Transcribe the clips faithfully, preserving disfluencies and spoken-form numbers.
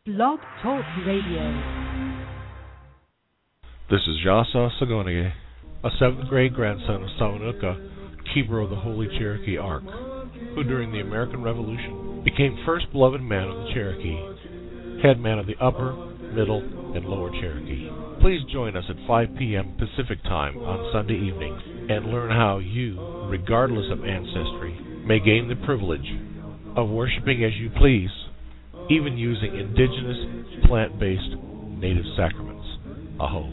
Blog Talk Radio. This is Jasa Sagonye, a seventh grade grandson of Sawanuka, keeper of the Holy Cherokee Ark, who during the American Revolution became first beloved man of the Cherokee, head man of the Upper, Middle, and Lower Cherokee. Please join us at five p.m. Pacific Time on Sunday evenings and learn how you, regardless of ancestry, may gain the privilege of worshiping as you please, even using indigenous, plant-based, native sacraments. Aho.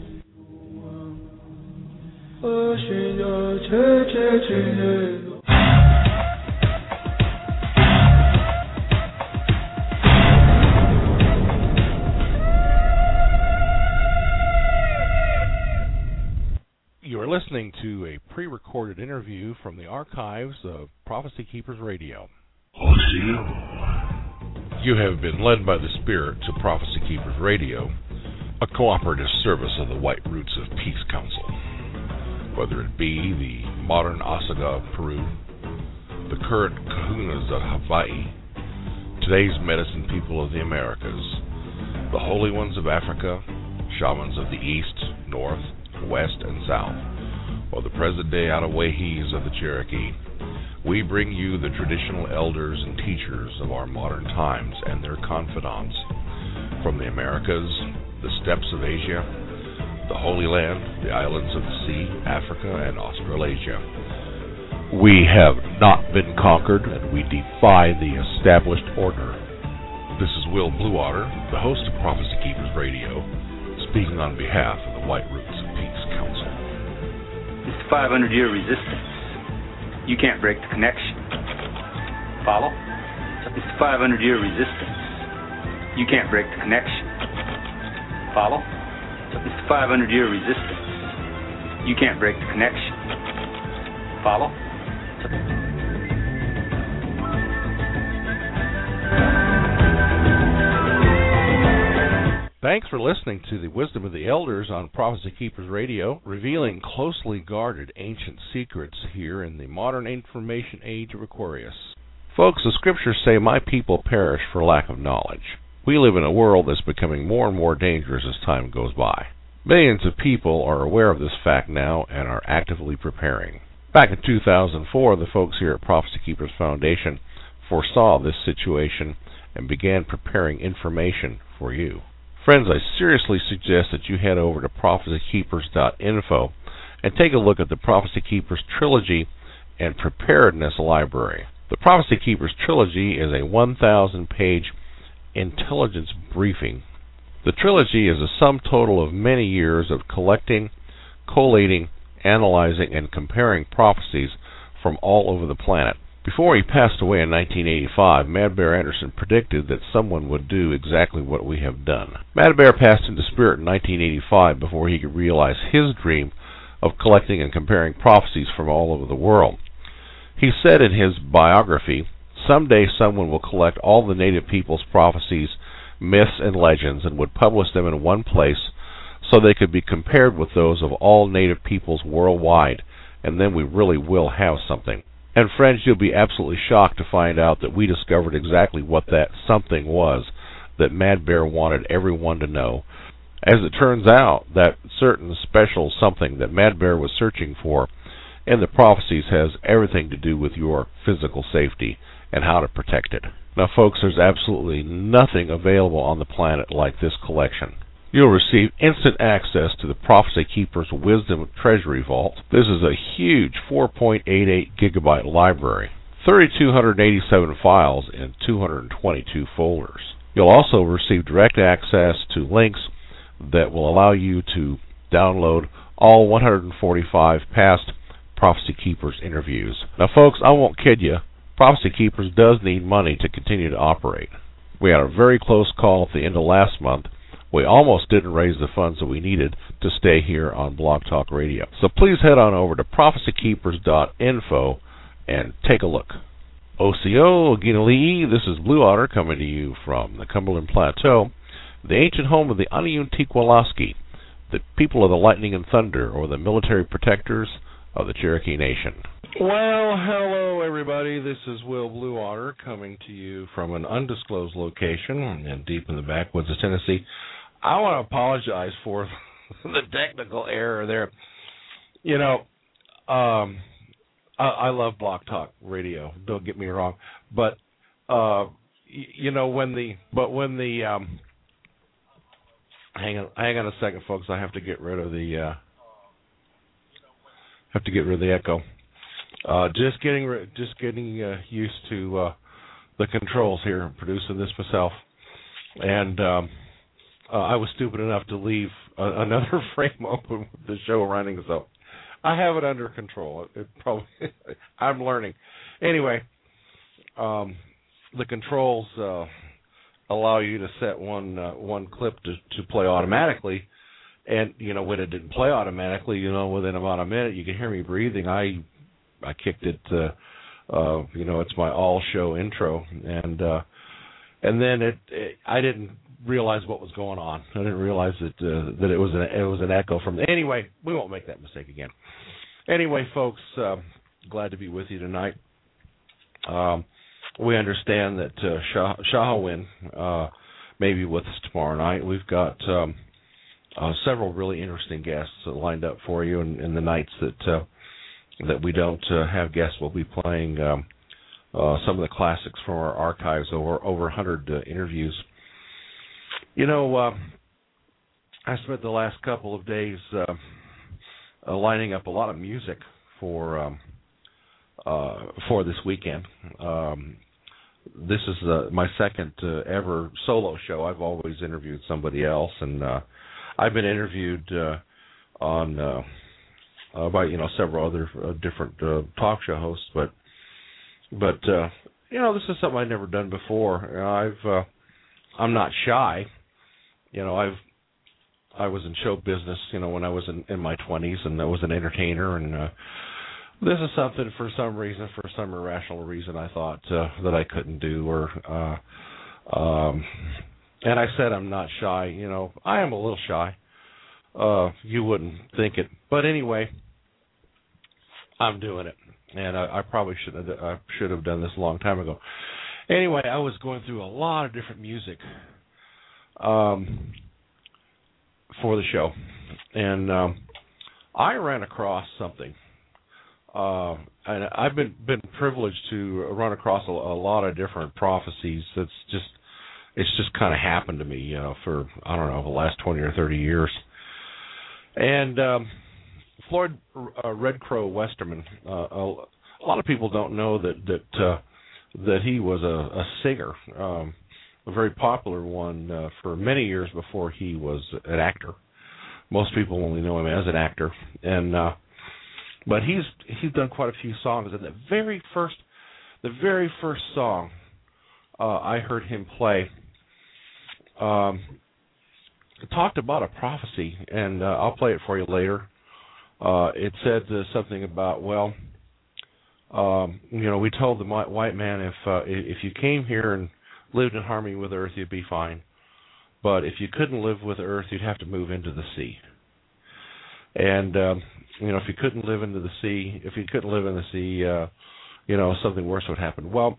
You are listening to a pre-recorded interview from the archives of Prophecy Keepers Radio. You have been led by the Spirit to Prophecy Keepers Radio, a cooperative service of the White Roots of Peace Council. Whether it be the modern Osaga of Peru, the current Kahunas of Hawaii, today's medicine people of the Americas, the holy ones of Africa, shamans of the East, North, West, and South, or the present-day Atawahis of the Cherokee, we bring you the traditional elders and teachers of our modern times and their confidants from the Americas, the steppes of Asia, the Holy Land, the islands of the sea, Africa, and Australasia. We have not been conquered, and we defy the established order. This is Will Bluewater, the host of Prophecy Keepers Radio, speaking on behalf of the White Roots of Peace Council. It's the five hundred year resistance. You can't break the connection. Follow? It's the five hundred year resistance. You can't break the connection. Follow? It's the five hundred year resistance. You can't break the connection. Follow? Thanks for listening to the Wisdom of the Elders on Prophecy Keepers Radio, revealing closely guarded ancient secrets here in the modern information age of Aquarius. Folks, the scriptures say, "My people perish for lack of knowledge." We live in a world that's becoming more and more dangerous as time goes by. Millions of people are aware of this fact now and are actively preparing. Back in two thousand four, the folks here at Prophecy Keepers Foundation foresaw this situation and began preparing information for you. Friends, I seriously suggest that you head over to prophecy keepers dot info and take a look at the Prophecy Keepers Trilogy and Preparedness Library. The Prophecy Keepers Trilogy is a one thousand page intelligence briefing. The trilogy is a sum total of many years of collecting, collating, analyzing, and comparing prophecies from all over the planet. Before he passed away in nineteen eighty-five, Mad Bear Anderson predicted that someone would do exactly what we have done. Mad Bear passed into spirit in nineteen eighty-five before he could realize his dream of collecting and comparing prophecies from all over the world. He said in his biography, "Someday someone will collect all the native people's prophecies, myths, and legends and would publish them in one place so they could be compared with those of all native peoples worldwide, and then we really will have something." And friends, you'll be absolutely shocked to find out that we discovered exactly what that something was that Mad Bear wanted everyone to know. As it turns out, that certain special something that Mad Bear was searching for in the prophecies has everything to do with your physical safety and how to protect it. Now, folks, there's absolutely nothing available on the planet like this collection. You'll receive instant access to the Prophecy Keepers Wisdom Treasury Vault. This is a huge four point eight eight gigabyte library, three thousand two hundred eighty-seven files in two hundred twenty-two folders. You'll also receive direct access to links that will allow you to download all one hundred forty-five past Prophecy Keepers interviews. Now, folks, I won't kid you. Prophecy Keepers does need money to continue to operate. We had a very close call at the end of last month. We almost didn't raise the funds that we needed to stay here on Blog Talk Radio. So please head on over to prophecy keepers dot info and take a look. O C O, Ginali'i, this is Blue Otter coming to you from the Cumberland Plateau, the ancient home of the Aniun Tikwalaski, the people of the lightning and thunder, or the military protectors of the Cherokee Nation. Well, hello, everybody. This is Will Blue Otter coming to you from an undisclosed location and deep in the backwoods of Tennessee. I want to apologize for the technical error there. You know, um, I, I love Block Talk Radio. Don't get me wrong, but uh, y- you know when the but when the um, hang on hang on a second, folks. I have to get rid of the uh, have to get rid of the echo. Uh, just getting re- just getting uh, used to uh, the controls here, producing this myself, and um, uh, I was stupid enough to leave uh, another frame open with the show running, so I have it under control. It, it probably I'm learning. Anyway, um, the controls uh, allow you to set one uh, one clip to, to play automatically, and you know when it didn't play automatically, you know within about a minute you can hear me breathing. I I kicked it, uh, uh, you know, it's my all-show intro, and uh, and then it, it, I didn't realize what was going on. I didn't realize that uh, that it was an it was an echo from. The, anyway, we won't make that mistake again. Anyway, folks, uh, glad to be with you tonight. Um, we understand that uh, Shah, Shahawin uh, may be with us tomorrow night. We've got um, uh, several really interesting guests lined up for you in, in the nights that. Uh, that we don't uh, have guests. We'll be playing um, uh, some of the classics from our archives, over over one hundred uh, interviews. You know, uh, I spent the last couple of days uh, uh, lining up a lot of music for um, uh, for this weekend. Um, this is uh, my second uh, ever solo show. I've always interviewed somebody else, and uh, I've been interviewed uh, on... Uh, Uh, by you know several other uh, different uh, talk show hosts, but but uh, you know this is something I've never done before. You know, I've uh, I'm not shy. You know I've I was in show business. You know when I was in, in my twenties, and I was an entertainer, and uh, this is something for some reason, for some irrational reason, I thought uh, that I couldn't do, or uh, um, and I said I'm not shy. You know I am a little shy. Uh, you wouldn't think it, but anyway. I'm doing it, and I, I probably should have, I should have done this a long time ago. Anyway, I was going through a lot of different music um, for the show, and um, I ran across something. Uh, and I've been been privileged to run across a, a lot of different prophecies. That's just it's just kind of happened to me, you know, for I don't know the last twenty or thirty years, and. Um, Floyd uh, Red Crow Westerman. Uh, a, a lot of people don't know that that uh, that he was a, a singer, um, a very popular one uh, for many years before he was an actor. Most people only know him as an actor, and uh, but he's he's done quite a few songs. And the very first, the very first song uh, I heard him play um, talked about a prophecy, and uh, I'll play it for you later. Uh, it said uh, something about, well, um, you know, we told the white man if uh, if you came here and lived in harmony with Earth, you'd be fine. But if you couldn't live with Earth, you'd have to move into the sea. And um, you know, if you couldn't live into the sea, if you couldn't live in the sea, uh, you know, something worse would happen. Well,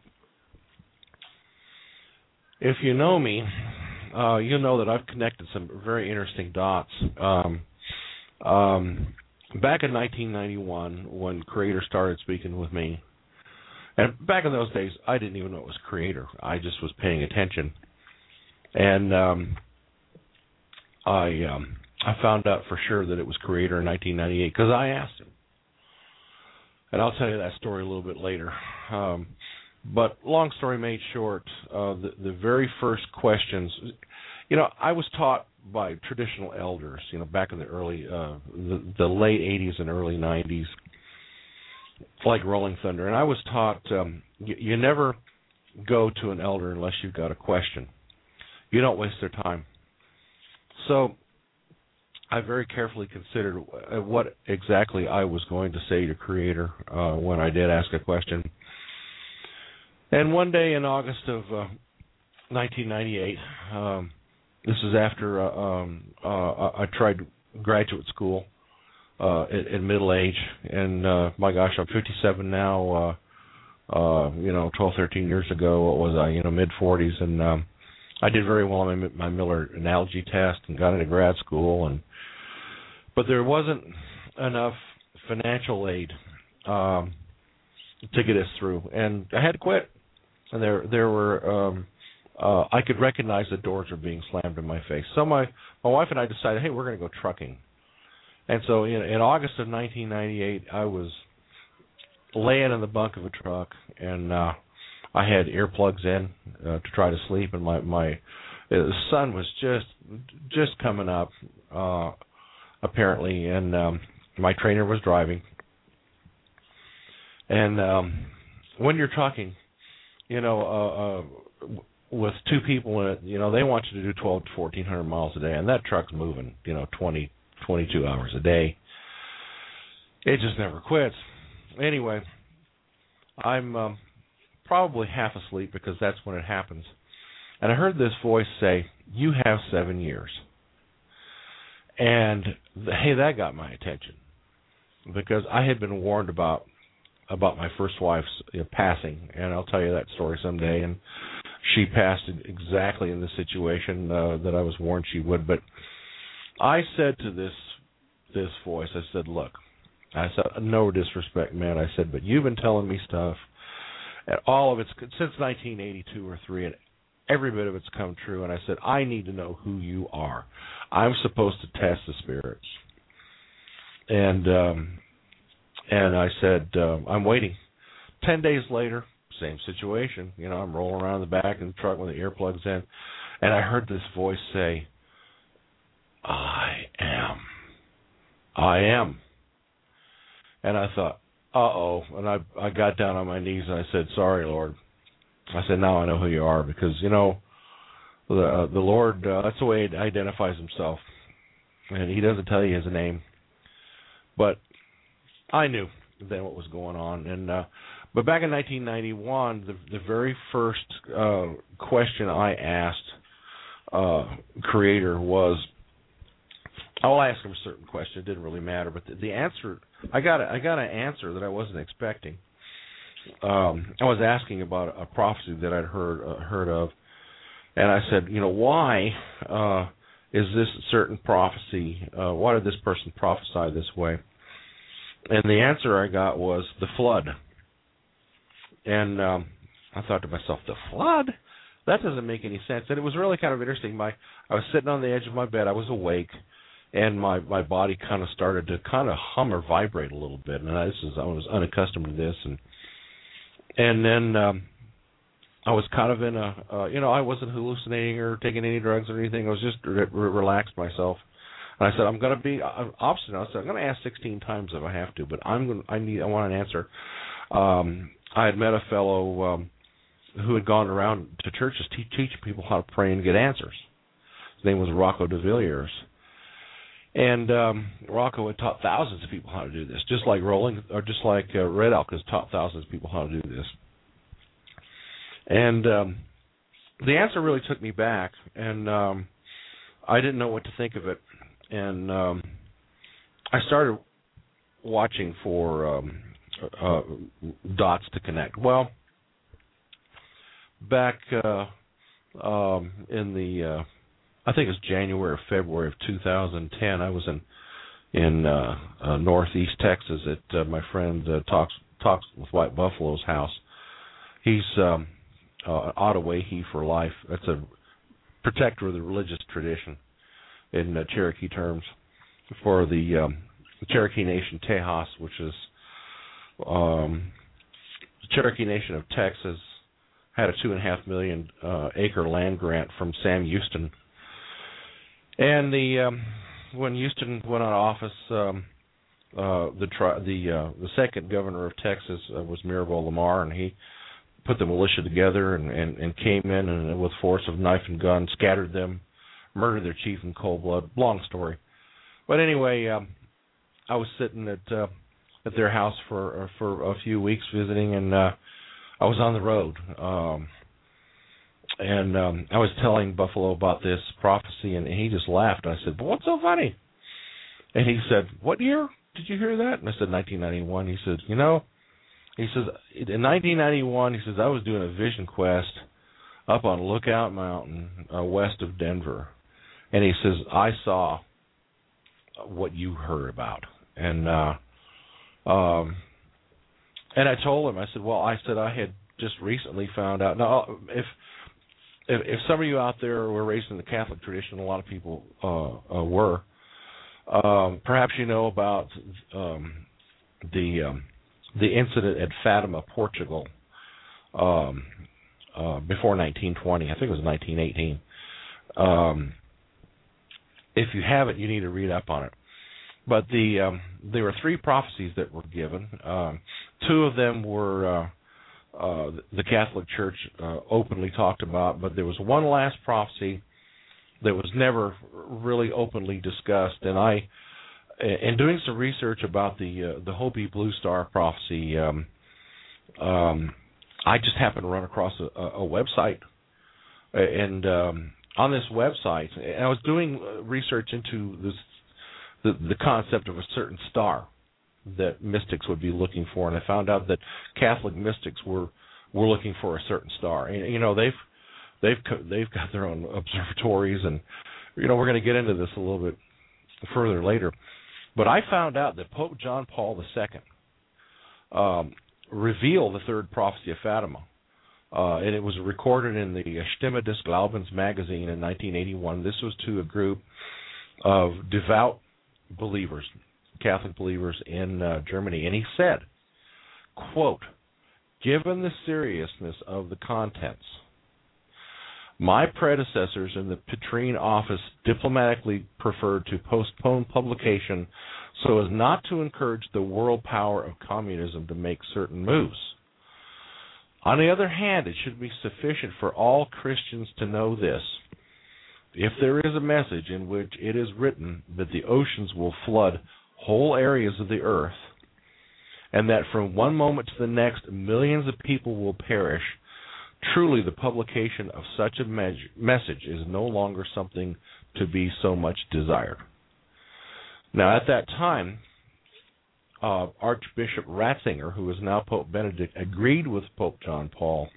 if you know me, uh, you know that I've connected some very interesting dots. Um, um, Back in nineteen ninety-one, when Creator started speaking with me, and back in those days, I didn't even know it was Creator. I just was paying attention, and um, I um, I found out for sure that it was Creator in nineteen ninety-eight because I asked him, and I'll tell you that story a little bit later. Um, but long story made short, uh, the, the very first questions, you know, I was taught by traditional elders, you know, back in the early, uh, the, the late eighties and early nineties, like Rolling Thunder. And I was taught um, you, you never go to an elder unless you've got a question. You don't waste their time. So I very carefully considered what exactly I was going to say to Creator uh, when I did ask a question. And one day in August of uh, nineteen ninety-eight, um, this is after uh, um, uh, I tried graduate school. uh, in, in middle age. And uh, my gosh, I'm fifty-seven now. Uh, uh, you know, twelve, thirteen years ago, what was I? You know, mid forties, and um, I did very well on my, my Miller analogy test and got into grad school. And but there wasn't enough financial aid um, to get us through, and I had to quit. And there, there were. Um, Uh, I could recognize the doors were being slammed in my face. So my, my wife and I decided, hey, we're going to go trucking. And so in, in August of nineteen ninety-eight, I was laying in the bunk of a truck, and uh, I had earplugs in uh, to try to sleep, and my my the sun was just just coming up, uh, apparently, and um, my trainer was driving. And um, when you're trucking, you know. Uh, uh, with two people in it, you know, they want you to do twelve to fourteen hundred miles a day, and that truck's moving, you know, twenty, twenty-two hours a day. It just never quits. Anyway, I'm um, probably half asleep because that's when it happens. And I heard this voice say, you have seven years. And, hey, that got my attention because I had been warned about about my first wife's you know, passing, and I'll tell you that story someday. And she passed exactly in the situation uh, that I was warned she would. But I said to this this voice, I said, look, I said, no disrespect, man. I said, but you've been telling me stuff, and all of it's since nineteen eighty-two or three, and every bit of it's come true. And I said, I need to know who you are. I'm supposed to test the spirits. And um, and I said, uh, I'm waiting. Ten days later, same situation. You know, I'm rolling around the back of the truck with the earplugs in, and I heard this voice say, I am. I am. And I thought, uh-oh. And I I got down on my knees and I said, sorry, Lord. I said, now I know who you are because, you know, the, uh, the Lord, uh, that's the way he identifies himself. And he doesn't tell you his name. But I knew then what was going on. And uh, but back in nineteen ninety-one, the, the very first uh, question I asked uh, Creator was, I'll ask him a certain question. It didn't really matter, but the, the answer I got, a, I got an answer that I wasn't expecting. Um, I was asking about a prophecy that I'd heard uh, heard of, and I said, you know, why uh, is this certain prophecy? Uh, why did this person prophesy this way? And the answer I got was the flood. And um, I thought to myself, the flood? That doesn't make any sense. And it was really kind of interesting. My I was sitting on the edge of my bed. I was awake, and my, my body kind of started to kind of hum or vibrate a little bit. And I, this is, I was unaccustomed to this. And and then um, I was kind of in a, uh, you know, I wasn't hallucinating or taking any drugs or anything. I was just re- re- relaxed myself. And I said, I'm going to be uh, obstinate. I said, I'm going to ask sixteen times if I have to, but I'm going. I need. I want an answer. Um, I had met a fellow um, who had gone around to churches te- teaching people how to pray and get answers. His name was Rocco de Villiers, and um, Rocco had taught thousands of people how to do this, just like Rolling, or just like uh, Red Elk has taught thousands of people how to do this. And um, the answer really took me back, and um, I didn't know what to think of it. And um, I started watching for um, uh, dots to connect. Well, back uh, um, in the, uh, I think it was January or February of two thousand ten, I was in in uh, uh, northeast Texas at uh, my friend uh, Talks Talks with White Buffalo's house. He's um, uh, Ottaway for life. That's a protector of the religious tradition in uh, Cherokee terms, for the um, Cherokee Nation Tejas, which is um, the Cherokee Nation of Texas, had a two and a half million uh, acre land grant from Sam Houston. And the um, when Houston went out of office, um, uh, the tri- the uh, the second governor of Texas uh, was Mirabeau Lamar, and he put the militia together and, and, and came in and with force of knife and gun, scattered them, murdered their chief in cold blood. Long story. But anyway, um, I was sitting at uh, at their house for uh, for a few weeks visiting, and uh, I was on the road. Um, and um, I was telling Buffalo about this prophecy, and he just laughed. I said, "But what's so funny?" And he said, "What year?" did you hear that? And I said, nineteen ninety-one. He said, you know, he says, in nineteen ninety-one, he says, I was doing a vision quest up on Lookout Mountain uh, west of Denver. And he says, I saw what you heard about. And uh, um, and I told him, I said, well, I said I had just recently found out. Now, if if, if some of you out there were raised in the Catholic tradition, a lot of people uh, uh, were, um, perhaps you know about um, the um, the incident at Fatima, Portugal, um, uh, before nineteen twenty. I think it was nineteen eighteen. Um, if you haven't, you need to read up on it. But the um, there were three prophecies that were given. Um, two of them were uh, uh, the Catholic Church uh, openly talked about, but there was one last prophecy that was never really openly discussed. And I, in doing some research about the uh, the Hopi Blue Star prophecy, um, um, I just happened to run across a, a website, and um, on this website, and I was doing research into this. The, the concept of a certain star that mystics would be looking for, and I found out that Catholic mystics were were looking for a certain star. And you know, they've they've they've got their own observatories, and you know, we're going to get into this a little bit further later. But I found out that Pope John Paul the Second um, revealed the third prophecy of Fatima, uh, and it was recorded in the Stimme des Glaubens magazine in nineteen eighty-one. This was to a group of devout believers, Catholic believers in uh, Germany, and he said, quote, given the seriousness of the contents, my predecessors in the Petrine office diplomatically preferred to postpone publication so as not to encourage the world power of communism to make certain moves. On the other hand, it should be sufficient for all Christians to know this. If there is a message in which it is written that the oceans will flood whole areas of the earth, and that from one moment to the next millions of people will perish, truly the publication of such a me- message is no longer something to be so much desired. Now, at that time, uh, Archbishop Ratzinger, who is now Pope Benedict, agreed with Pope John Paul,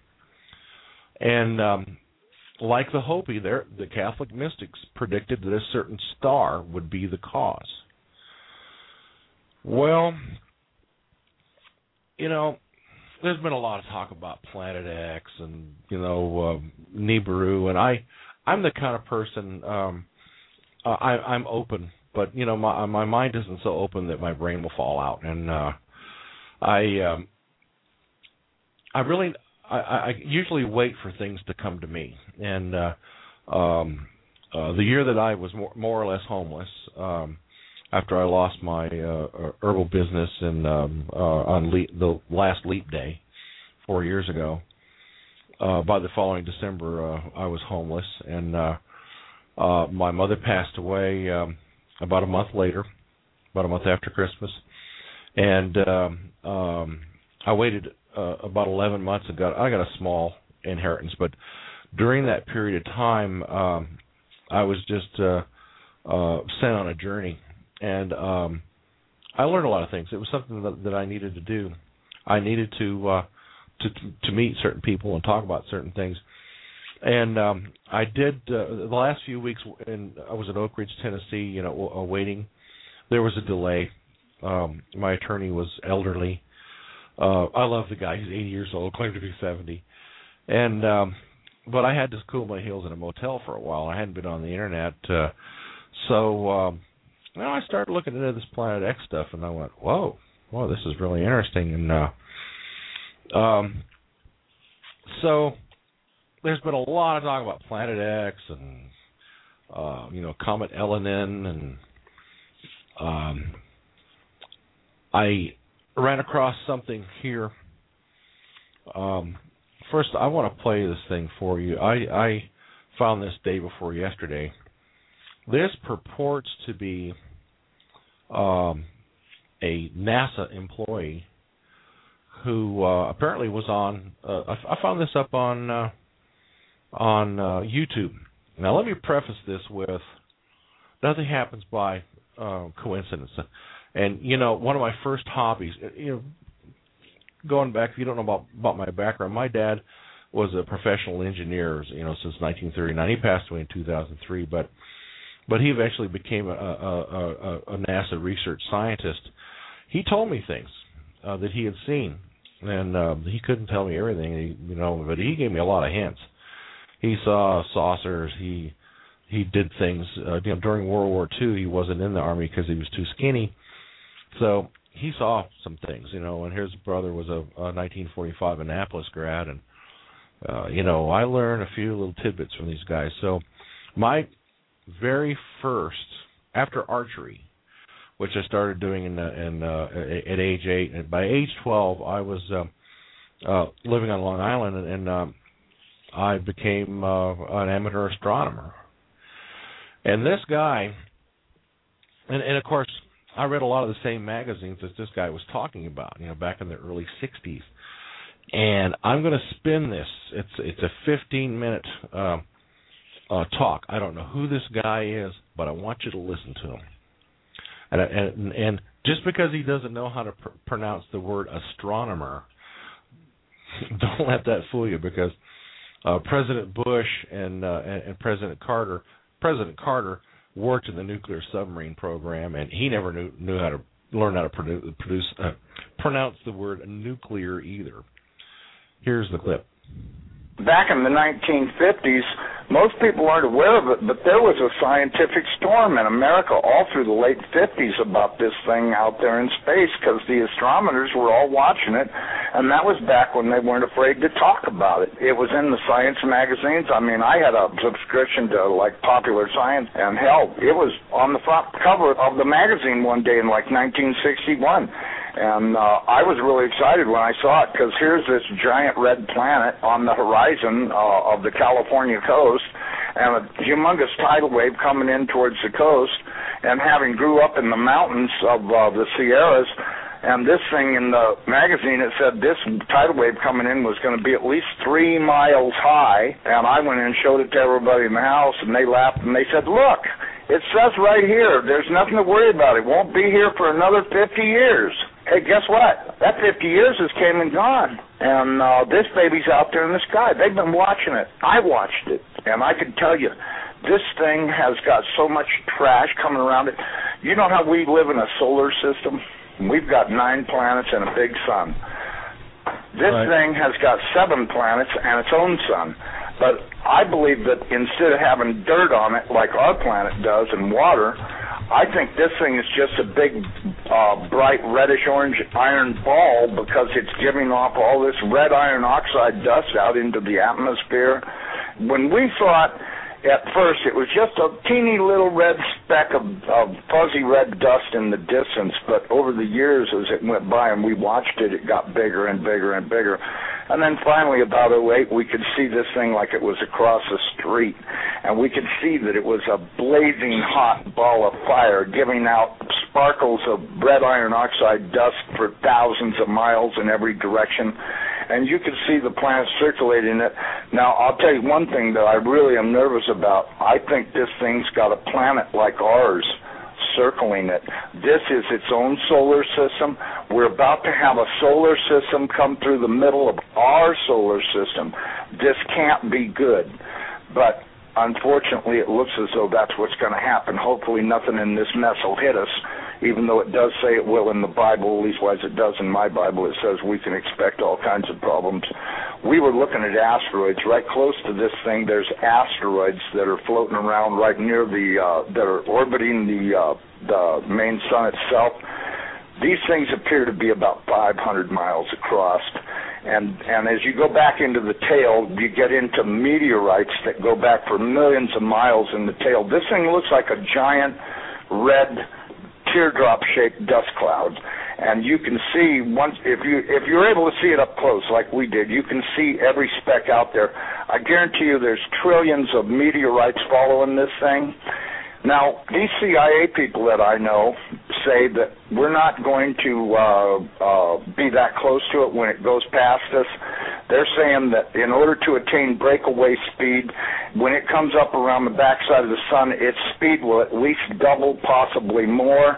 and um, like the Hopi, there, the Catholic mystics predicted that a certain star would be the cause. Well, you know, there's been a lot of talk about Planet X and, you know, uh, Nibiru, and I, I'm the kind of person, um, uh, I, I'm open, but, you know, my my mind isn't so open that my brain will fall out, and uh, I, um, I really... I, I usually wait for things to come to me, and uh, um, uh, the year that I was more, more or less homeless, um, after I lost my uh, herbal business and um, uh, on le- the last leap day four years ago, uh, by the following December, uh, I was homeless, and uh, uh, my mother passed away um, about a month later, about a month after Christmas, and um, um, I waited Uh, about eleven months ago. I got a small inheritance, but during that period of time, um, I was just uh, uh, sent on a journey, and um, I learned a lot of things. It was something that, that I needed to do. I needed to, uh, to to meet certain people and talk about certain things, and um, I did. Uh, the last few weeks, in, I was in Oak Ridge, Tennessee. You know, waiting. There was a delay. Um, my attorney was elderly. Uh, I love the guy. He's eighty years old, claimed to be seventy. And um, but I had to cool my heels in a motel for a while. I hadn't been on the internet. Uh, so um, you know, I started looking into this Planet X stuff, and I went, whoa, whoa, this is really interesting. And uh, um, so there's been a lot of talk about Planet X and, uh, you know, Comet L N N. And um, I... ran across something here. Um, first, I want to play this thing for you. I, I found this day before yesterday. This purports to be um, a NASA employee who uh, apparently was on. Uh, I, I found this up on uh, on uh, YouTube. Now, let me preface this with nothing happens by uh, coincidence. And, you know, one of my first hobbies, you know, going back, if you don't know about, about my background, my dad was a professional engineer, you know, since nineteen thirty-nine. He passed away in two thousand three, but but he eventually became a, a, a, a NASA research scientist. He told me things uh, that he had seen, and uh, he couldn't tell me everything, you know, but he gave me a lot of hints. He saw saucers. He he did things. Uh, you know, during World War Two, he wasn't in the Army because he was too skinny. So he saw some things, you know, and his brother was a, a nineteen forty-five Annapolis grad, and, uh, you know, I learned a few little tidbits from these guys. So my very first, after archery, which I started doing in, uh, in uh, at age eight, and by age twelve, I was uh, uh, living on Long Island, and, and um, I became uh, an amateur astronomer. And this guy, and, and of course, I read a lot of the same magazines that this guy was talking about, you know, back in the early sixties. And I'm going to spin this. It's it's a fifteen minute uh, uh, talk. I don't know who this guy is, but I want you to listen to him. And and, and just because he doesn't know how to pr- pronounce the word astronomer, don't let that fool you, because uh, President Bush and, uh, and and President Carter, President Carter. worked in the nuclear submarine program, and he never knew knew how to learn how to produce, produce uh, pronounce the word nuclear either. Here's the clip. Back in the nineteen fifties, most people aren't aware of it, but there was a scientific storm in America all through the late fifties about this thing out there in space, because the astronomers were all watching it, and that was back when they weren't afraid to talk about it. It was in the science magazines. I mean, I had a subscription to, like, Popular Science, and hell, it was on the front cover of the magazine one day in, like, nineteen sixty-one. And uh, I was really excited when I saw it, because here's this giant red planet on the horizon uh, of the California coast, and a humongous tidal wave coming in towards the coast. And having grew up in the mountains of uh, the Sierras, and this thing in the magazine, it said this tidal wave coming in was going to be at least three miles high. And I went in and showed it to everybody in the house, and they laughed, and they said, look, it says right here, there's nothing to worry about. It won't be here for another fifty years. Hey, guess what? That fifty years has came and gone. And uh, this baby's out there in the sky. They've been watching it. I watched it. And I can tell you, this thing has got so much trash coming around it. You know how we live in a solar system? We've got nine planets and a big sun. This right. thing has got seven planets and its own sun. But I believe that instead of having dirt on it like our planet does and water, I think this thing is just a big, uh, bright reddish-orange iron ball, because it's giving off all this red iron oxide dust out into the atmosphere. When we thought at first it was just a teeny little red speck of, of fuzzy red dust in the distance, but over the years as it went by and we watched it, it got bigger and bigger and bigger. And then finally, about oh eight, we could see this thing like it was across the street. And we could see that it was a blazing hot ball of fire giving out sparkles of red iron oxide dust for thousands of miles in every direction. And you could see the planet circulating it. Now, I'll tell you one thing that I really am nervous about. I think this thing's got a planet like ours circling it. This is its own solar system. We're about to have a solar system come through the middle of our solar system. This can't be good. But unfortunately, it looks as though that's what's going to happen. Hopefully nothing in this mess will hit us, even though it does say it will in the Bible, leastwise it does in my Bible. It says we can expect all kinds of problems. We were looking at asteroids. Right close to this thing, there's asteroids that are floating around right near the, uh, that are orbiting the, uh, the main sun itself. These things appear to be about five hundred miles across. And, and as you go back into the tail, you get into meteorites that go back for millions of miles in the tail. This thing looks like a giant red teardrop-shaped dust cloud, and you can see once if you if you're able to see it up close like we did, you can see every speck out there. I guarantee you, there's trillions of meteorites following this thing. Now, these C I A people that I know say that we're not going to uh, uh, be that close to it when it goes past us. They're saying that in order to attain breakaway speed, when it comes up around the backside of the sun, its speed will at least double, possibly more.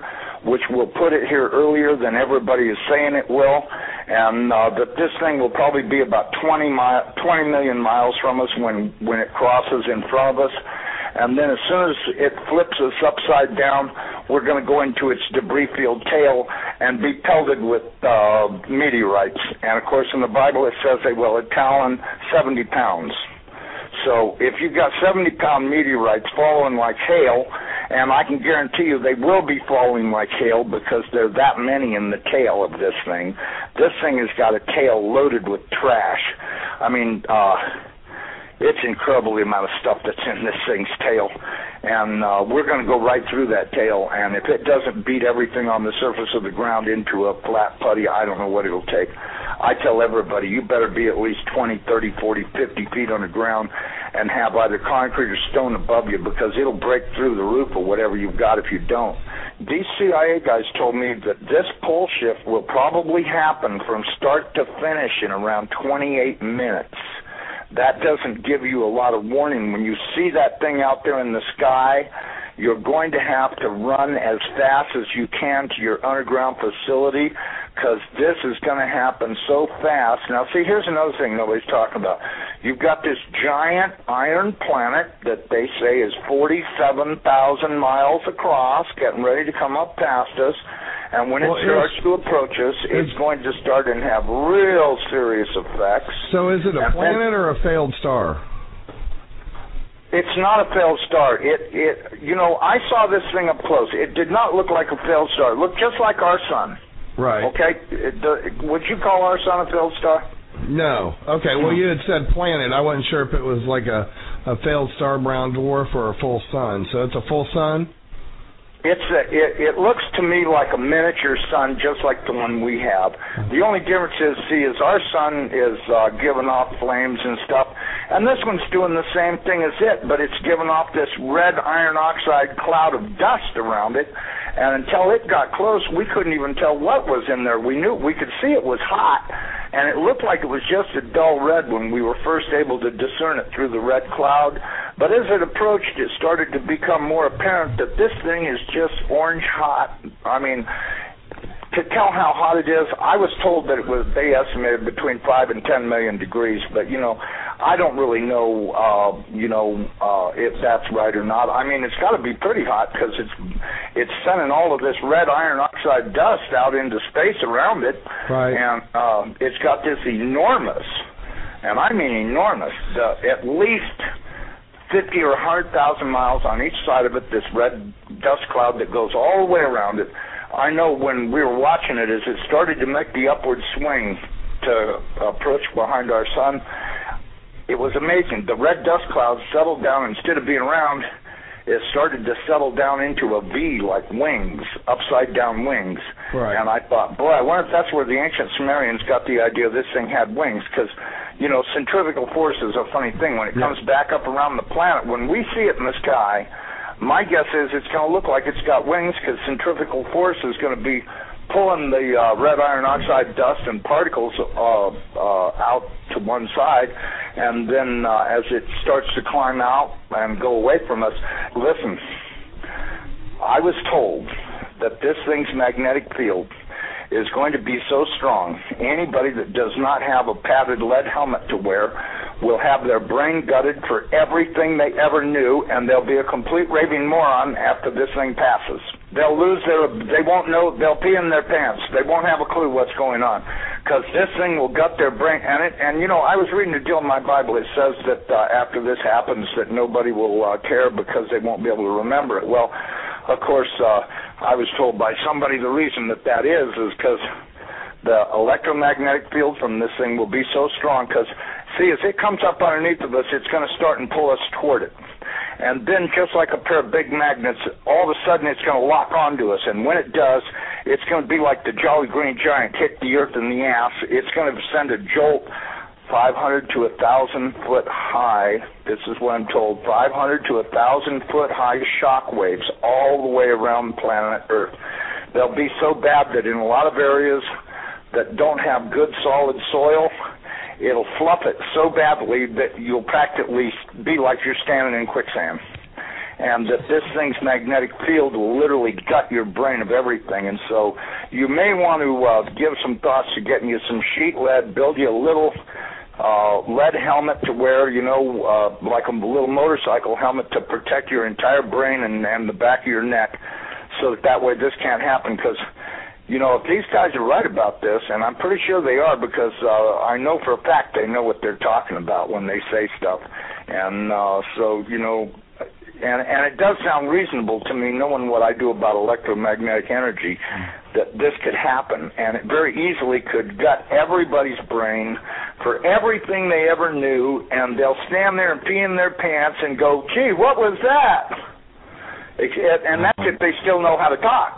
which will put it here earlier than everybody is saying it will, and uh, that this thing will probably be about twenty, mi- twenty million miles from us when, when it crosses in front of us. And then as soon as it flips us upside down, we're going to go into its debris-filled tail and be pelted with uh, meteorites. And, of course, in the Bible it says they will talon seventy pounds. So if you've got seventy-pound meteorites falling like hail, and I can guarantee you they will be falling like hail because there are that many in the tail of this thing. This thing has got a tail loaded with trash. I mean, uh, it's incredible the amount of stuff that's in this thing's tail. And uh, we're going to go right through that tail, and if it doesn't beat everything on the surface of the ground into a flat putty, I don't know what it'll take. I tell everybody, you better be at least twenty, thirty, forty, fifty feet on the ground and have either concrete or stone above you, because it'll break through the roof or whatever you've got if you don't. These C I A guys told me that this pole shift will probably happen from start to finish in around twenty-eight minutes. That doesn't give you a lot of warning. When you see that thing out there in the sky, you're going to have to run as fast as you can to your underground facility, because this is going to happen so fast. Now, see, here's another thing nobody's talking about. You've got this giant iron planet that they say is forty-seven thousand miles across, getting ready to come up past us. And when well, it starts to approach us, it's going to start and have real serious effects. So is it a and planet or a failed star? It's not a failed star. It, it, you know, I saw this thing up close. It did not look like a failed star. It looked just like our sun. Right. Okay. It, the, would you call our sun a failed star? No. Okay. Well, you had said planet. I wasn't sure if it was like a, a failed star brown dwarf or a full sun. So it's a full sun? It's a, it, it looks to me like a miniature sun, just like the one we have. The only difference is, see, is our sun is uh, giving off flames and stuff, and this one's doing the same thing as it, but it's giving off this red iron oxide cloud of dust around it, and until it got close, we couldn't even tell what was in there. We knew, we could see it was hot, and it looked like it was just a dull red when we were first able to discern it through the red cloud. But as it approached, it started to become more apparent that this thing is just orange hot. I mean, to tell how hot it is, I was told that it was, they estimated between five and ten million degrees, but, you know, I don't really know, uh, you know, uh, if that's right or not. I mean, it's got to be pretty hot because it's it's sending all of this red iron oxide dust out into space around it. Right. And uh, it's got this enormous, and I mean enormous, uh, at least fifty or one hundred thousand miles on each side of it, this red dust cloud that goes all the way around it. I know when we were watching it, as it started to make the upward swing to approach behind our sun, it was amazing. The red dust cloud settled down. Instead of being round, it started to settle down into a V, like wings, upside-down wings. Right. And I thought, boy, I wonder if that's where the ancient Sumerians got the idea this thing had wings, because, you know, centrifugal force is a funny thing. When it yeah. comes back up around the planet, when we see it in the sky, my guess is it's going to look like it's got wings, because centrifugal force is going to be pulling the uh, red iron oxide dust and particles uh, uh, out to one side, and then uh, as it starts to climb out and go away from us, listen, I was told that this thing's magnetic field is going to be so strong, anybody that does not have a padded lead helmet to wear will have their brain gutted for everything they ever knew, and they'll be a complete raving moron after this thing passes. They'll lose their, they won't know, they'll pee in their pants. They won't have a clue what's going on, because this thing will gut their brain. And, it, and you know, I was reading a deal in my Bible. It says that uh, after this happens that nobody will uh, care because they won't be able to remember it. Well, of course, uh, I was told by somebody the reason that that is is because the electromagnetic field from this thing will be so strong, because, see, as it comes up underneath of us, it's going to start and pull us toward it. And then, just like a pair of big magnets, all of a sudden it's going to lock onto us. And when it does, it's going to be like the Jolly Green Giant hit the earth in the ass. It's going to send a jolt five hundred to one thousand foot high. This is what I'm told, five hundred to one thousand foot high shock waves all the way around planet Earth. They'll be so bad that in a lot of areas that don't have good solid soil, it'll fluff it so badly that you'll practically be like you're standing in quicksand. and that this thing's magnetic field will literally gut your brain of everything. And so you may want to uh, give some thoughts to getting you some sheet lead, build you a little uh, lead helmet to wear, you know, uh, like a little motorcycle helmet to protect your entire brain and, and the back of your neck, so that that way this can't happen. Because, you know, if these guys are right about this, and I'm pretty sure they are, because uh, I know for a fact they know what they're talking about when they say stuff. And uh, so, you know, and, and it does sound reasonable to me, knowing what I do about electromagnetic energy, that this could happen. And it very easily could gut everybody's brain for everything they ever knew, and they'll stand there and pee in their pants and go, gee, what was that? And that's if they still know how to talk.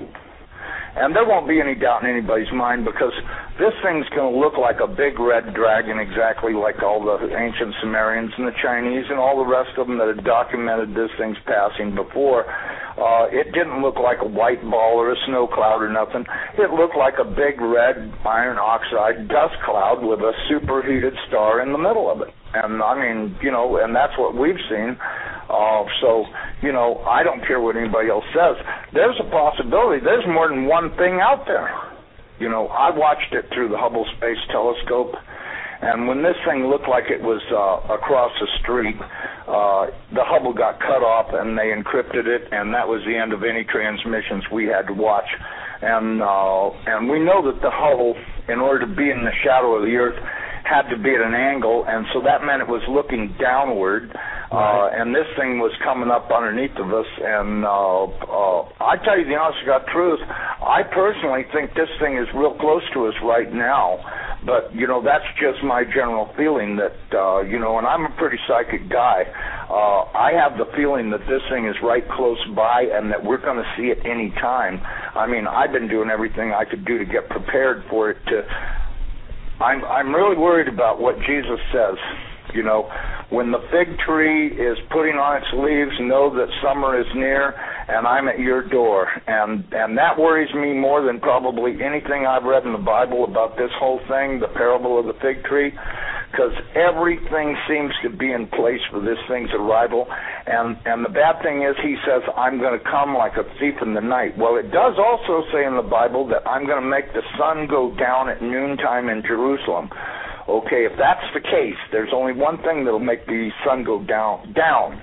And there won't be any doubt in anybody's mind, because this thing's going to look like a big red dragon, exactly like all the ancient Sumerians and the Chinese and all the rest of them that had documented this thing's passing before. Uh, it didn't look like a white ball or a snow cloud or nothing. It looked like a big red iron oxide dust cloud with a superheated star in the middle of it. And, I mean, you know, and that's what we've seen. Uh, so, you know, I don't care what anybody else says. There's a possibility. There's more than one thing out there. You know, I watched it through the Hubble Space Telescope, and when this thing looked like it was uh, across the street, uh, the Hubble got cut off, and they encrypted it, and that was the end of any transmissions we had to watch. And uh, and we know that the Hubble, in order to be in the shadow of the Earth, had to be at an angle, and so that meant it was looking downward, uh, and this thing was coming up underneath of us. And uh, uh, I tell you the honest to God truth, I personally think this thing is real close to us right now, but, you know, that's just my general feeling that, uh, you know, and I'm a pretty psychic guy. Uh, I have the feeling that this thing is right close by and that we're going to see it any time. I mean, I've been doing everything I could do to get prepared for it to... I'm I'm really worried about what Jesus says. You know, when the fig tree is putting on its leaves, know that summer is near, and I'm at your door. And and that worries me more than probably anything I've read in the Bible about this whole thing, the parable of the fig tree, because everything seems to be in place for this thing's arrival. And, and the bad thing is, he says, I'm going to come like a thief in the night. Well, it does also say in the Bible that I'm going to make the sun go down at noontime in Jerusalem. Okay, if that's the case, there's only one thing that'll make the sun go down, down,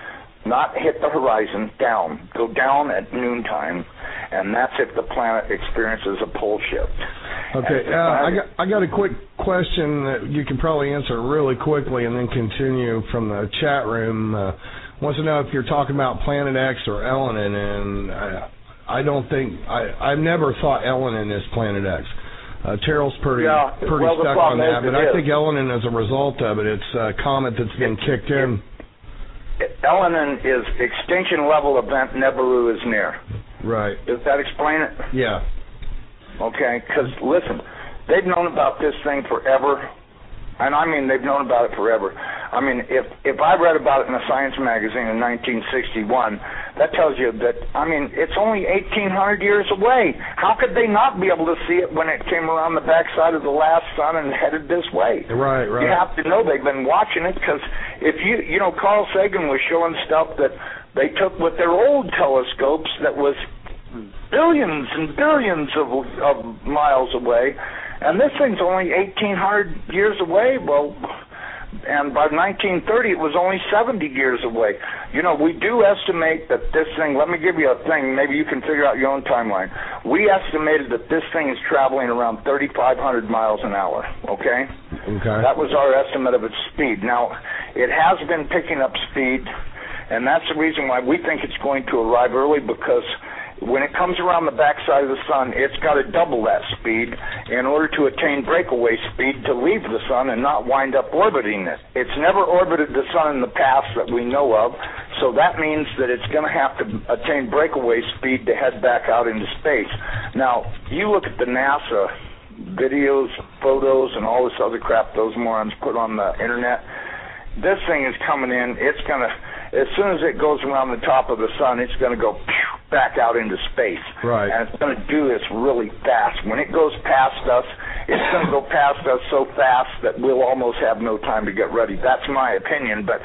not hit the horizon, down, go down at noontime, and that's if the planet experiences a pole shift. Okay, uh, I got I got a quick question that you can probably answer really quickly, and then continue from the chat room. Uh, wants to know if you're talking about Planet X or Elenin, and I, I don't think I I've never thought Elenin is Planet X. Uh, Terrell's pretty yeah, pretty well, stuck on that, but I is. think Elenin is a result of it. It's a comet that's been it, kicked it, in. It, Elenin is extinction level event Nibiru is near. Right. Does that explain it? Yeah. Okay, because listen, they've known about this thing forever, and I mean they've known about it forever. I mean, if if I read about it in a science magazine in nineteen sixty-one, that tells you that, I mean, it's only eighteen hundred years away. How could they not be able to see it when it came around the backside of the last sun and headed this way? Right, right. You have to know they've been watching it, because if you, you know, Carl Sagan was showing stuff that they took with their old telescopes that was billions and billions of, of miles away, and this thing's only eighteen hundred years away. Well, and by nineteen thirty, it was only seventy years away. You know, we do estimate that this thing, let me give you a thing, maybe you can figure out your own timeline. We estimated that this thing is traveling around thirty-five hundred miles an hour, okay? Okay. That was our estimate of its speed. Now, it has been picking up speed, and that's the reason why we think it's going to arrive early, because when it comes around the backside of the sun, it's got to double that speed in order to attain breakaway speed to leave the sun and not wind up orbiting it. It's never orbited the sun in the past that we know of, so that means that it's going to have to attain breakaway speed to head back out into space. Now, you look at the NASA videos, photos, and all this other crap those morons put on the internet. This thing is coming in. It's going to, as soon as it goes around the top of the sun, it's going to go back out into space. Right. And it's going to do this really fast. When it goes past us, it's going to go past us so fast that we'll almost have no time to get ready. That's my opinion. But,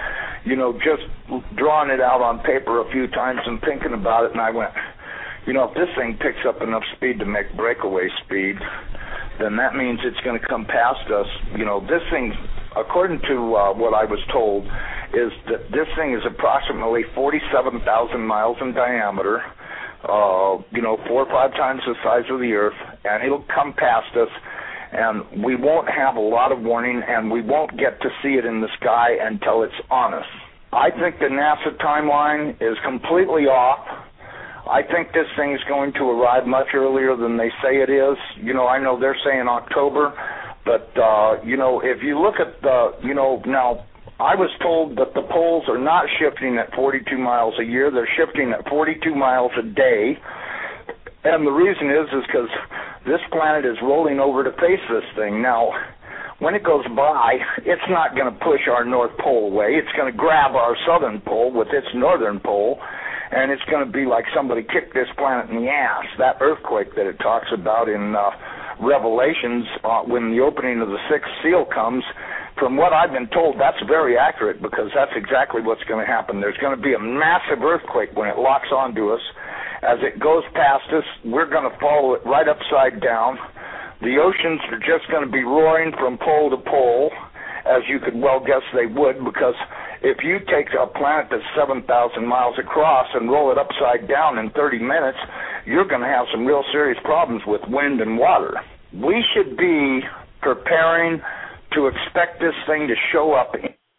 you know, just drawing it out on paper a few times and thinking about it, and I went, you know, if this thing picks up enough speed to make breakaway speed, then that means it's going to come past us. You know, this thing, according to uh, what I was told, is that this thing is approximately forty-seven thousand miles in diameter, uh, you know, four or five times the size of the Earth, and it'll come past us, and we won't have a lot of warning, and we won't get to see it in the sky until it's on us. I think the NASA timeline is completely off. I think this thing is going to arrive much earlier than they say it is. You know, I know they're saying October, but, uh, you know, if you look at the, you know, now I was told that the poles are not shifting at forty-two miles a year. They're shifting at forty-two miles a day. And the reason is is because this planet is rolling over to face this thing. Now, when it goes by, it's not going to push our North Pole away. It's going to grab our southern pole with its northern pole, and it's going to be like somebody kicked this planet in the ass. That earthquake that it talks about in uh, Revelations uh, when the opening of the sixth seal comes, from what I've been told, that's very accurate, because that's exactly what's going to happen. There's going to be a massive earthquake when it locks onto us. As it goes past us, we're going to follow it right upside down. The oceans are just going to be roaring from pole to pole, as you could well guess they would, because if you take a planet that's seven thousand miles across and roll it upside down in thirty minutes, you're going to have some real serious problems with wind and water. We should be preparing to expect this thing to show up.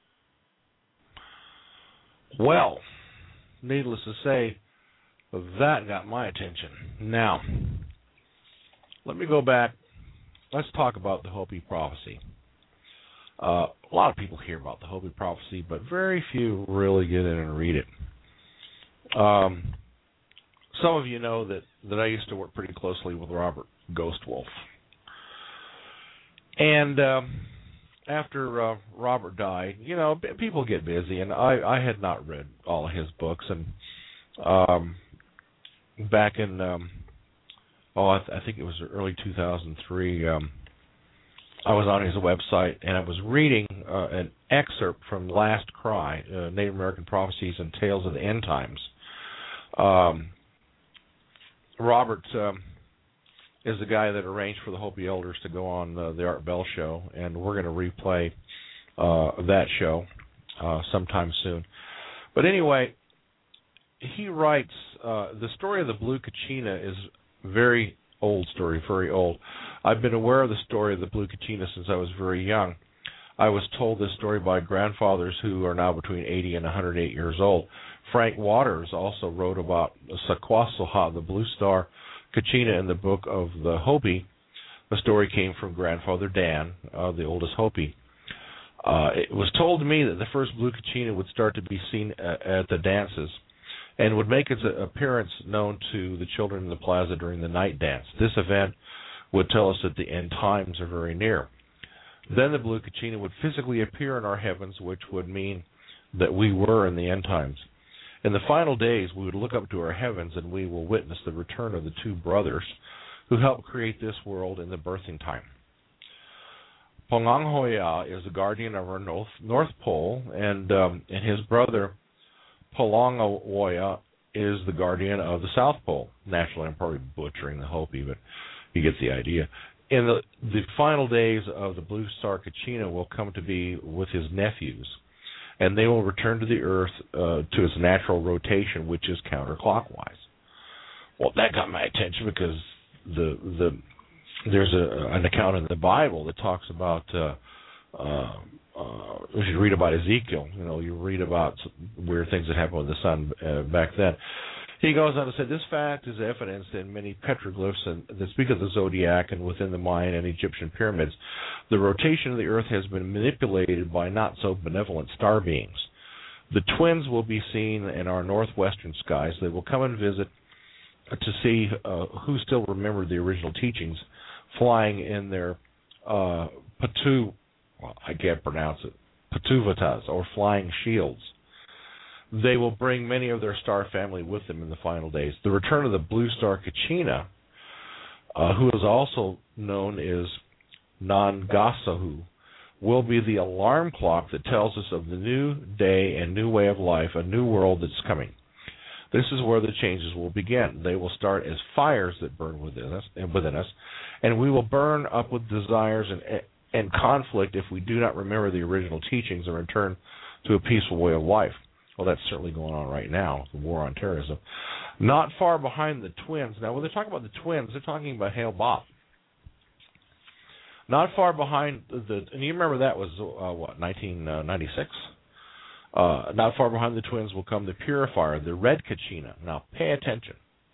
Well, needless to say, that got my attention. Now, let me go back. Let's talk about the Hopi prophecy. Uh, a lot of people hear about the Hopi prophecy, but very few really get in and read it. Um, some of you know that, that I used to work pretty closely with Robert Ghostwolf. And um, after uh, Robert died, you know, b- people get busy, and I, I had not read all of his books. And um, back in, um, oh, I, th- I think it was early two thousand three, um, I was on his website, and I was reading uh, an excerpt from Last Cry, uh, Native American Prophecies and Tales of the End Times. Um, Robert um, is the guy that arranged for the Hopi Elders to go on uh, the Art Bell show, and we're going to replay uh, that show uh, sometime soon. But anyway, he writes, uh, the story of the Blue Kachina is very old story, very old. I've been aware of the story of the Blue Kachina since I was very young. I was told this story by grandfathers who are now between eighty and one hundred eight years old. Frank Waters also wrote about Sequasoha, the Blue Star Kachina, in the book of the Hopi. The story came from Grandfather Dan, uh, the oldest Hopi. Uh, it was told to me that the first Blue Kachina would start to be seen at, at the dances and would make its appearance known to the children in the plaza during the night dance. This event would tell us that the end times are very near. Then the Blue Kachina would physically appear in our heavens, which would mean that we were in the end times. In the final days, we would look up to our heavens, and we will witness the return of the two brothers who helped create this world in the birthing time. Ponganghoya is the guardian of our north, north pole, and, um, and his brother Polongawoya is the guardian of the South Pole. Naturally, I'm probably butchering the Hopi, but you get the idea. In the, the final days of the Blue Star Kachina will come to be with his nephews, and they will return to the Earth uh, to its natural rotation, which is counterclockwise. Well, that got my attention because the the there's a, an account in the Bible that talks about uh, uh, Uh, if you read about Ezekiel, you know, you read about weird things that happened with the sun uh, back then. He goes on to say, this fact is evidenced in many petroglyphs and, that speak of the zodiac, and within the Mayan and Egyptian pyramids. The rotation of the Earth has been manipulated by not-so-benevolent star beings. The twins will be seen in our northwestern skies. They will come and visit to see uh, who still remember the original teachings, flying in their uh, patu, well, I can't pronounce it, patuvatas, or flying shields. They will bring many of their star family with them in the final days. The return of the Blue Star Kachina, uh, who is also known as Nangasahu, will be the alarm clock that tells us of the new day and new way of life, a new world that's coming. This is where the changes will begin. They will start as fires that burn within us, and within us, and we will burn up with desires and and conflict if we do not remember the original teachings and return to a peaceful way of life. Well, that's certainly going on right now, the war on terrorism. Not far behind the twins. Now, when they talk about the twins, they're talking about Hale Bopp. Not far behind the, and you remember that was uh, what, nineteen ninety-six. Uh, not far behind the twins will come the purifier, the red Kachina. Now, pay attention.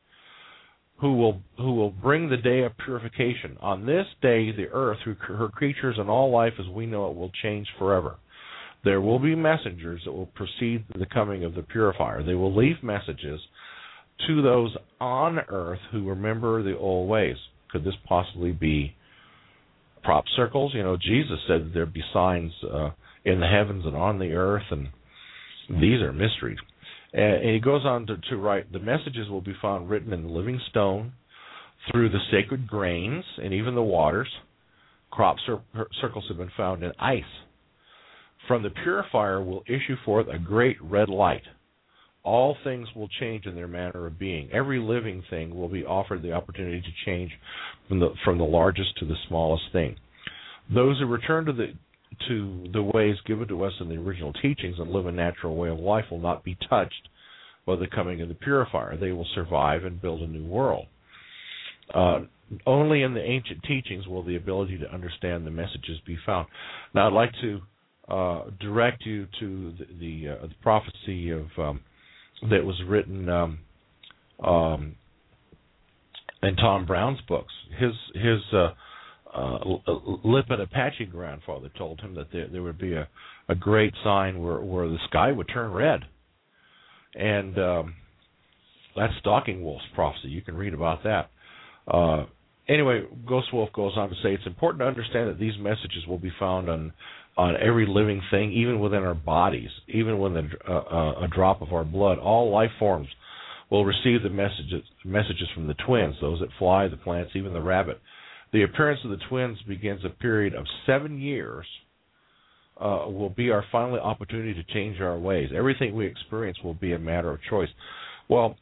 Who will who will bring the day of purification? On this day, the earth, through her creatures and all life as we know it, will change forever. There will be messengers that will precede the coming of the purifier. They will leave messages to those on earth who remember the old ways. Could this possibly be prop circles? You know, Jesus said there'd be signs uh, in the heavens and on the earth, and these are mysteries. And he goes on to, to write, the messages will be found written in the living stone, through the sacred grains, and even the waters. Crop cir- circles have been found in ice. From the purifier will issue forth a great red light. All things will change in their manner of being. Every living thing will be offered the opportunity to change from the from the largest to the smallest thing. Those who return to the to the ways given to us in the original teachings and live a natural way of life will not be touched by the coming of the purifier. They will survive and build a new world. Uh, only in the ancient teachings will the ability to understand the messages be found. Now, I'd like to uh, direct you to the, the, uh, the prophecy of um, that was written um, um, in Tom Brown's books. His his uh, uh, Lipan Apache grandfather told him that there, there would be a, a great sign where, where the sky would turn red. And um, that's Stalking Wolf's prophecy. You can read about that. Uh, anyway, Ghost Wolf goes on to say, it's important to understand that these messages will be found on on every living thing, even within our bodies, even within a, uh, a drop of our blood. All life forms will receive the messages messages from the twins, those that fly, the plants, even the rabbit. The appearance of the twins begins a period of seven years, uh, will be our final opportunity to change our ways. Everything we experience will be a matter of choice. Well,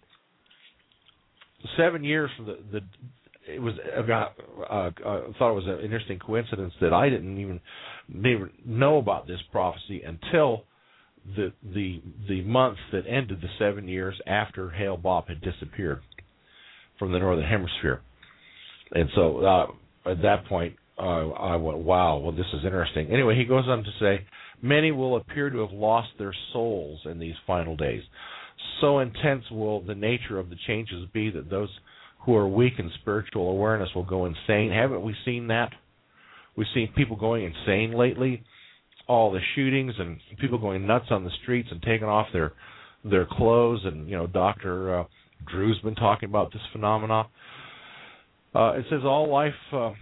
seven years from the, the it was about, uh, I thought it was an interesting coincidence that I didn't even, didn't even know about this prophecy until the the the month that ended the seven years after Hale Bopp had disappeared from the Northern Hemisphere. And so uh, at that point, uh, I went, wow, well, this is interesting. Anyway, he goes on to say, many will appear to have lost their souls in these final days. So intense will the nature of the changes be that those who are weak in spiritual awareness will go insane. Haven't we seen that? We've seen people going insane lately. All the shootings and people going nuts on the streets and taking off their their clothes. And, you know, Doctor Uh, Drew's been talking about this phenomenon. Uh, it says all life, uh,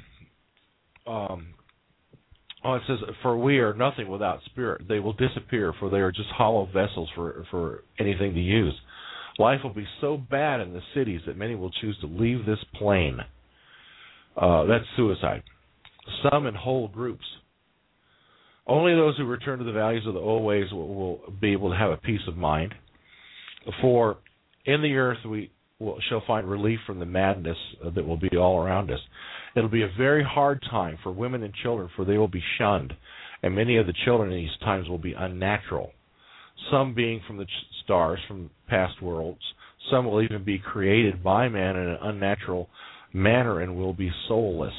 um, oh, it says, for we are nothing without spirit. They will disappear, for they are just hollow vessels for, for anything to use. Life will be so bad in the cities that many will choose to leave this plane. Uh, that's suicide. Some in whole groups. Only those who return to the values of the old ways will, will be able to have a peace of mind. For in the earth we will, shall find relief from the madness that will be all around us. It'll be a very hard time for women and children, for they will be shunned, and many of the children in these times will be unnatural. Some being from the stars, from past worlds. Some will even be created by man in an unnatural manner and will be soulless.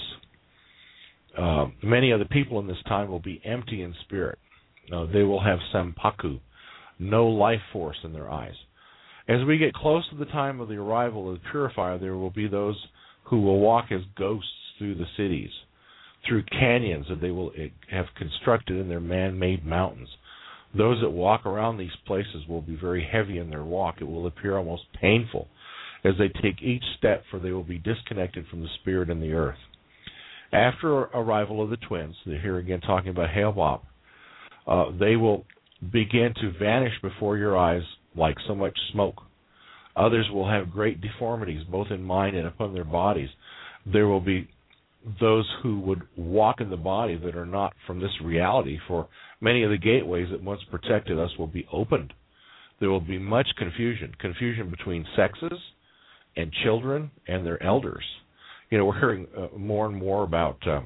Uh, many of the people in this time will be empty in spirit. Uh, they will have sampaku, no life force in their eyes. As we get close to the time of the arrival of the purifier, there will be those who will walk as ghosts through the cities, through canyons that they will have constructed in their man-made mountains. Those that walk around these places will be very heavy in their walk. It will appear almost painful as they take each step, for they will be disconnected from the spirit and the earth. After arrival of the twins, they're here again talking about Hale Bopp, uh, they will begin to vanish before your eyes like so much smoke. Others will have great deformities, both in mind and upon their bodies. There will be those who would walk in the body that are not from this reality, for many of the gateways that once protected us will be opened. There will be much confusion, confusion between sexes and children and their elders. You know, we're hearing uh, more and more about um,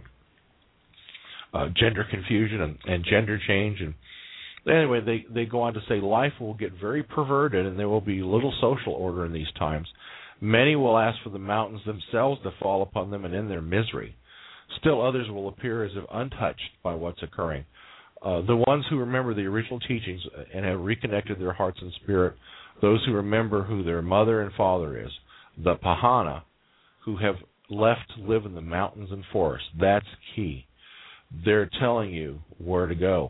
uh, gender confusion and, and gender change. And anyway, they, they go on to say life will get very perverted and there will be little social order in these times. Many will ask for the mountains themselves to fall upon them and end their misery. Still others will appear as if untouched by what's occurring. Uh, the ones who remember the original teachings and have reconnected their hearts and spirit, those who remember who their mother and father is, the Pahana, who have left to live in the mountains and forests, that's key. They're telling you where to go.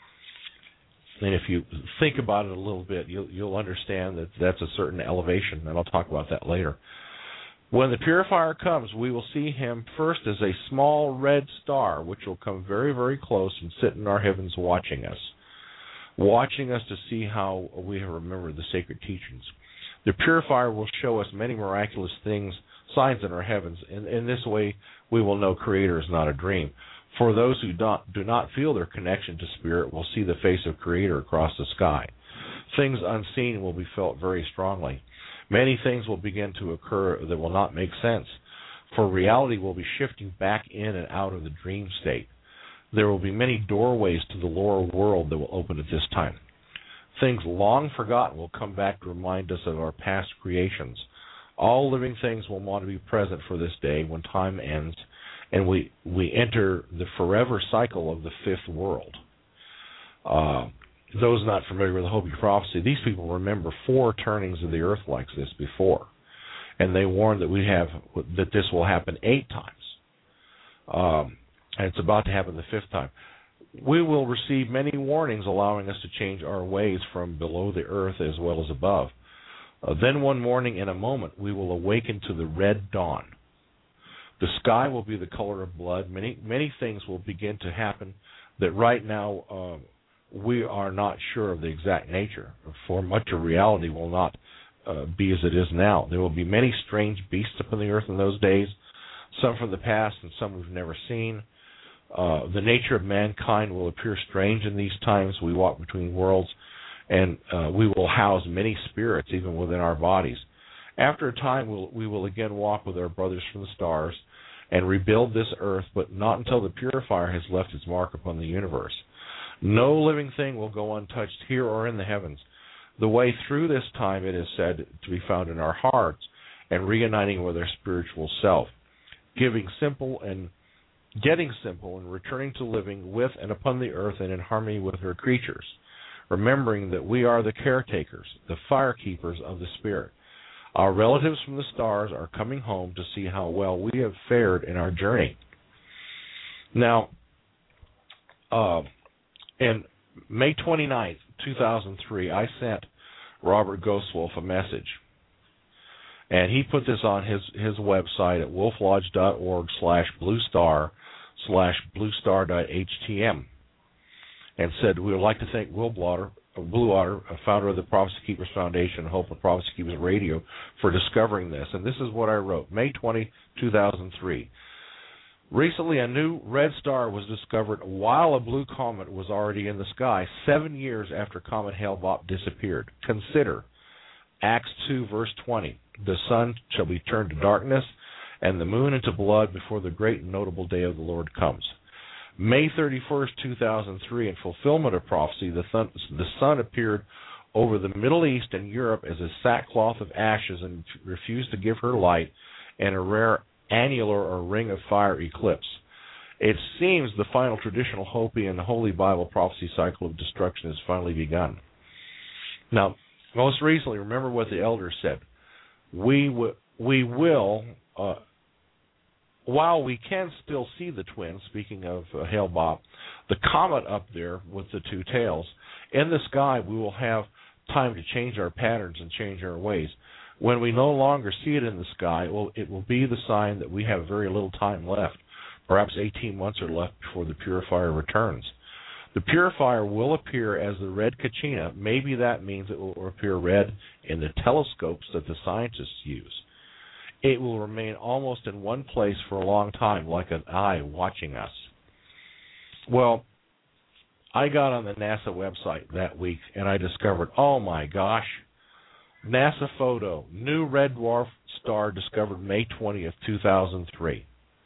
And if you think about it a little bit, you'll, you'll understand that that's a certain elevation, and I'll talk about that later. When the purifier comes, we will see him first as a small red star, which will come very, very close and sit in our heavens watching us, watching us to see how we have remembered the sacred teachings. The purifier will show us many miraculous things, signs in our heavens. In, in this way, we will know Creator is not a dream. For those who don't, do not feel their connection to Spirit will see the face of Creator across the sky. Things unseen will be felt very strongly. Many things will begin to occur that will not make sense, for reality will be shifting back in and out of the dream state. There will be many doorways to the lower world that will open at this time. Things long forgotten will come back to remind us of our past creations. All living things will want to be present for this day when time ends, and we, we enter the forever cycle of the fifth world. Uh, those not familiar with the Hopi prophecy, these people remember four turnings of the earth like this before, and they warn that we have that this will happen eight times, um, and it's about to happen the fifth time. We will receive many warnings allowing us to change our ways from below the earth as well as above. Uh, then one morning in a moment, we will awaken to the red dawn. The sky will be the color of blood. Many many things will begin to happen that right now uh, we are not sure of the exact nature, for much of reality will not uh, be as it is now. There will be many strange beasts upon the earth in those days, some from the past and some we've never seen. Uh, the nature of mankind will appear strange in these times. We walk between worlds, and uh, we will house many spirits even within our bodies. After a time, we'll, we will again walk with our brothers from the stars and rebuild this earth, but not until the purifier has left its mark upon the universe. No living thing will go untouched here or in the heavens. The way through this time, it is said, to be found in our hearts and reuniting with our spiritual self, giving simple and getting simple and returning to living with and upon the earth and in harmony with her creatures, remembering that we are the caretakers, the firekeepers of the Spirit. Our relatives from the stars are coming home to see how well we have fared in our journey. Now, uh, in May twenty-ninth, two thousand three, I sent Robert Ghostwolf a message. And he put this on his, his website at wolflodge.org slash bluestar slash bluestar.htm and said, we would like to thank Will Blotter, Blue Otter, a founder of the Prophecy Keepers Foundation and Hope of Prophecy Keepers Radio, for discovering this. And this is what I wrote, May twentieth, two thousand three. Recently, a new red star was discovered while a blue comet was already in the sky, seven years after Comet Hale-Bopp disappeared. Consider Acts two, verse twenty. The sun shall be turned to darkness, and the moon into blood before the great and notable day of the Lord comes. May thirty-first, two thousand three, in fulfillment of prophecy, the sun, the sun appeared over the Middle East and Europe as a sackcloth of ashes and refused to give her light, and a rare annular or ring of fire eclipse. It seems the final traditional Hopi and Holy Bible prophecy cycle of destruction has finally begun. Now, most recently, remember what the elders said. We, w- we will... Uh, While we can still see the twins, speaking of uh, Hale-Bopp, the comet up there with the two tails, in the sky we will have time to change our patterns and change our ways. When we no longer see it in the sky, it will, it will be the sign that we have very little time left. Perhaps eighteen months are left before the purifier returns. The purifier will appear as the red Kachina. Maybe that means it will appear red in the telescopes that the scientists use. it will remain almost in one place for a long time, like an eye watching us. Well, I got on the NASA website that week, and I discovered, oh my gosh, NASA photo, new red dwarf star discovered May twentieth, two thousand three.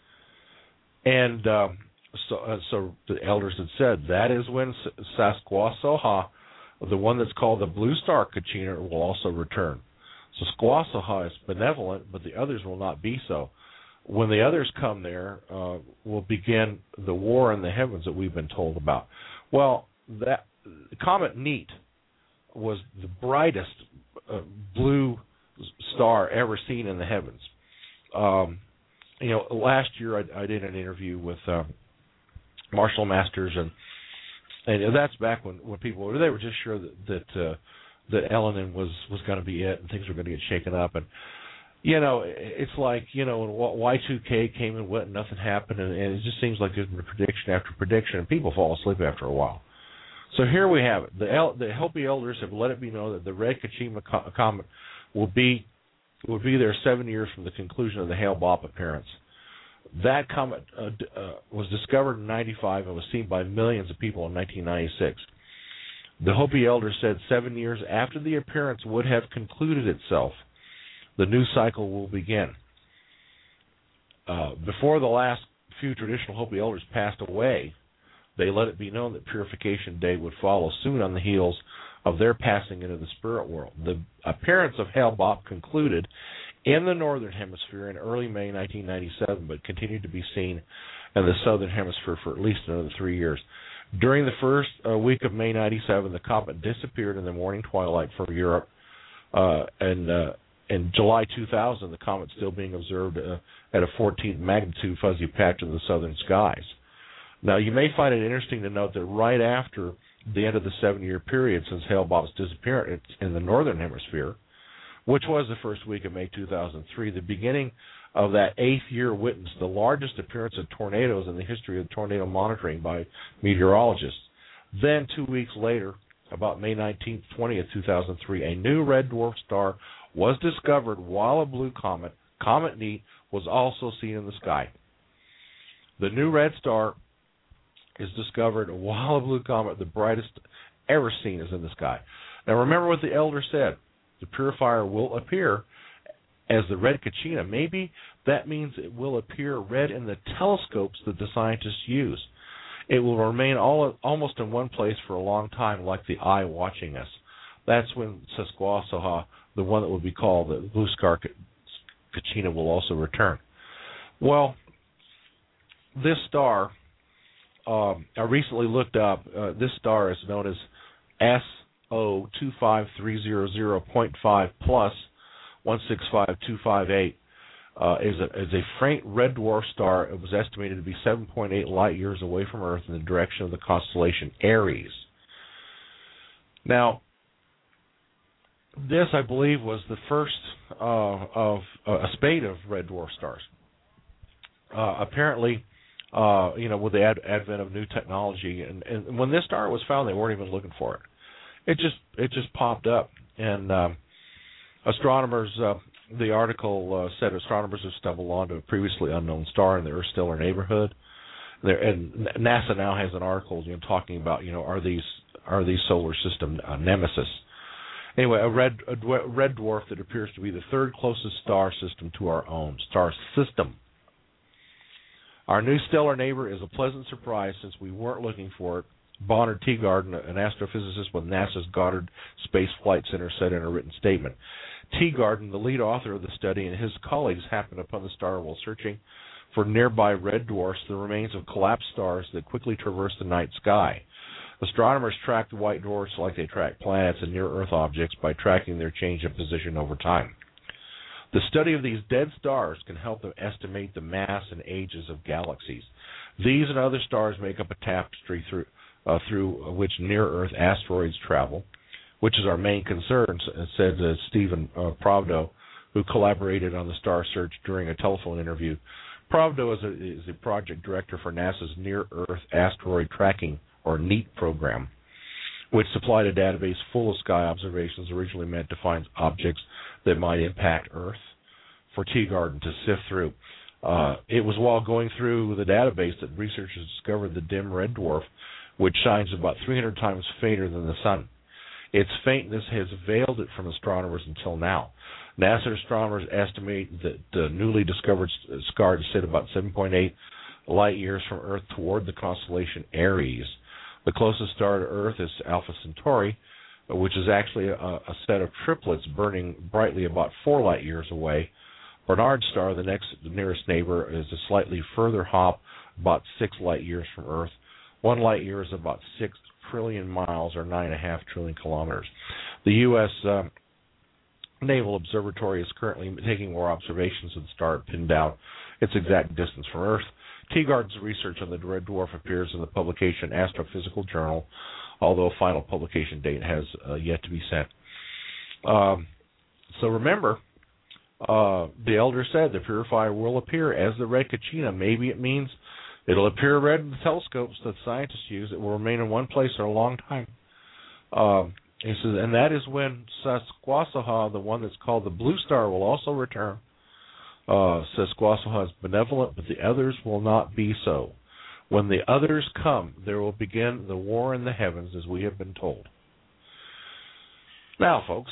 And um, so, uh, so the elders had said, that is when Sasquatch, the one that's called the blue star Kachina, will also return. So Squasaha is benevolent, but the others will not be so. When the others come there, uh, will begin the war in the heavens that we've been told about. Well, that Comet Neat was the brightest uh, blue star ever seen in the heavens. Um, you know, last year I, I did an interview with uh, Marshall Masters, and and that's back when, when people they were just sure that that, uh, that Elenin was was going to be it, and things were going to get shaken up. And you know, it's like, you know, when Y two K came and went and nothing happened, and, and it just seems like there's been prediction after prediction, and people fall asleep after a while. So here we have it. The, El- the Hopi elders have let it be known that the Red Kachina co- comet will be will be there seven years from the conclusion of the Hale-Bopp appearance. That comet uh, d- uh, was discovered in ninety-five and was seen by millions of people in nineteen ninety-six. The Hopi elders said seven years after the appearance would have concluded itself, the new cycle will begin. Uh, before the last few traditional Hopi elders passed away, they let it be known that Purification Day would follow soon on the heels of their passing into the spirit world. The appearance of Hale-Bopp concluded in the northern hemisphere in early May nineteen ninety-seven, but continued to be seen in the southern hemisphere for at least another three years. During the first uh, week of May ninety-seven, the comet disappeared in the morning twilight from Europe, uh, and uh, in July two thousand, the comet still being observed uh, at a fourteenth magnitude fuzzy patch in the southern skies. Now, you may find it interesting to note that right after the end of the seven-year period since Hale-Bopp's disappearance in the northern hemisphere, which was the first week of May two thousand three, the beginning of that eighth year witnessed the largest appearance of tornadoes in the history of tornado monitoring by meteorologists. Then, two weeks later, about May nineteenth, twentieth, two thousand three, a new red dwarf star was discovered while a blue comet, Comet Neat, was also seen in the sky. The new red star is discovered while a blue comet, the brightest ever seen, is in the sky. Now remember what the elder said. The purifier will appear as the red Kachina. Maybe that means it will appear red in the telescopes that the scientists use. It will remain all, almost in one place for a long time, like the eye watching us. That's when Sasquatch, the one that would be called the blue star Kachina, will also return. Well, this star, um, I recently looked up, uh, this star is known as S O two five three zero zero point five plus one six five two five eight. Uh, is, a, is a faint red dwarf star. It was estimated to be seven point eight light years away from Earth in the direction of the constellation Aries. Now, this, I believe, was the first uh, of uh, a spate of red dwarf stars. Uh, apparently, uh, you know, with the ad- advent of new technology, and, and when this star was found, they weren't even looking for it. It just it just popped up, and um, astronomers. Uh, the article uh, said astronomers have stumbled onto a previously unknown star in the Earth stellar neighborhood. There, and NASA now has an article, you know, talking about, you know, are these are these solar system uh, nemesis? Anyway, a red a dw- red dwarf that appears to be the third closest star system to our own star system. Our new stellar neighbor is a pleasant surprise since we weren't looking for it. Bonner Teeguarden, an astrophysicist with NASA's Goddard Space Flight Center, said in a written statement. Teeguarden, the lead author of the study, and his colleagues happened upon the star while searching for nearby red dwarfs, the remains of collapsed stars that quickly traverse the night sky. Astronomers track the white dwarfs like they track planets and near-Earth objects by tracking their change in position over time. The study of these dead stars can help them estimate the mass and ages of galaxies. These and other stars make up a tapestry through uh, through which near-Earth asteroids travel, which is our main concern, said uh, Stephen uh, Pravdo, who collaborated on the star search during a telephone interview. Pravdo is a, is a project director for NASA's Near-Earth Asteroid Tracking, or NEAT program, which supplied a database full of sky observations originally meant to find objects that might impact Earth. for Teegarden to sift through. Uh, it was while going through the database that researchers discovered the dim red dwarf, which shines about three hundred times fainter than the sun. Its faintness has veiled it from astronomers until now. NASA astronomers estimate that the newly discovered star is set about seven point eight light years from Earth toward the constellation Aries. The closest star to Earth is Alpha Centauri, which is actually a, a set of triplets burning brightly about four light years away. Barnard's star, the next the nearest neighbor, is a slightly further hop, about six light years from Earth. One light year is about six trillion miles, or nine and a half trillion kilometers. The U S Uh, Naval Observatory is currently taking more observations of the star to pin down its exact distance from Earth. Teegarden's research on the red dwarf appears in the publication Astrophysical Journal, although a final publication date has uh, yet to be set. Um, so remember, uh, the elder said the purifier will appear as the red Kachina. Maybe it means it'll appear red in the telescopes that scientists use. It will remain in one place for a long time. Um, he says, and that is when Sasquatch, the one that's called the blue star, will also return. Uh, Sasquatch is benevolent, but the others will not be so. When the others come, there will begin the war in the heavens, as we have been told. Now, folks,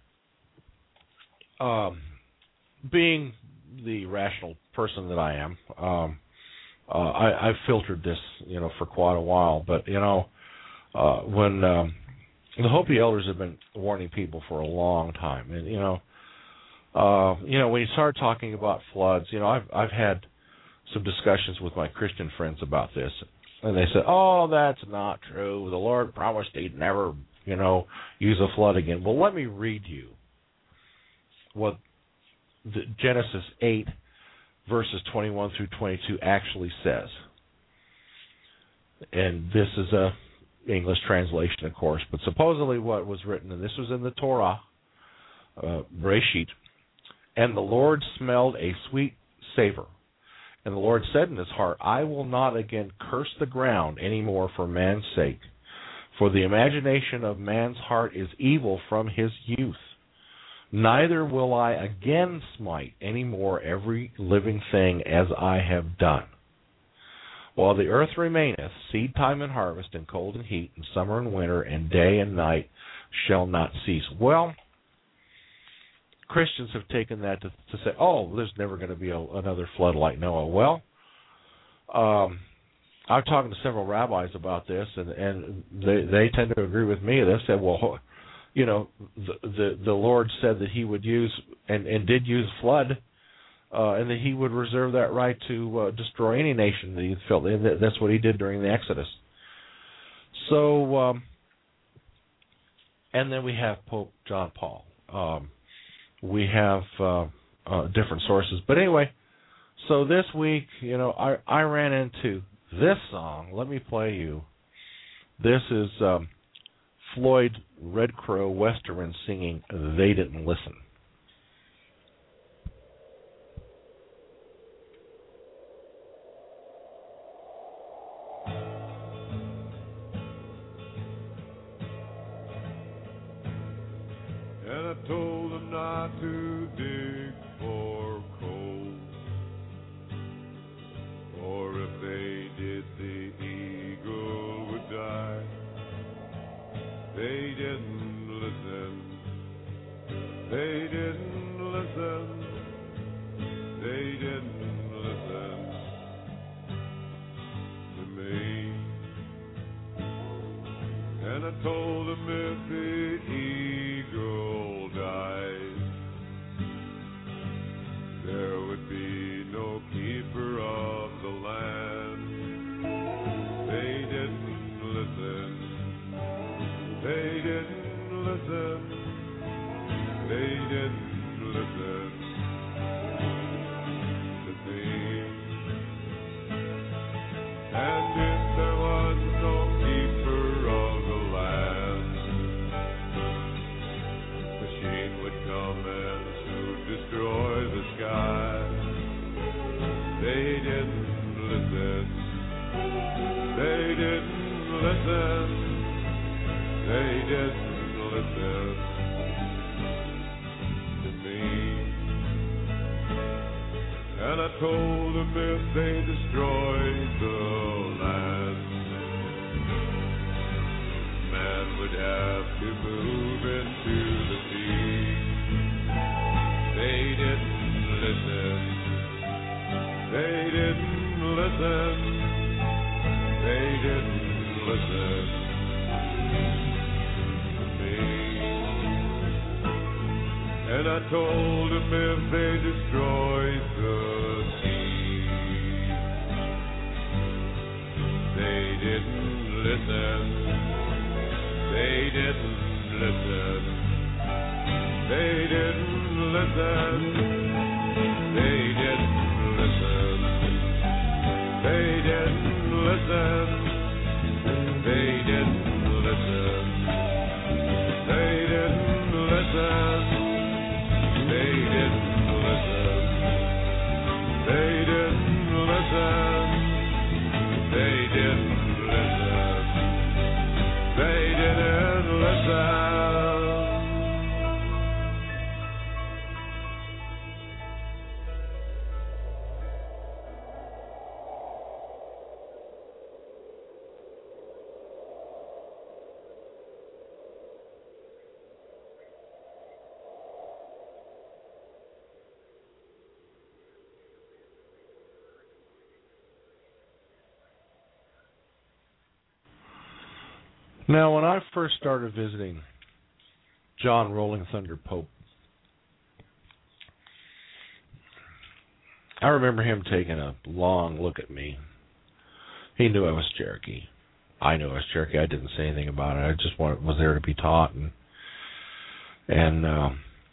um, being the rational person that I am, um, uh, I, I've filtered this, you know, for quite a while. But you know, uh, when um, the Hopi elders have been warning people for a long time, and you know. Uh, you know, when you start talking about floods, you know, I've I've had some discussions with my Christian friends about this, and they said, "Oh, that's not true. The Lord promised He'd never, you know, use a flood again." Well, let me read you what the Genesis eight, verses twenty-one through twenty-two actually says, and this is a English translation, of course, but supposedly what was written, and this was in the Torah, uh, Bereshit. And the Lord smelled a sweet savor. And the Lord said in his heart, I will not again curse the ground any more for man's sake. For the imagination of man's heart is evil from his youth. Neither will I again smite any more every living thing as I have done. While the earth remaineth, seed time and harvest, and cold and heat, and summer and winter, and day and night shall not cease. Well, Christians have taken that to, to say, oh, there's never going to be a, another flood like Noah. Well, um, I've talked to several rabbis about this, and, and they, they tend to agree with me. They said, well, you know, the the, the Lord said that He would use and, and did use flood, uh, and that He would reserve that right to uh, destroy any nation that He felt. And that's what He did during the Exodus. So, um, and then we have Pope John Paul. Um, We have uh, uh, different sources. But anyway, so this week, you know, I, I ran into this song. Let me play you. This is um, Floyd Red Crow Westerman singing They Didn't Listen. And I told them not to dig for coal, or if they did, the eagle would die. They didn't listen. They didn't listen. They didn't listen to me. And I told them if the eagle died, there would be no keeper of the land. They didn't listen. They didn't listen. They didn't listen to me. And if there was no keeper of the land, machine would come and soon destroy the sky. They didn't listen. They didn't listen. They didn't listen. And I told them if they destroyed the land, man would have to move into the sea. They didn't listen. They didn't listen. They didn't listen to me. And I told them if they destroyed the sea, they didn't listen. They didn't listen. They didn't listen. They didn't listen. They didn't listen. They didn't listen. They didn't listen. They didn't listen. They didn't listen. They didn't listen. They didn't listen. Now, when I first started visiting John Rolling Thunder Pope, I remember him taking a long look at me. He knew I was Cherokee. I knew I was Cherokee. I didn't say anything about it. I just wanted, was there to be taught. And, and uh,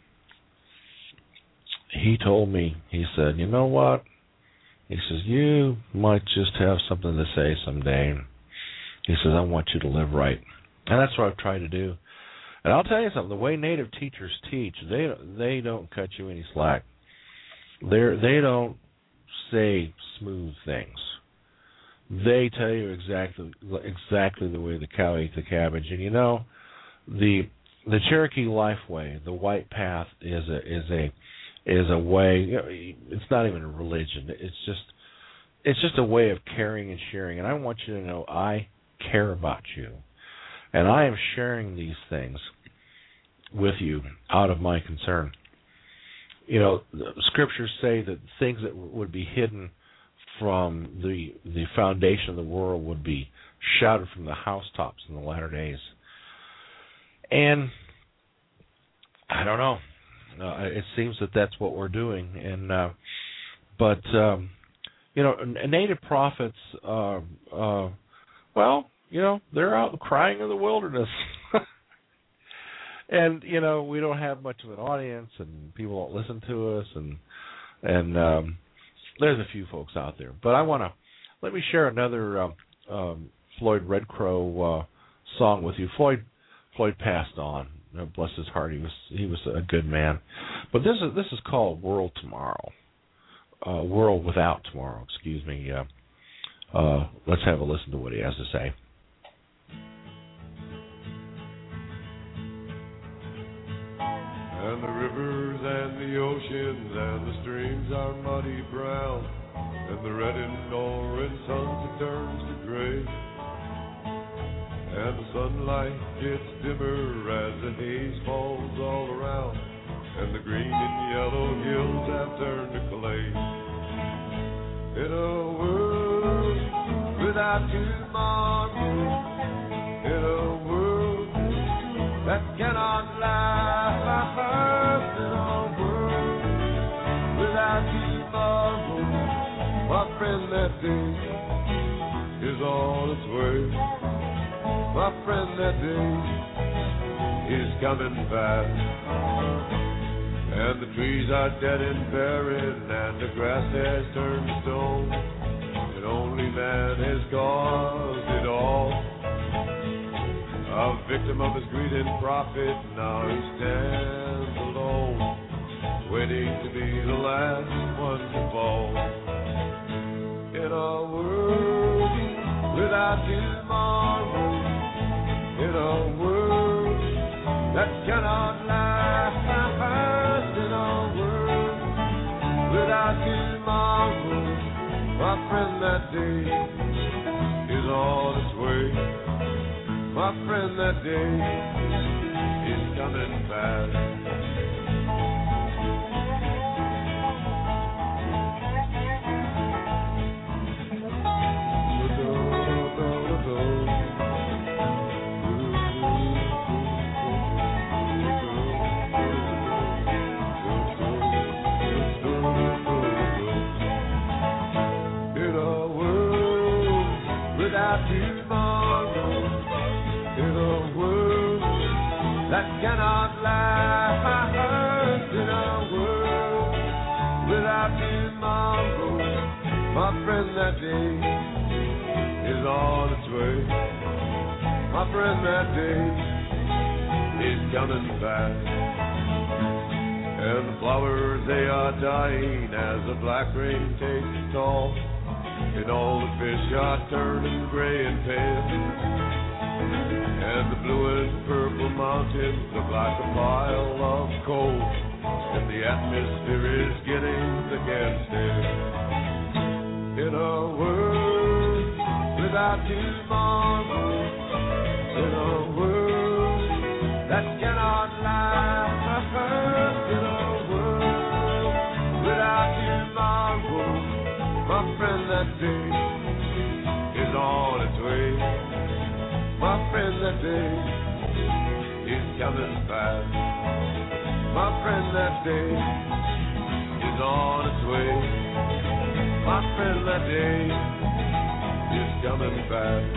he told me, he said, you know what? He says, you might just have something to say someday. He says, I want you to live right. And that's what I've tried to do. And I'll tell you something, the way native teachers teach, they they don't cut you any slack. They're, they don't say smooth things. They tell you exactly exactly the way the cow ate the cabbage. And you know, the the Cherokee life way, the white path is a is a is a way, you know, it's not even a religion. It's just it's just a way of caring and sharing. And I want you to know I care about you, and I am sharing these things with you out of my concern. You know, the scriptures say that things that would be hidden from the the foundation of the world would be shouted from the housetops in the latter days. And I don't know. Uh, it seems that that's what we're doing. And uh, but um, you know, native prophets. Uh, uh, well. You know, they're out crying in the wilderness. And, you know, we don't have much of an audience, and people don't listen to us, and and um, there's a few folks out there. But I want to, let me share another um, um, Floyd Red Crow uh, song with you. Floyd Floyd passed on. Bless his heart, he was he was a good man. But this is this is called World Tomorrow. Uh, World Without Tomorrow, excuse me. Uh, uh, let's have a listen to what he has to say. And the rivers and the oceans and the streams are muddy brown, and the red and orange suns it turns to gray, and the sunlight gets dimmer as the haze falls all around, and the green and yellow hills have turned to clay. In a world without tomorrow, in a world that cannot last, in a world without tomorrow, my friend, that day is on its way. My friend, that day is coming fast, and the trees are dead and barren, and the grass has turned to stone, and only man has caused it all. A victim of his greed and profit, now he stands alone, waiting to be the last one to fall. In a world without tomorrow, in a world that cannot last, in a world without without tomorrow, my friend, that day is on its way. My friend, that day is coming fast. That cannot last in a world without tomorrow. My friend, that day is on its way. My friend, that day is coming back. And the flowers, they are dying as the black rain takes its toll. And all the fish are turning gray and pale. And the blue and purple mountains look like a pile of coal, and the atmosphere is getting against it. In a world without tomorrow, in a world that cannot last, in a world without tomorrow, my friend, that day is on its way. My friend, that day is coming fast. My friend, that day is on its way. My friend, that day is coming fast.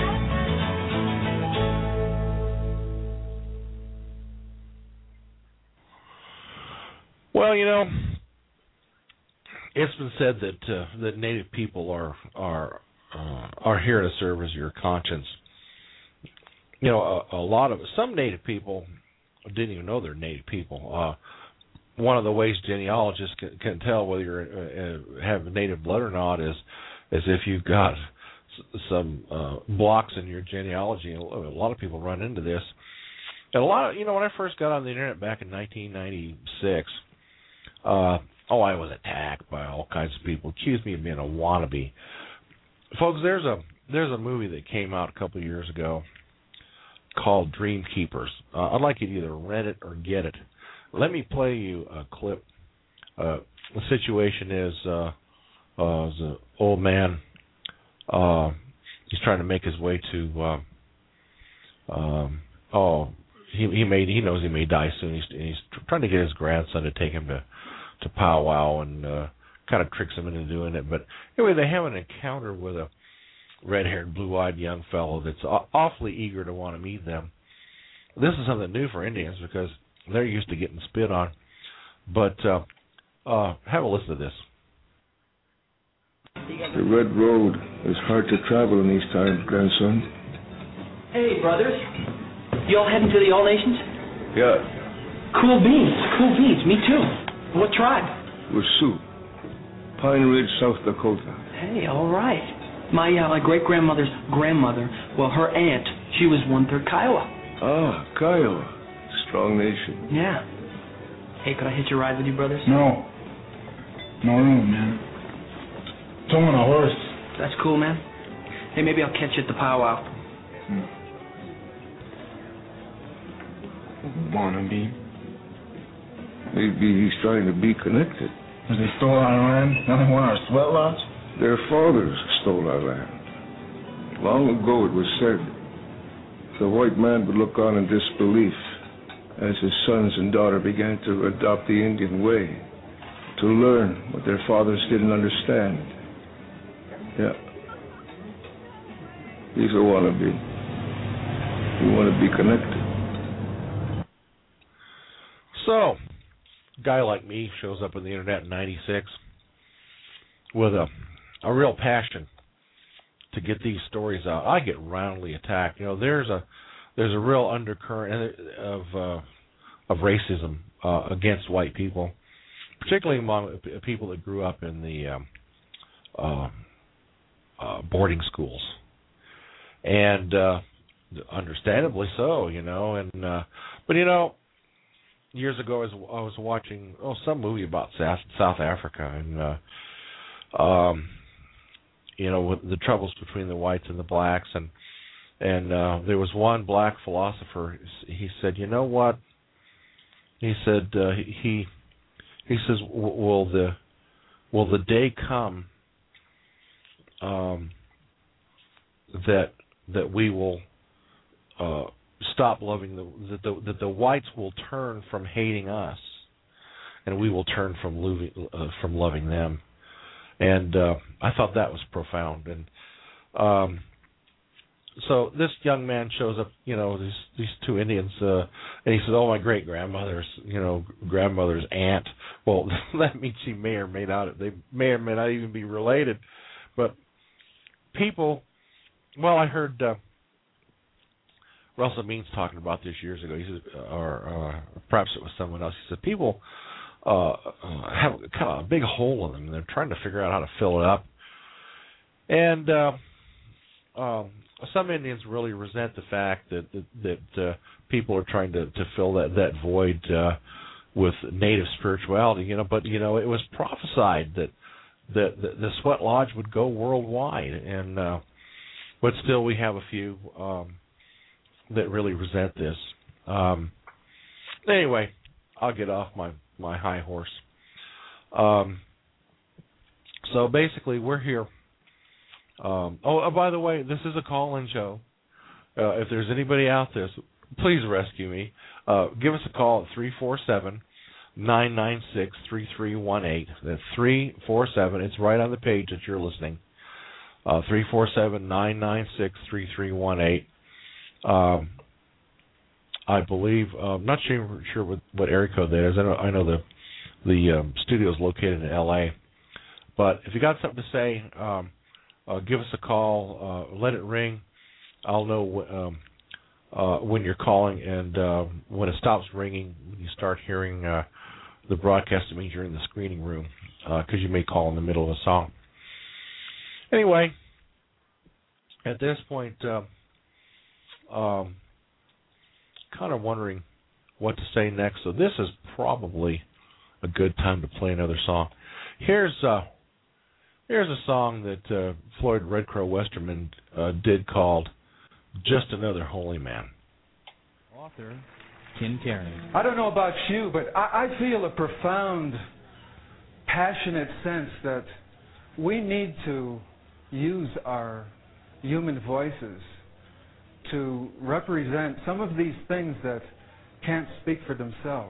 Well, you know, it's been said that uh, that Native people are are uh, are here to serve as your conscience. You know, a, a lot of some Native people didn't even know they're Native people. Uh, one of the ways genealogists can, can tell whether you uh, have Native blood or not is, is if you've got s- some uh, blocks in your genealogy. A lot of people run into this. And a lot of, you know, when I first got on the internet back in nineteen ninety-six, uh, oh, I was attacked by all kinds of people, accused me of being a wannabe. Folks, there's a there's a movie that came out a couple of years ago called Dream Keepers. Uh, I'd like you to either rent it or get it. Let me play you a clip. Uh, the situation is uh, uh, the old man. Uh, he's trying to make his way to. Uh, um, oh, he he may he knows he may die soon. He's, he's trying to get his grandson to take him to to powwow and uh, kind of tricks him into doing it. But anyway, they have an encounter with a red-haired, blue-eyed young fellow that's awfully eager to want to meet them. This is something new for Indians because they're used to getting spit on. But uh, uh, have a listen to this. The red road is hard to travel in these times, grandson. Hey, brothers. You all heading to the All Nations? Yeah. Cool beans. Cool beans. Me too. What tribe? We're Sioux. Pine Ridge, South Dakota. Hey, all right. My uh, my great-grandmother's grandmother, well, her aunt, she was one-third Kiowa. Ah, Kiowa. Strong nation. Yeah. Hey, could I hitch a ride with you, brothers? No. No room, man. It's on a horse. That's cool, man. Hey, maybe I'll catch you at the powwow. Hmm. Wannabe. Maybe he's trying to be connected. Because they stole our land? Now they want our sweat lodge? Their fathers stole our land. Long ago it was said the white man would look on in disbelief as his sons and daughter began to adopt the Indian way, to learn what their fathers didn't understand. Yeah. He's a wannabe. We want to be connected. So, a guy like me shows up on the internet in ninety-six with a a real passion to get these stories out. I get roundly attacked. You know, there's a there's a real undercurrent of uh, of racism uh, against white people, particularly among people that grew up in the um, uh, uh, boarding schools, and uh, understandably so. You know, and uh, but you know, years ago I was, I was watching oh some movie about South South Africa and. Uh, um, you know, with the troubles between the whites and the blacks, and and uh, there was one black philosopher. He said, "You know what?" He said, uh, "He he says, will the will the day come um, that that we will uh, stop loving the that, the that the whites will turn from hating us, and we will turn from loving uh, from loving them." And uh, I thought that was profound. And um, so this young man shows up, you know, these these two Indians, uh, and he says, "Oh, my great grandmother's, you know, grandmother's aunt." Well, that means she may or may not, they may or may not even be related. But people, well, I heard uh, Russell Means talking about this years ago. He said, or uh, perhaps it was someone else. He said, people uh, have kind of a big hole in them, and they're trying to figure out how to fill it up. And uh, um, some Indians really resent the fact that that, that uh, people are trying to, to fill that that void uh, with native spirituality. You know, but you know, it was prophesied that that the, the Sweat Lodge would go worldwide, and uh, but still, we have a few um, that really resent this. Um, anyway, I'll get off my my high horse. Um, so basically, we're here. Um, oh, oh, by the way, this is a call-in show. Uh, if there's anybody out there, please rescue me. Uh, give us a call at three four seven, nine nine six, three three one eight. That's three four seven. It's right on the page that you're listening. Uh, three four seven, nine nine six, three three one eight. Um, I believe, uh, I'm not sure, sure what, what area code that is. I know, I know the, the um, studio is located in L A. But if you got something to say, um, Uh, give us a call. Uh, let it ring. I'll know w- um, uh, when you're calling, and uh, when it stops ringing, when you start hearing uh, the broadcast, it means you're in the screening room, because uh, you may call in the middle of a song. Anyway, at this point, uh, um, kind of wondering what to say next. So this is probably a good time to play another song. Here's uh, Here's a song that uh, Floyd Red Crow Westerman uh, did called Just Another Holy Man. Author, Ken Cairney. I don't know about you, but I, I feel a profound, passionate sense that we need to use our human voices to represent some of these things that can't speak for themselves.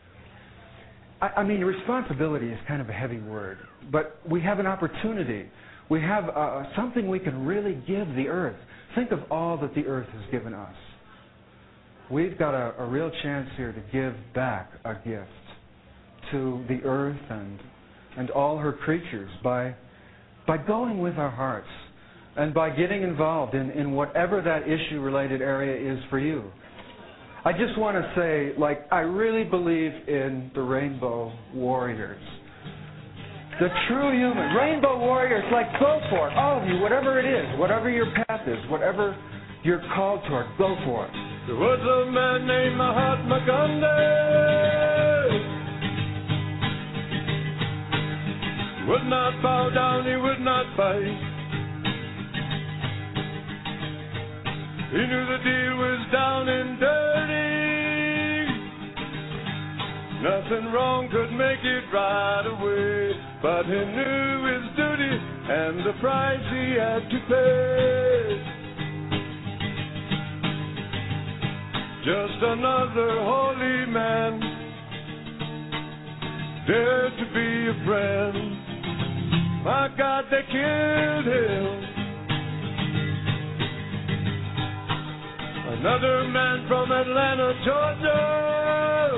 I mean, responsibility is kind of a heavy word, but we have an opportunity. We have uh, something we can really give the earth. Think of all that the earth has given us. We've got a, a real chance here to give back a gift to the earth and and all her creatures by by going with our hearts and by getting involved in, in whatever that issue-related area is for you. I just want to say, like, I really believe in the Rainbow Warriors. The true human. Rainbow Warriors, like, go for it. All of you, whatever it is, whatever your path is, whatever you're called toward, go for it. There was a man named Mahatma Gandhi. He would not bow down, he would not fight. He knew the deal was down and dirty. Nothing wrong could make it right away. But he knew his duty and the price he had to pay. Just another holy man, dared to be a friend. My God, they killed him. Another man from Atlanta, Georgia,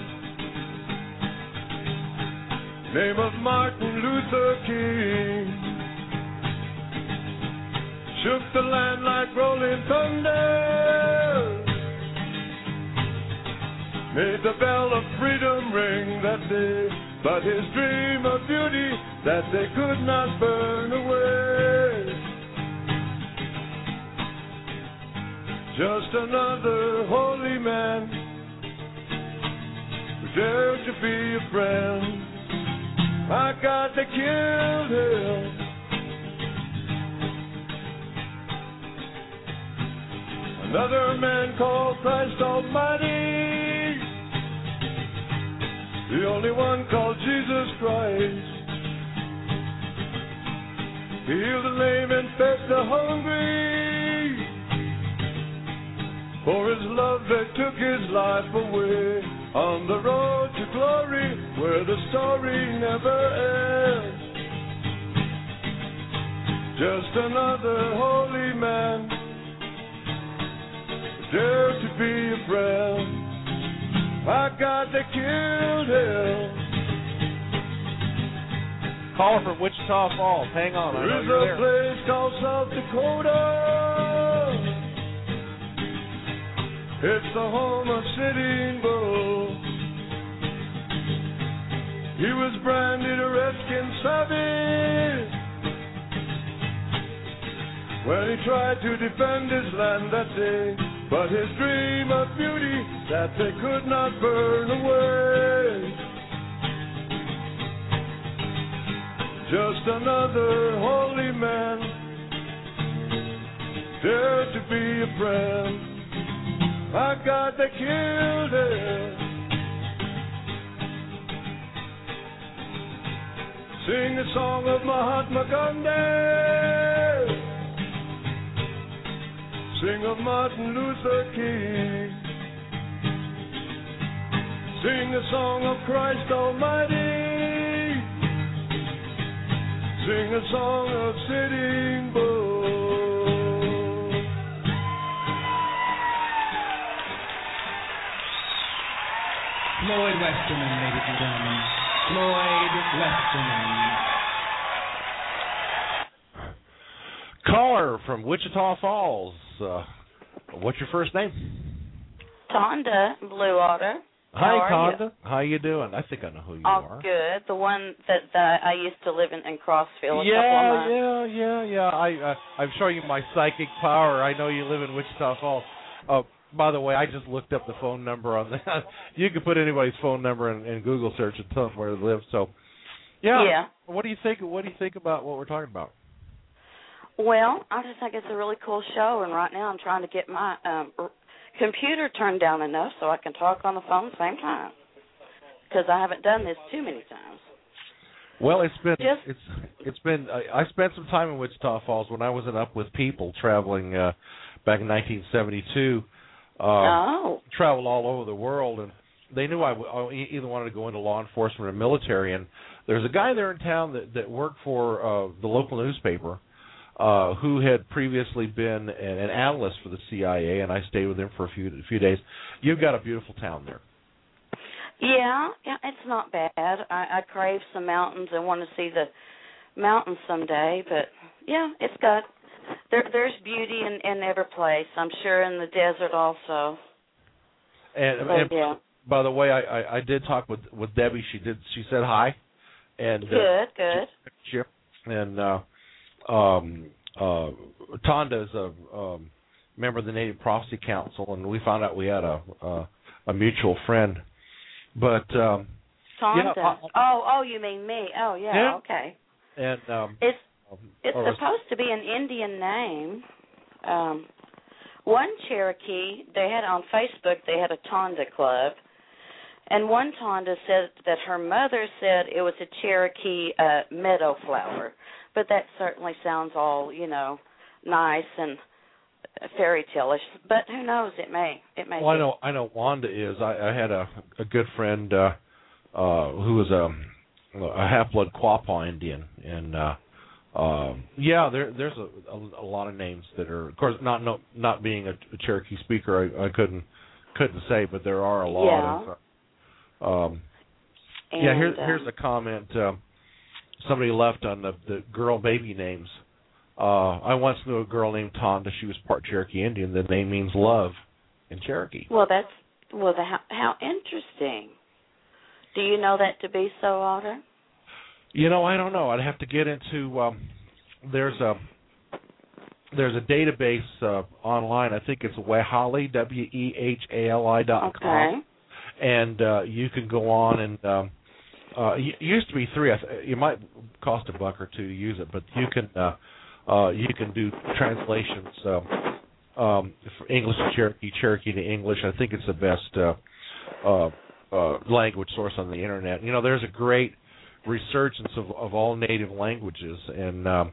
name of Martin Luther King, shook the land like rolling thunder, made the bell of freedom ring that day, but his dream of beauty that they could not burn away. Just another holy man who dared to be a friend. My God, they killed him. Another man called Christ Almighty, the only one called Jesus Christ. He healed the lame and fed the hungry. For his love that took his life away. On the road to glory, where the story never ends. Just another holy man, dare to be a friend. My God, they killed him. Caller from Wichita Falls. Hang on, I know you're there. There is a place called South Dakota. It's the home of Sitting Bull. He was branded a redskin savage when he tried to defend his land that day. But his dream of beauty that they could not burn away. Just another holy man, dare to be a friend. My God, they killed him. Sing the song of Mahatma Gandhi. Sing of Martin Luther King. Sing the song of Christ Almighty. Sing a song of Sitting Bull. Floyd Westerman, ladies and gentlemen. Floyd Westerman. Caller from Wichita Falls. Uh, what's your first name? Tonda, Blue Otter. Hi, How Tonda. you? How you doing? I think I know who you All are. good. The one that, that I used to live in, in Crossville a yeah, couple of months. Yeah, yeah, yeah. I, uh, I'm showing you my psychic power. I know you live in Wichita Falls. Uh, by the way, I just looked up the phone number on that. You can put anybody's phone number in, in Google search and tell them where they live. So, yeah. Yeah. What do you think? What do you think about what we're talking about? Well, I just think it's a really cool show, and right now I'm trying to get my um, r- computer turned down enough so I can talk on the phone at the same time. Because I haven't done this too many times. Well, it's been Just, it's it's been. I, I spent some time in Wichita Falls when I was in Up with People, traveling uh, back in nineteen seventy-two. Uh, oh. Traveled all over the world, and they knew I, w- I either wanted to go into law enforcement or military. And there's a guy there in town that that worked for uh, the local newspaper, uh, who had previously been an, an analyst for the C I A, and I stayed with him for a few a few days. You've got a beautiful town there. Yeah, yeah, it's not bad. I, I crave some mountains. I want to see the mountains someday, but yeah, it's got there. There's beauty in, in every place. I'm sure in the desert also. And, but, and yeah. by the way, I, I, I did talk with, with Debbie. She did. She said hi. And good, uh, good. She, and uh, um, uh, Tonda is a um, member of the Native Prophecy Council, and we found out we had a a, a mutual friend. But um, Tonda. Yeah, I, oh, oh, you mean me? Oh, yeah. yeah. Okay. And um, it's it's or, supposed to be an Indian name. Um, one Cherokee they had on Facebook. They had a Tonda club, and one Tonda said that her mother said it was a Cherokee uh, meadow flower. But that certainly sounds all you know nice and fairy tale-ish, but who knows? It may. It may. Well, be. I know. I know. Wanda is. I, I had a, a good friend uh, uh, who was a a half-blood Quapaw Indian, and uh, uh, yeah, there there's a, a, a lot of names that are. Of course, not no, not being a, a Cherokee speaker, I, I couldn't couldn't say, but there are a lot yeah. of. Uh, um, and, yeah. Here's um, here's a comment uh, somebody left on the, the girl baby names. Uh, I once knew a girl named Tonda. She was part Cherokee Indian. The name means love in Cherokee. Well, that's well. The, how, how interesting. Do you know that to be so, Otter? You know, I don't know. I'd have to get into. Um, there's a there's a database uh, online. I think it's Wehali, W E H A L I dot com, okay. and uh, you can go on and um, uh, it used to be three. It might cost a buck or two to use it, but you can uh, uh, you can do translations uh, um, for English to Cherokee, Cherokee to English. I think it's the best uh, uh, uh, language source on the internet. You know, there's a great resurgence of, of all native languages, and um,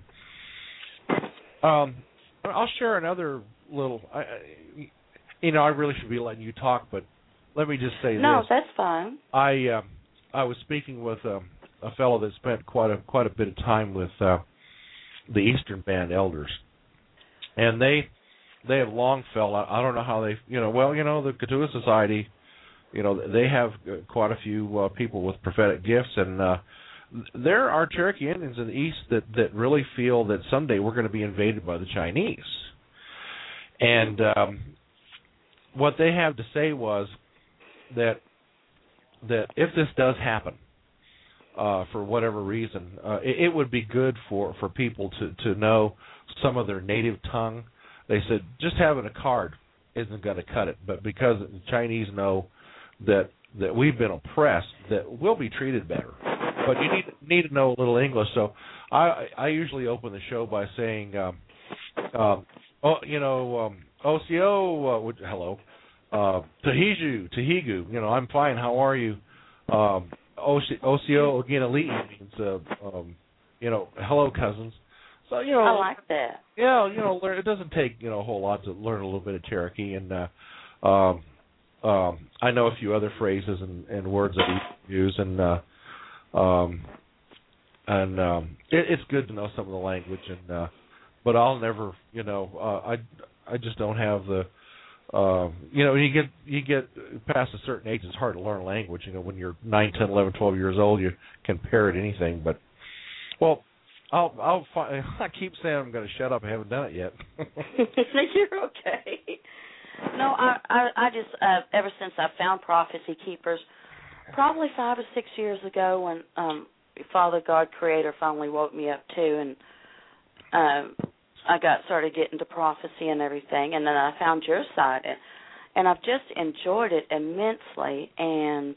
um, I'll share another little. I, I, you know, I really should be letting you talk, but let me just say no, this. No, that's fine. I uh, I was speaking with um, a fellow that spent quite a quite a bit of time with uh, the Eastern Band elders, and they they have long felt. I, I don't know how they, you know, well, you know, the Kituwa Society, you know, they have quite a few uh, people with prophetic gifts, and uh, there are Cherokee Indians in the East that, that really feel that someday we're going to be invaded by the Chinese. And um, what they have to say was that that if this does happen, uh, for whatever reason, uh, it, it would be good for, for people to, to know some of their native tongue. They said just having a card isn't going to cut it, but because the Chinese know that that we've been oppressed, that we'll be treated better. But you need need to know a little English. So I I usually open the show by saying, um, um, oh, you know, um, O C O, uh, which, hello, uh, Tahiju, Tahigu, you know, I'm fine. How are you? Um, O C O Oginali means, uh, um, you know, hello, cousins. So you know, I like that. Yeah, you know, learn, it doesn't take you know a whole lot to learn a little bit of Cherokee, and uh, um, um, I know a few other phrases and, and words that we use, and uh, um, and um, it, it's good to know some of the language, and uh, but I'll never, you know, uh, I I just don't have the. Uh, you know, you get you get past a certain age, it's hard to learn language. You know, when you're nine, ten, eleven, twelve years old, you can parrot anything. But, well, I'll I'll fi- I keep saying I'm going to shut up. I haven't done it yet. You're okay. No, I I, I just uh, ever since I found Prophecy Keepers, probably five or six years ago, when um, Father God Creator finally woke me up too, and. Um, I got started getting to prophecy and everything, and then I found your site, and, and I've just enjoyed it immensely. And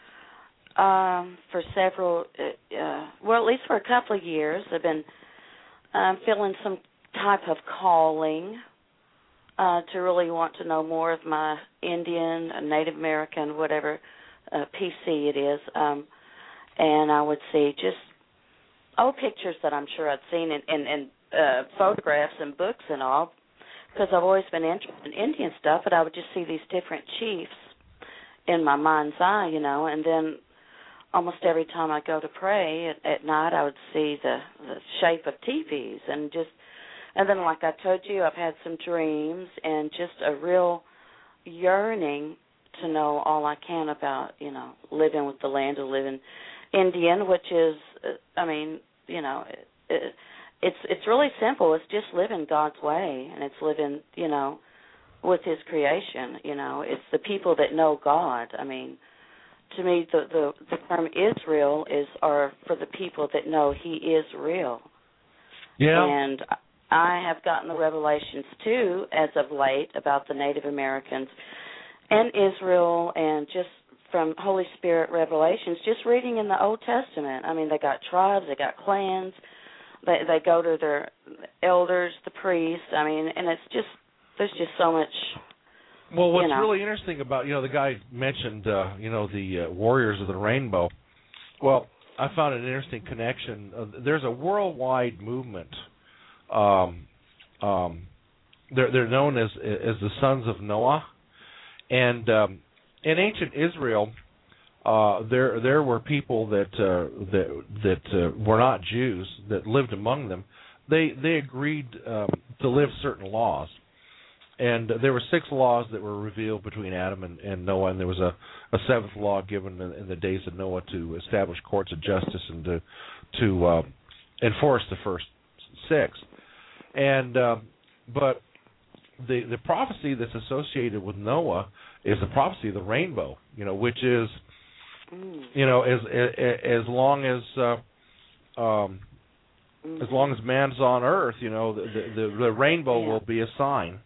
um, for several, uh, uh, well, at least for a couple of years, I've been um, feeling some type of calling uh, to really want to know more of my Indian, Native American, whatever uh, P C it is. Um, and I would see just old pictures that I'm sure I'd seen in, in, in Uh, photographs and books and all, because I've always been interested in Indian stuff, but I would just see these different chiefs in my mind's eye, you know, and then almost every time I go to pray at, at night, I would see the, the shape of teepees, and just, and then like I told you, I've had some dreams and just a real yearning to know all I can about, you know, living with the land of living Indian, which is, uh, I mean, you know, it, it, It's it's really simple. It's just living God's way, and it's living, you know, with His creation. You know, it's the people that know God. I mean, to me, the the, the term Israel is are for the people that know He is real. Yeah. And I have gotten the revelations too, as of late, about the Native Americans and Israel, and just from Holy Spirit revelations, just reading in the Old Testament. I mean, they got tribes, they got clans. They they go to their elders, the priests. I mean, and it's just there's just so much. Well, what's you know. really interesting about, you know, the guy mentioned, uh, you know, the uh, Warriors of the Rainbow. Well, I found an interesting connection. Uh, there's a worldwide movement. Um, um, they're they're known as as the Sons of Noah, and um, in ancient Israel. Uh, there, there were people that uh, that that uh, were not Jews that lived among them. They they agreed um, to live certain laws, and there were six laws that were revealed between Adam and, and Noah, and there was a, a seventh law given in, in the days of Noah to establish courts of justice and to to uh, enforce the first six. And uh, but the the prophecy that's associated with Noah is the prophecy of the rainbow, you know, which is You know, as as, as long as uh, um, as long as man's on Earth, you know, the the, the rainbow yeah. will be a sign.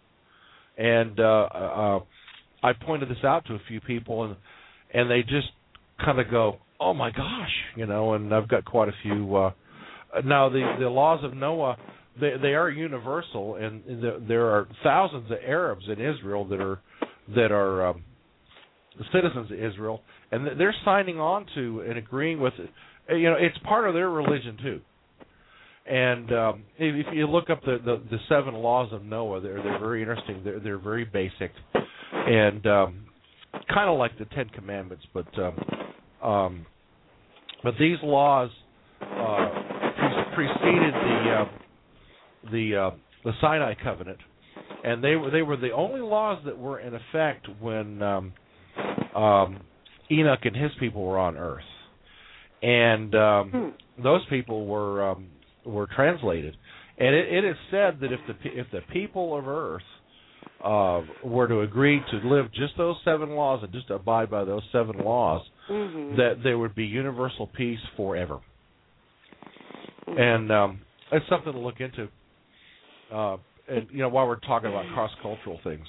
And uh, uh, I pointed this out to a few people, and and they just kind of go, oh my gosh, you know, and I've got quite a few. Uh, now the the laws of Noah, they they are universal, and the, there are thousands of Arabs in Israel that are that are um, citizens of Israel, and they're signing on to and agreeing with it. You know, it's part of their religion too. And um, if, if you look up the, the, the seven laws of Noah, they're they're very interesting. They're they're very basic, and um, kind of like the Ten Commandments, but um, um, but these laws uh, pre- preceded the uh, the uh, the Sinai Covenant, and they were they were the only laws that were in effect when um, um, Enoch and his people were on Earth, and um, hmm. those people were. Um, were translated, and it, it is said that if the if the people of Earth uh, were to agree to live just those seven laws and just abide by those seven laws, mm-hmm. that there would be universal peace forever. Mm-hmm. And um, it's something to look into. Uh, and you know, while we're talking about cross-cultural things,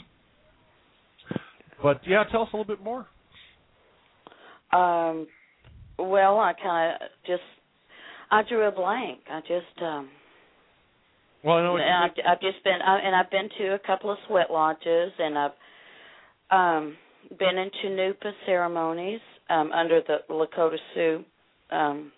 but yeah, tell us a little bit more. Um. Well, I kind of just. I drew a blank. I just. Um, well, I know. What I've, I've just been, I, and I've been to a couple of sweat lodges, and I've um, been in Chinoopa ceremonies um, under the Lakota Sioux. Um,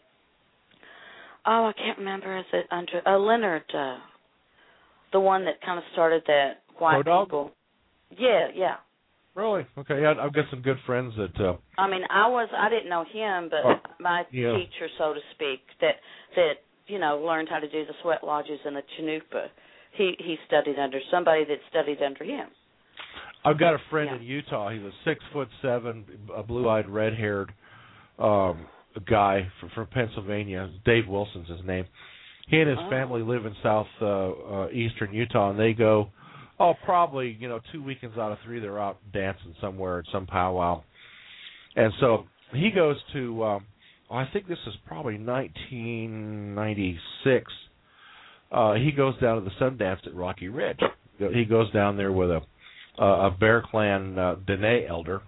oh, I can't remember. Is it under uh, Leonard, uh, the one that kind of started that white Pro-Dog? people? Yeah, yeah. Really? Okay. Yeah, I've got some good friends that. Uh, I mean, I was I didn't know him, but oh, my yeah. teacher, so to speak, that that you know learned how to do the sweat lodges and the Chinoopa. He he studied under somebody that studied under him. I've got a friend yeah. in Utah. He's a six foot seven, a blue-eyed, red-haired um, guy from, from Pennsylvania. Dave Wilson's his name. He and his oh. family live in south uh, uh, eastern Utah, and they go. Oh, probably, you know, two weekends out of three, they're out dancing somewhere at some powwow. And so he goes to, um, oh, I think this is probably nineteen ninety-six. Uh, he goes down to the Sundance at Rocky Ridge. He goes down there with a a Bear Clan uh, Dene elder.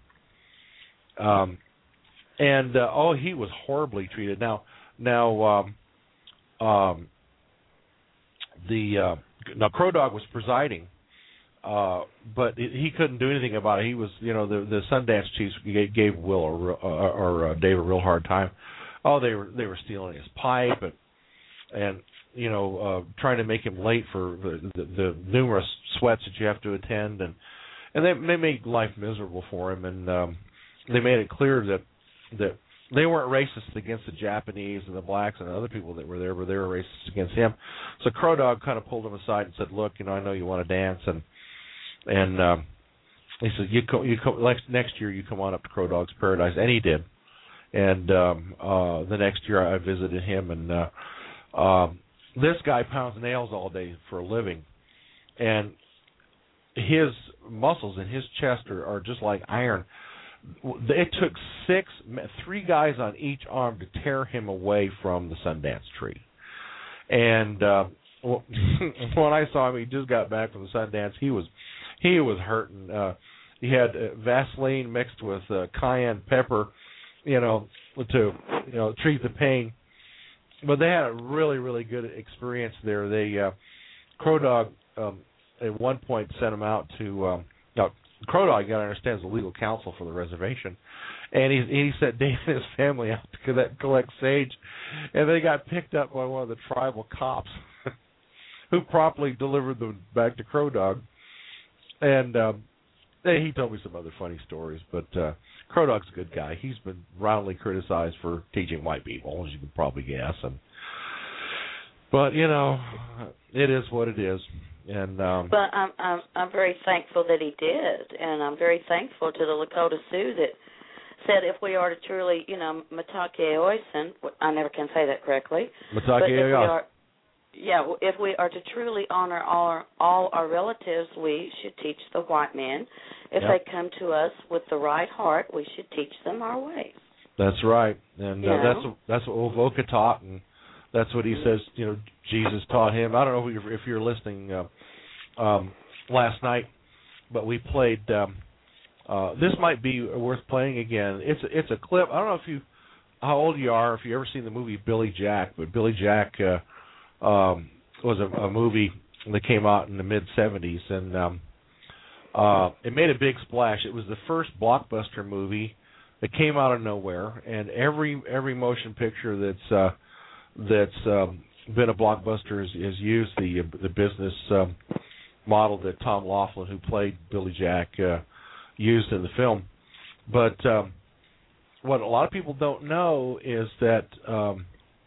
Um, and, uh, oh, he was horribly treated. Now, now um, um, the uh, now Crow Dog was presiding. Uh, but he couldn't do anything about it. He was, you know, the the Sundance Chiefs gave, gave Will or, or, or uh, Dave a real hard time. Oh, they were they were stealing his pipe and and you know uh, trying to make him late for the, the, the numerous sweats that you have to attend, and and they they made life miserable for him, and um, they made it clear that that they weren't racist against the Japanese and the blacks and the other people that were there, but they were racist against him. So Crow Dog kind of pulled him aside and said, "Look, you know, I know you want to dance," and And um, he said, "You come, you come next next year. You come on up to Crow Dog's Paradise," and he did. And um, uh, the next year, I visited him, and uh, um, this guy pounds nails all day for a living, and his muscles in his chest are, are just like iron. It took six, three guys on each arm to tear him away from the Sundance tree, and uh, when I saw him, he just got back from the Sundance. He was He was hurting. Uh, he had uh, Vaseline mixed with uh, cayenne pepper, you know, to you know treat the pain. But they had a really, really good experience there. They uh, Crow Dog um, at one point sent him out to. Um, now, Crow Dog, you got to understand, is the legal counsel for the reservation, and he he sent Dave and his family out to collect, collect sage, and they got picked up by one of the tribal cops, who promptly delivered them back to Crow Dog. And um, he told me some other funny stories, but uh, Crow Dog's a good guy. He's been roundly criticized for teaching white people, as you can probably guess. And but you know, it is what it is. And um, but I'm I'm I'm very thankful that he did, and I'm very thankful to the Lakota Sioux that said if we are to truly, you know, Matake Oisin, I never can say that correctly. Matake Oisin. Yeah, if we are to truly honor all our, all our relatives, we should teach the white men. If yep. they come to us with the right heart, we should teach them our ways. That's right, and uh, that's that's what Ovoka taught, and that's what he says. You know, Jesus taught him. I don't know if you're, if you're listening uh, um, last night, but we played. Um, uh, this might be worth playing again. It's it's a clip. I don't know if you. how old you are if you ever seen the movie Billy Jack, but Billy Jack uh, um, was a, a movie that came out in the mid seventies, and um, uh, it made a big splash. It was the first blockbuster movie that came out of nowhere, and every every motion picture that's uh, that's um, been a blockbuster has, has used the the business um, model that Tom Laughlin, who played Billy Jack, uh, used in the film. But um, what a lot of people don't know is that um,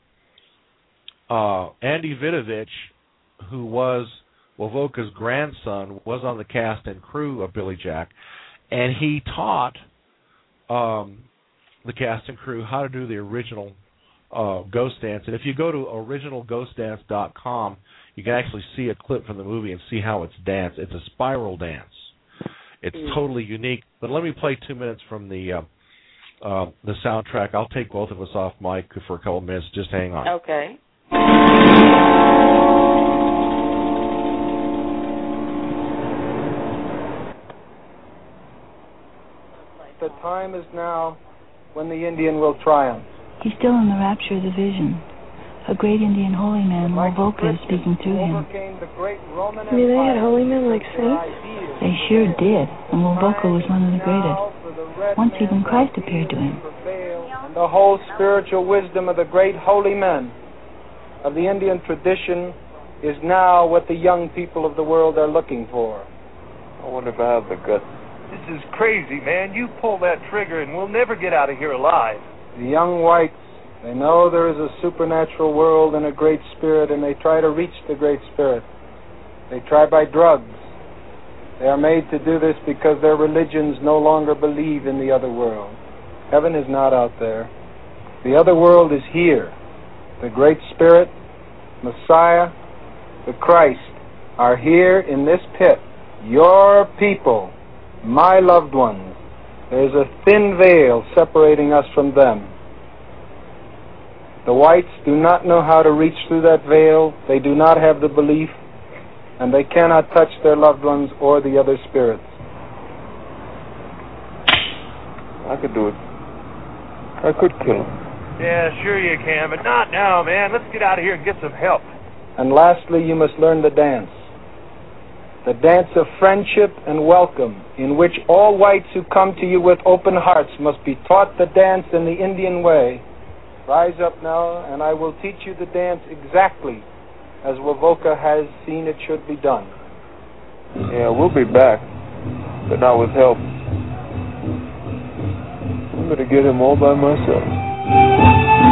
uh, Andy Vidovich, who was Wovoka's grandson, was on the cast and crew of Billy Jack, and he taught um, the cast and crew how to do the original uh, ghost dance. And if you go to original ghost dance dot com, you can actually see a clip from the movie and see how it's danced. It's a spiral dance. It's totally unique. But let me play two minutes from the uh, uh, the soundtrack. I'll take both of us off mic for a couple of minutes. Just hang on. Okay. The time is now when the Indian will triumph. He's still in the rapture of the vision. A great Indian holy man, Wovoka, is speaking through him. I mean, they had holy men like saints? They sure did, and Wovoka was one of the greatest. Once even Christ appeared to him. And the whole spiritual wisdom of the great holy men of the Indian tradition is now what the young people of the world are looking for. I wonder if I have the guts. This is crazy, man. You pull that trigger and we'll never get out of here alive. The young whites, they know there is a supernatural world and a great spirit, and they try to reach the great spirit. They try by drugs. They are made to do this because their religions no longer believe in the other world. Heaven is not out there. The other world is here. The great spirit, Messiah, the Christ, are here in this pit. Your people, my loved ones. There's a thin veil separating us from them. The whites do not know how to reach through that veil. They do not have the belief, and they cannot touch their loved ones or the other spirits. I could do it. I could kill him. Yeah, sure you can, but not now, man. Let's get out of here and get some help. And lastly, you must learn the dance. The dance of friendship and welcome, in which all whites who come to you with open hearts must be taught the dance in the Indian way. Rise up now, and I will teach you the dance exactly as Wovoka has seen it should be done. Yeah, we'll be back, but not with help. I'm going to get him all by myself.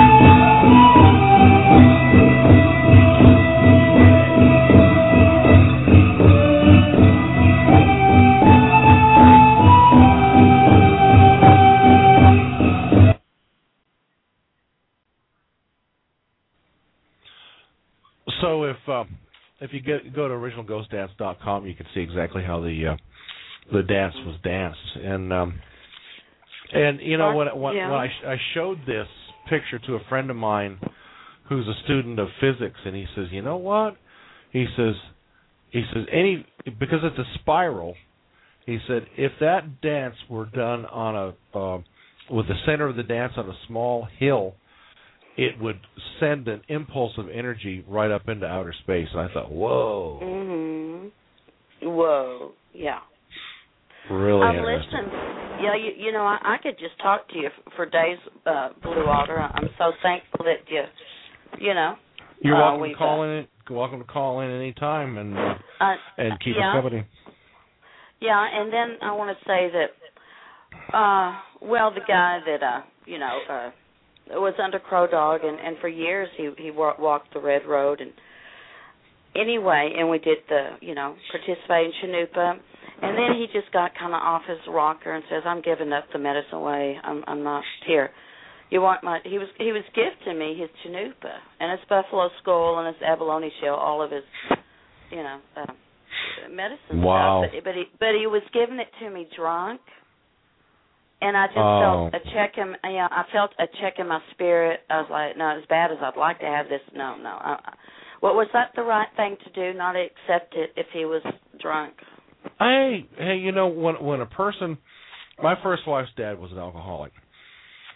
So if uh, if you get, go to original ghost dance dot com, you can see exactly how the uh, the dance was danced, and um, and you know when when, yeah. when I, sh- I showed this picture to a friend of mine who's a student of physics, and he says, you know what? He says he says any because it's a spiral. He said if that dance were done on a uh, with the center of the dance on a small hill, it would send an impulse of energy right up into outer space. And I thought, whoa. Mm-hmm. Whoa, yeah. Really um, interesting. Listen, yeah, you, you know, I, I could just talk to you for days, uh, Blue Water. I'm so thankful that you, you know. You're uh, welcome to call uh, in. Welcome to call in any time and uh, uh, and keep yeah. us company. Yeah, and then I want to say that, uh, well, the guy that, uh, you know, uh, was under Crow Dog, and, and for years he he walked the Red Road, and anyway, and we did the, you know, participate in Chanupa, and then he just got kind of off his rocker and says, I'm giving up the medicine way, I'm I'm not here. You want my, he was he was gifting me his Chanupa, and his Buffalo Skull, and his abalone shell, all of his, you know, uh, medicine wow. stuff, but, but, he, but he was giving it to me drunk. And I just oh. felt a check in, you know, I felt a check in my spirit. I was like, no, as bad as I'd like to have this, no, no. I, I, well, was that the right thing to do, not accept it if he was drunk? Hey, hey, you know, when when a person, my first wife's dad was an alcoholic,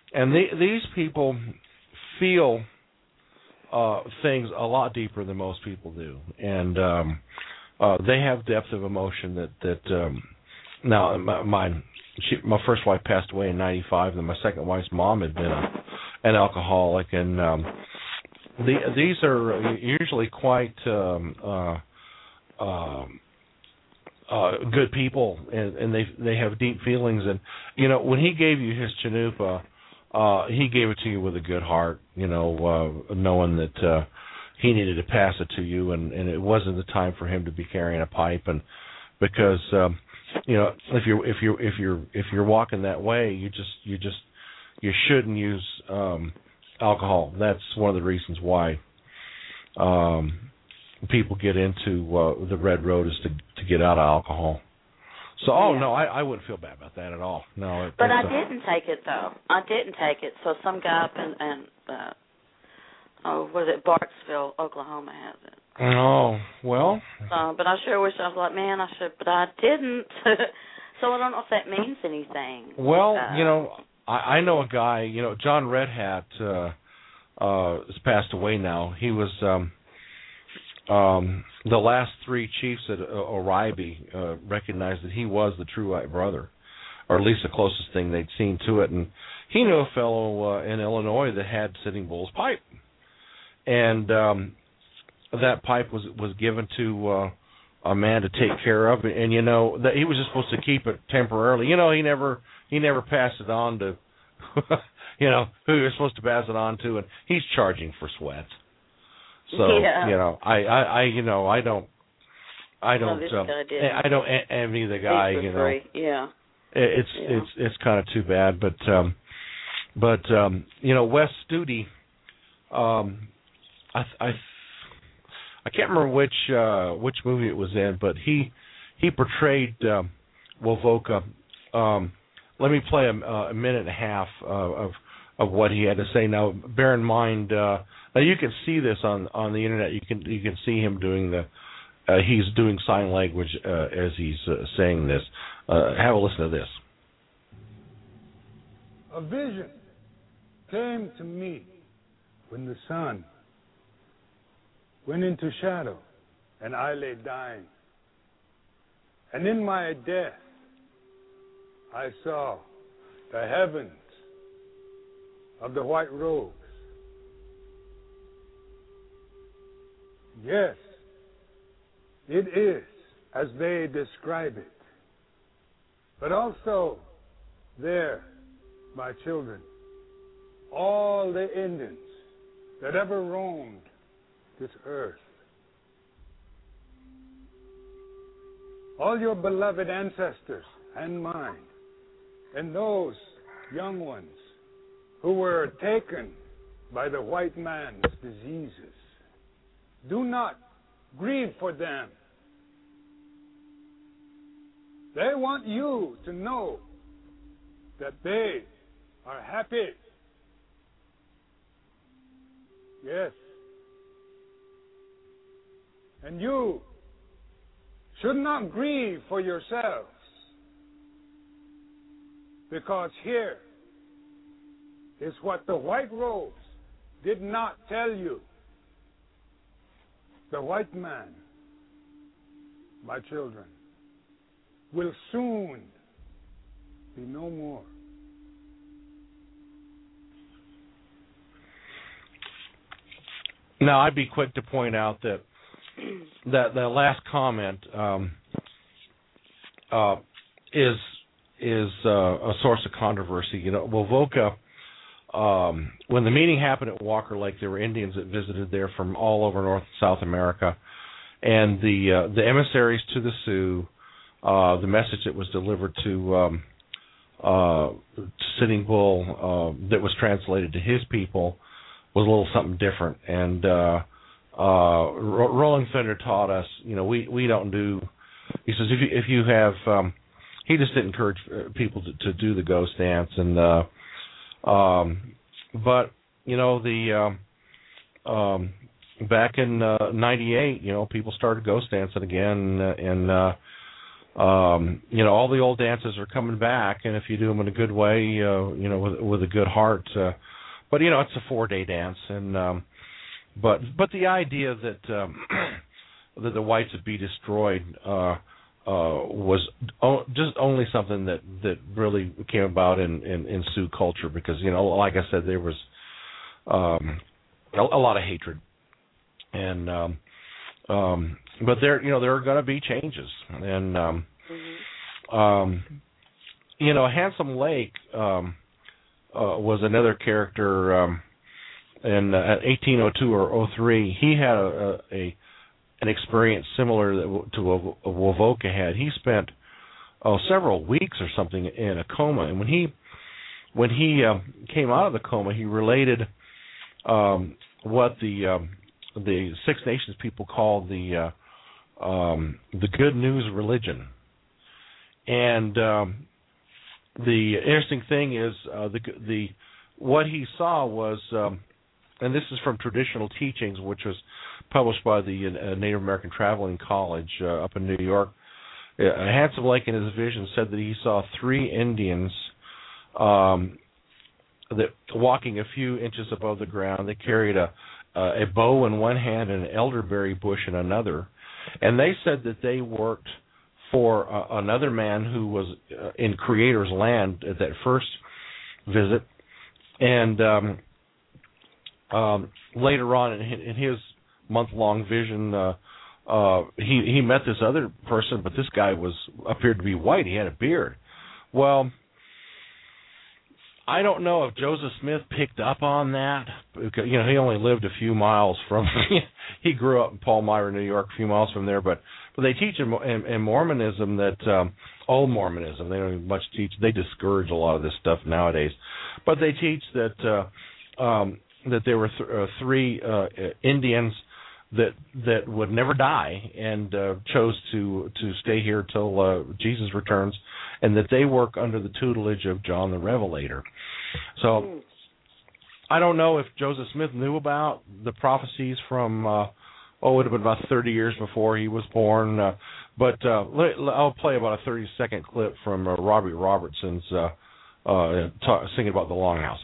and the, these people feel uh, things a lot deeper than most people do, and um, uh, they have depth of emotion that that. Um, now, my my, she, my first wife passed away in ninety-five, and my second wife's mom had been a, an alcoholic, and um, the, these are usually quite. Um, uh, um, Uh, good people, and, and they they have deep feelings. And you know, when he gave you his chanupa, uh, he gave it to you with a good heart. You know, uh, knowing that uh, he needed to pass it to you, and, and it wasn't the time for him to be carrying a pipe. And because um, you know, if you're if you're if you're if you're walking that way, you just you just you shouldn't use um, alcohol. That's one of the reasons why. Um, People get into uh, the red road is to to get out of alcohol. So, oh yeah. no, I, I wouldn't feel bad about that at all. No, it, but I a, didn't take it though. I didn't take it. So some guy up in, in uh, oh, was it Barksville, Oklahoma, has it. Oh well. Uh, but I sure wish I was like, man, I should, but I didn't. So I don't know if that means anything. Well, uh, you know, I, I know a guy. You know, John Red Hat uh, uh, has passed away now. He was. Um, Um, the last three chiefs at uh, Oribe uh, recognized that he was the true White Brother, or at least the closest thing they'd seen to it. And he knew a fellow uh, in Illinois that had Sitting Bull's pipe, and um, that pipe was was given to uh, a man to take care of. And you know that he was just supposed to keep it temporarily. You know, he never he never passed it on to you know who he was supposed to pass it on to, and he's charging for sweat. So yeah. you know, I, I, I, you know, I don't, I don't, well, um, I don't envy the guy. You know, free. yeah, it's yeah. it's it's kind of too bad, but um, but um, you know, Wes Studi, um, I, I, I can't remember which uh, which movie it was in, but he he portrayed um, Wovoka. Um, let me play a, a minute and a half uh, of of what he had to say. Now, bear in mind. Uh, Now you can see this on, on the internet. You can you can see him doing the uh, he's doing sign language uh, as he's uh, saying this. Uh, have a listen to this. A vision came to me when the sun went into shadow and I lay dying. And in my death I saw the heavens of the white robes. Yes, it is as they describe it. But also there, my children, all the Indians that ever roamed this earth, all your beloved ancestors and mine, and those young ones who were taken by the white man's diseases. Do not grieve for them. They want you to know that they are happy. Yes. And you should not grieve for yourselves, because here is what the white robes did not tell you. The white man, my children, will soon be no more. Now, I'd be quick to point out that that, that last comment um, uh, is is uh, a source of controversy. You know, Wovoka, um, when the meeting happened at Walker Lake, there were Indians that visited there from all over North and South America, and the uh, the emissaries to the Sioux, uh, the message that was delivered to um, uh, Sitting Bull uh, that was translated to his people was a little something different. And uh, uh, Rolling Thunder taught us, you know, we, we don't do. He says if you if you have, um, he just didn't encourage people to, to do the ghost dance, and uh, um, but you know the um, um, back in uh, ninety-eight, you know, people started ghost dancing again, and uh, um, you know, all the old dances are coming back, and if you do them in a good way, uh, you know, with, with a good heart. Uh, but you know, it's a four-day dance, and um, but but the idea that um, that the whites would be destroyed uh, uh, was o- just only something that, that really came about in, in, in Sioux culture, because you know, like I said, there was um, a, a lot of hatred, and um, um, but there you know there are going to be changes, and um, mm-hmm. um, you know, Handsome Lake um, uh, was another character. Um, in uh, eighteen oh two or oh three, he had a, a an experience similar to what Wovoka had. He spent oh, several weeks or something in a coma, and when he when he uh, came out of the coma, he related um, what the um, the Six Nations people call the uh, um, the good news religion. And um, the interesting thing is uh, the the what he saw was. Um, And this is from Traditional Teachings, which was published by the uh, Native American Traveling College uh, up in New York. Uh, Handsome Lake, in his vision, said that he saw three Indians um, that walking a few inches above the ground. They carried a, uh, a bow in one hand and an elderberry bush in another. And they said that they worked for uh, another man who was uh, in Creator's land at that first visit. And... Um, Um, later on in, in his month-long vision, uh, uh, he he met this other person, but this guy was appeared to be white. He had a beard. Well, I don't know if Joseph Smith picked up on that. Because, you know, he only lived a few miles from. He grew up in Palmyra, New York, a few miles from there. But but they teach in, in, in Mormonism that um, old Mormonism. They don't much teach. They discourage a lot of this stuff nowadays. But they teach that. Uh, um, that there were th- uh, three uh, Indians that that would never die and uh, chose to to stay here till uh, Jesus returns, and that they work under the tutelage of John the Revelator. So I don't know if Joseph Smith knew about the prophecies from uh, oh, it would have been about thirty years before he was born, uh, but uh, let, I'll play about a thirty second clip from uh, Robbie Robertson's uh, uh, ta- singing about the Longhouse.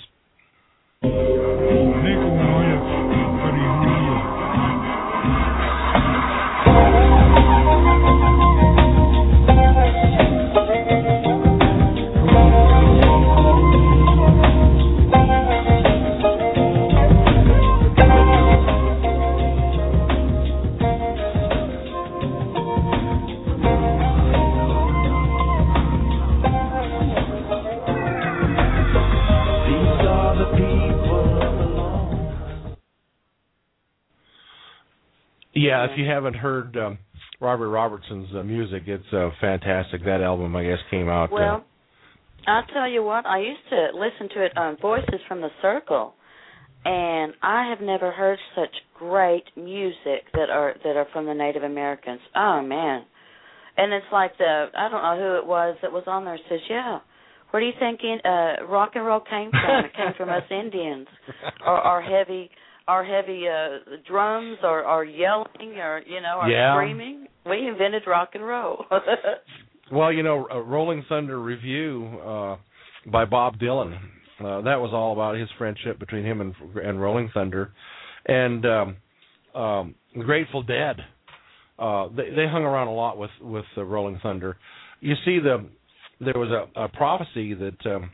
Yeah, if you haven't heard um, Robert Robertson's uh, music, it's uh, fantastic. That album, I guess, came out. Well, uh, I'll tell you what, I used to listen to it on Voices from the Circle, and I have never heard such great music that are that are from the Native Americans. Oh, man. And it's like the, I don't know who it was that was on there, says, yeah, where do you think in, uh, rock and roll came from? It came from us Indians, or our heavy... Our heavy uh, drums, or, or yelling, or you know, or yeah. screaming. We invented rock and roll. Well, you know, uh, Rolling Thunder Review uh, by Bob Dylan. Uh, that was all about his friendship between him and, and Rolling Thunder, and um, um, Grateful Dead. Uh, they, they hung around a lot with with uh, Rolling Thunder. You see, the there was a, a prophecy that. Um,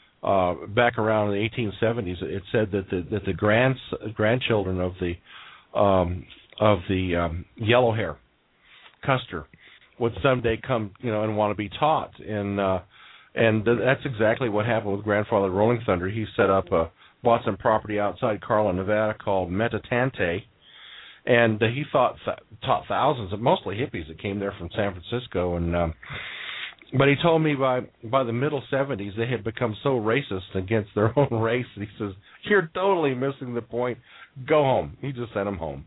Uh, back around the eighteen seventies, it said that the that the grands, grandchildren of the um, of the um, yellow hair Custer would someday come, you know, and want to be taught, and uh, and th- that's exactly what happened with Grandfather Rolling Thunder. He set up a bought some property outside Carlin, Nevada, called Metatante, and uh, he thought th- taught thousands of mostly hippies that came there from San Francisco, and. Um, But he told me by by the middle seventies they had become so racist against their own race. He says, "You're totally missing the point. Go home." He just sent them home.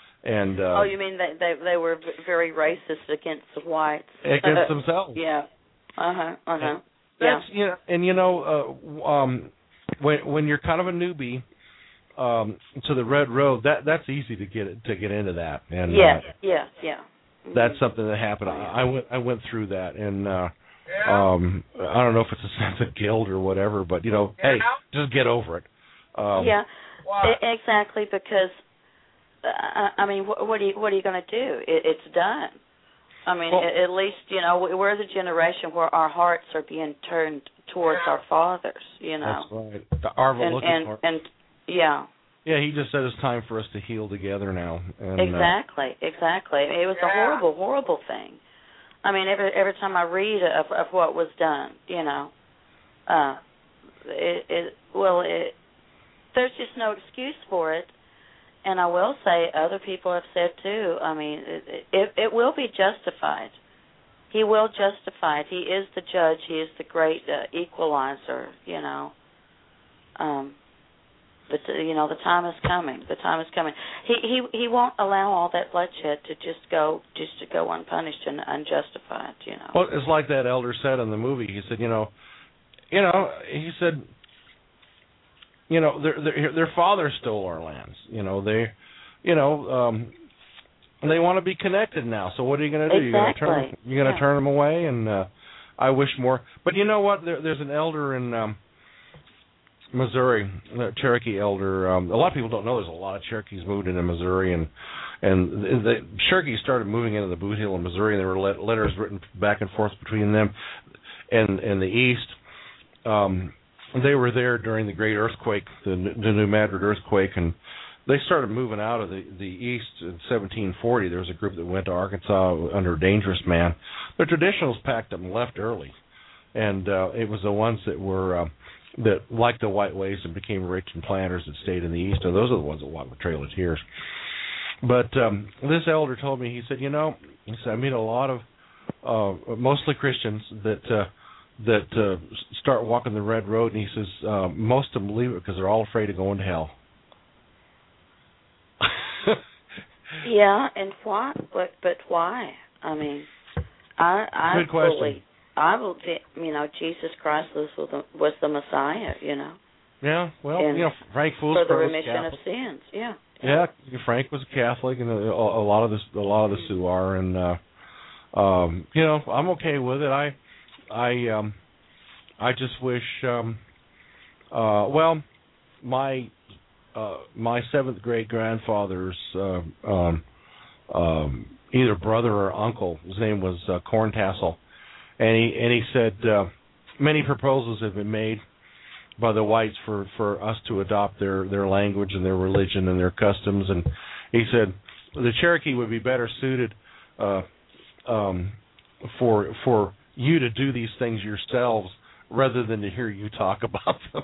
And uh, oh, you mean they they they were very racist against the whites? Against themselves. Yeah. Uh huh. Uh huh. Yeah. You know, and you know, uh, um, when when you're kind of a newbie um, to the Red Road, that that's easy to get to get into that. And yes. uh, Yes. Yeah. that's something that happened. I, I went I went through that, and uh, um, I don't know if it's a sense of guilt or whatever, but you know, hey, just get over it. Um, yeah, I- exactly. Because uh, I mean, what, what are you what are you going to do? It, it's done. I mean, well, at, at least you know we're the generation where our hearts are being turned towards our fathers. You know, that's right. The Arva and, looking and, for. and yeah. Yeah, he just said it's time for us to heal together now. And, exactly, uh, exactly. It was a horrible, horrible thing. I mean, every every time I read of, of what was done, you know, uh, it, it well, it, there's just no excuse for it. And I will say, other people have said too. I mean, it it, it will be justified. He will justify it. He is the judge. He is the great uh, equalizer. You know. Um, But you know, the time is coming. The time is coming. He he he won't allow all that bloodshed to just go just to go unpunished and unjustified. You know. Well, it's like that elder said in the movie. He said, you know, you know, he said, you know, their their, their father stole our lands. You know, they, you know, um, they want to be connected now. So what are you going to do? Exactly. You're going to turn you're going to yeah. turn them away, and uh, I wish more. But you know what? There, there's an elder in. Um, Missouri, the Cherokee elder. Um, a lot of people don't know there's a lot of Cherokees moved into Missouri, and and the, the Cherokees started moving into the Boot Hill in Missouri, and there were let, letters written back and forth between them and and the East. Um, they were there during the Great Earthquake, the, the New Madrid earthquake, and they started moving out of the, the East in seventeen forty. There was a group that went to Arkansas under a dangerous man. The traditionals packed up and left early, and uh, it was the ones that were. Uh, that liked the white ways and became rich and planters that stayed in the East, and those are the ones that walked the Trail of Tears. But um, this elder told me, he said, you know, he said, I meet a lot of, uh, mostly Christians that uh, that uh, start walking the red road, and he says, uh, most of them leave it because they're all afraid of going to hell. yeah, and why? But, but why? I mean, I, I Good question. fully... I will, you know, Jesus Christ was the, was the Messiah, you know. Yeah, well, and you know, Frank Fools for the was remission Catholic. of sins. Yeah. Yeah, Frank was a Catholic, and a, a lot of the a lot of the Sioux are, and uh, um, you know, I'm okay with it. I, I, um, I just wish, um, uh, well, my uh, my seventh grade grandfather's uh, um, um, either brother or uncle, his name was uh, Corntassel. And he and he said uh, many proposals have been made by the whites for, for us to adopt their, their language and their religion and their customs. And he said the Cherokee would be better suited uh, um, for for you to do these things yourselves rather than to hear you talk about them.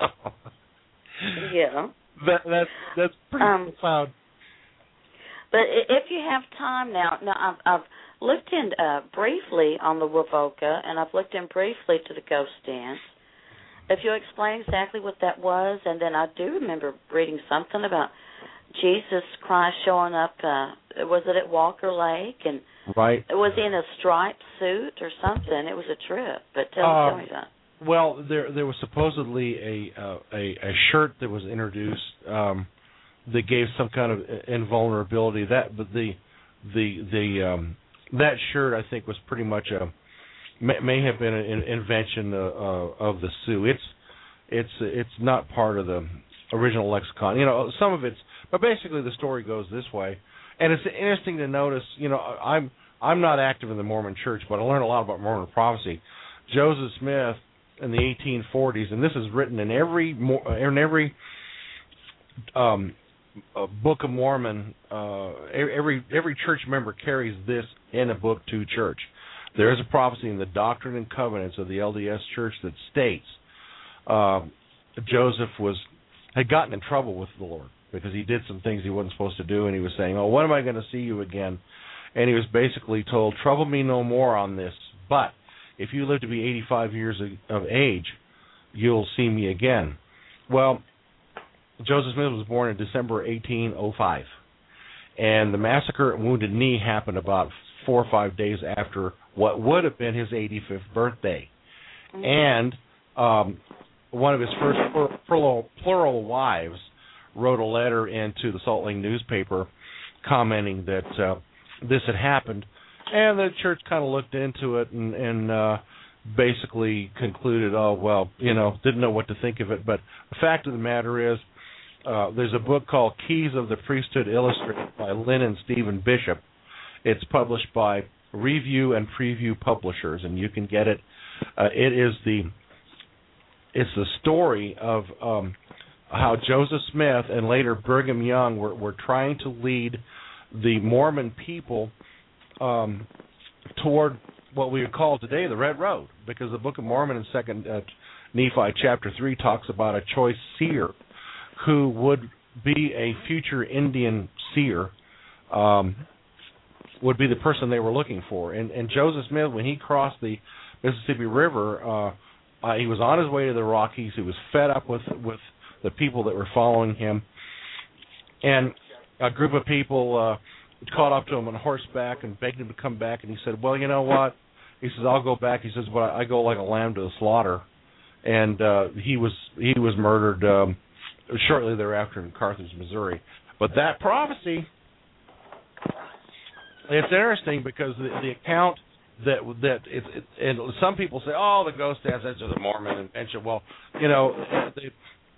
yeah, that that's that's pretty um, profound. But if you have time now, now I've, I've looked in uh, briefly on the Wovoka, and I've looked in briefly to the ghost dance. If you explain exactly what that was, and then I do remember reading something about Jesus Christ showing up, uh, was it at Walker Lake? And right. It was in a striped suit or something. It was a trip, but tell, uh, tell me that. Well, there there was supposedly a uh, a, a shirt that was introduced um, that gave some kind of invulnerability. That, but the the the um, that shirt, I think, was pretty much a may, may have been an invention uh, uh, of the Sioux. It's it's it's not part of the original lexicon. You know, some of it's, but basically the story goes this way. And it's interesting to notice. You know, I'm I'm not active in the Mormon Church, but I learned a lot about Mormon prophecy. Joseph Smith in the eighteen forties, and this is written in every in every um, uh, Book of Mormon. Uh, every every church member carries this in a book to church. There is a prophecy in the Doctrine and Covenants of the L D S Church that states uh, Joseph was had gotten in trouble with the Lord because he did some things he wasn't supposed to do, and he was saying, "Oh, when am I going to see you again?" And he was basically told, "Trouble me no more on this, but if you live to be eighty-five years of age, you'll see me again." Well, Joseph Smith was born in December eighteen oh five, and the massacre at Wounded Knee happened about four or five days after what would have been his eighty-fifth birthday. Mm-hmm. And um, one of his first plural, plural wives wrote a letter into the Salt Lake newspaper commenting that uh, this had happened, and the church kind of looked into it and, and uh, basically concluded, oh, well, you know, didn't know what to think of it. But the fact of the matter is, uh, there's a book called Keys of the Priesthood Illustrated by Lynn and Stephen Bishop. It's published by Review and Preview Publishers, and you can get it. Uh, it is the it's the story of um, how Joseph Smith and later Brigham Young were, were trying to lead the Mormon people um, toward what we would call today the Red Road, because the Book of Mormon in Second uh, Nephi chapter three talks about a choice seer who would be a future Indian seer, um, would be the person they were looking for. And, and Joseph Smith, when he crossed the Mississippi River, uh, uh, he was on his way to the Rockies. He was fed up with with the people that were following him, and a group of people uh, caught up to him on horseback and begged him to come back. And he said, "Well, you know what?" He says, "I'll go back." He says, "But I go like a lamb to the slaughter." And uh, he was he was murdered um, shortly thereafter in Carthage, Missouri. But that prophecy, it's interesting because the, the account that that it, it, and some people say, "Oh, the ghost dance, that's just a Mormon invention." Well, you know, they,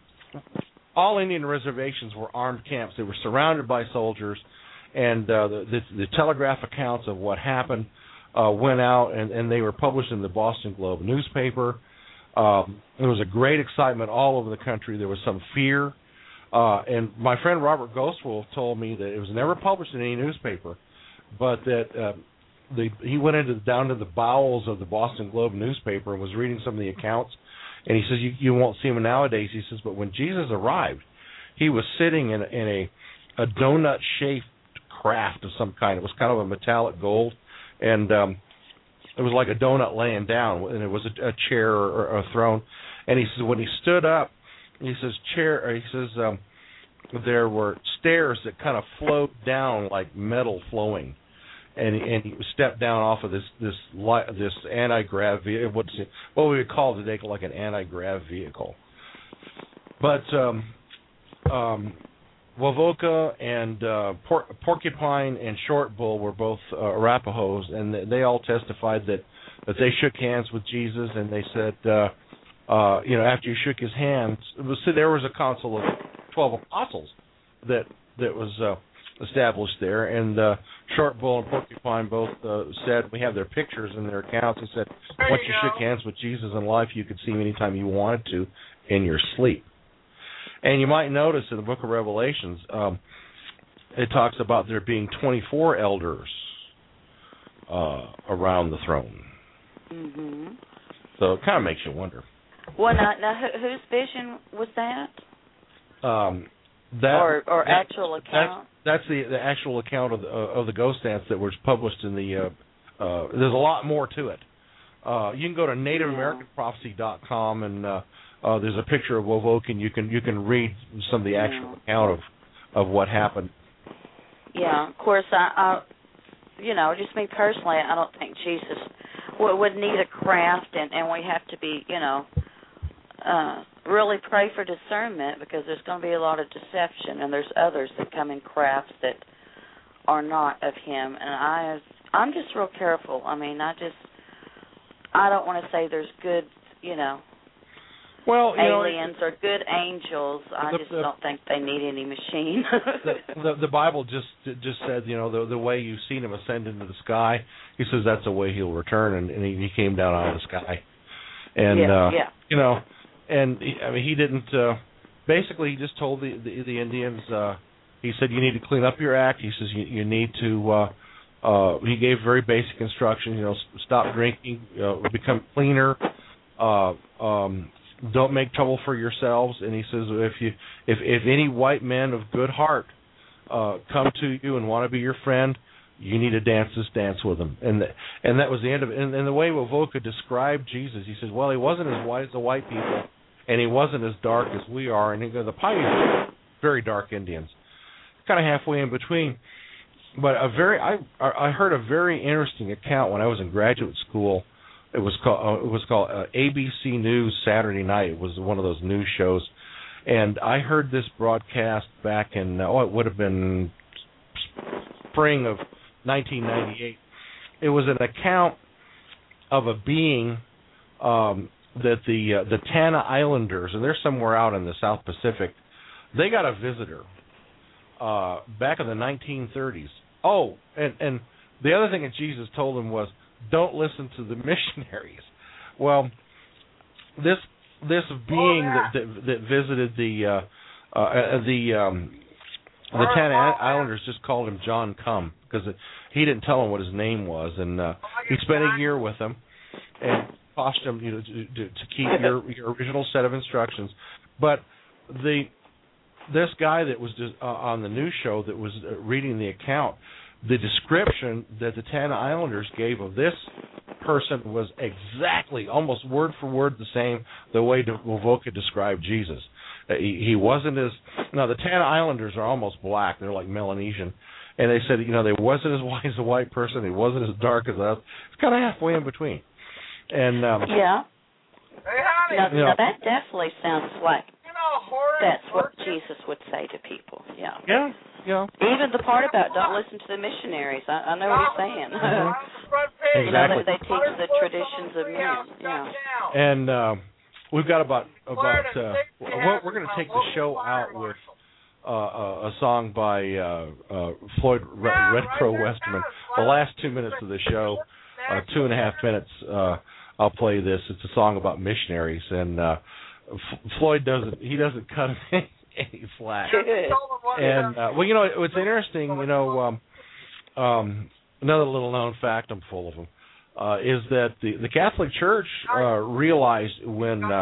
all Indian reservations were armed camps. They were surrounded by soldiers, and uh, the, the, the telegraph accounts of what happened uh, went out, and, and they were published in the Boston Globe newspaper. Um, there was a great excitement all over the country. There was some fear, uh, and my friend Robert Ghostwolf told me that it was never published in any newspaper, but that uh, the, he went into down to the bowels of the Boston Globe newspaper and was reading some of the accounts. And he says, you, you won't see him nowadays. He says, but when Jesus arrived, he was sitting in, in a, a donut-shaped craft of some kind. It was kind of a metallic gold, and um, it was like a donut laying down, and it was a, a chair or, or a throne. And he says, when he stood up, he says, chair. Or he says, um, there were stairs that kind of flowed down like metal flowing. And, and he stepped down off of this this this anti-grav vehicle, what's it, what we would call today like an anti-grav vehicle. But um, um, Wovoka and uh, Por- Porcupine and Short Bull were both uh, Arapahoes, and they all testified that, that they shook hands with Jesus, and they said, uh, uh, you know, after you shook his hands, it was, so there was a council of twelve apostles that that was uh, established there, and uh, Short Bull and Porcupine both uh, said, we have their pictures in their accounts, and said, once you shook hands with Jesus in life, you could see him anytime you wanted to in your sleep. And you might notice in the book of Revelations, um, it talks about there being twenty-four elders uh, around the throne. Mm-hmm. So it kind of makes you wonder. Well, now, now who, whose vision was that? Um, that or or that, actual account? That's, that's the, the actual account of the, uh, of the ghost dance that was published in the. Uh, uh, there's a lot more to it. Uh, you can go to Native American Prophecy dot com and. Uh, Uh, there's a picture of Wovoka, and you can you can read some of the actual account of, of what happened. Yeah, of course, I, I, you know, just me personally, I don't think Jesus would, would need a craft, and, and we have to be, you know, uh, really pray for discernment, because there's going to be a lot of deception, and there's others that come in crafts that are not of Him, and I, I'm just real careful. I mean, I just, I don't want to say there's good, you know. Well, you aliens know, or good angels. I the, just the, don't think they need any machine. the, the, the Bible just just said, you know, the the way you've seen him ascend into the sky, he says that's the way he'll return, and, and he, he came down out of the sky. And, yeah, uh, yeah. you know, and he, I mean, he didn't, uh, basically he just told the, the, the Indians, uh, he said, you need to clean up your act. He says, you, you need to, uh, uh, he gave very basic instructions, you know, stop drinking, uh, become cleaner, uh, um, don't make trouble for yourselves. And he says, if you, if if any white men of good heart uh, come to you and want to be your friend, you need to dance this dance with them. And the, and that was the end of it. And, and the way Wovoka described Jesus, he says, well, he wasn't as white as the white people, and he wasn't as dark as we are. And he goes, the Paiutes are very dark Indians, kind of halfway in between. But a very, I I heard a very interesting account when I was in graduate school. It was called uh, it was called uh, A B C News Saturday Night. It was one of those news shows, and I heard this broadcast back in oh it would have been spring of nineteen ninety-eight. It was an account of a being um, that the uh, the Tanna Islanders, and they're somewhere out in the South Pacific, they got a visitor uh, back in the nineteen thirties. Oh, and, and the other thing that Jesus told them was, don't listen to the missionaries. Well, this this being that that, that visited the uh, uh, the um, the Tanna Islanders just called him John Cum because he didn't tell them what his name was, and uh, he spent a year with them and cost him, you know, to, to, to keep your your original set of instructions. But the this guy that was just, uh, on the news show that was uh, reading the account, the description that the Tanna Islanders gave of this person was exactly, almost word for word, the same the way Wovoka described Jesus. Uh, he, he wasn't as now the Tanna Islanders are almost black; they're like Melanesian, and they said, you know, they wasn't as white as a white person, he wasn't as dark as us. It's kind of halfway in between. And um, yeah, Hey, now, you know, now that definitely sounds like that's what Jesus would say to people. Yeah. Yeah. Yeah. Even the part about don't listen to the missionaries. I, I know what he's saying. Mm-hmm. You know, Exactly. they, they teach the traditions of men. Yeah. And uh, we've got about about uh, we're, we're going to take the show out with uh, a, a song by uh, uh, Floyd Red, Red Crow Westerman. The last two minutes of the show, uh, two and a half minutes. Uh, I'll play this. It's a song about missionaries, and uh, F- Floyd doesn't. He doesn't cut any, any slack. And uh, well, you know, it's interesting. You know, um, um, another little known fact. I'm full of them. Uh, is that the, the Catholic Church uh, realized when uh,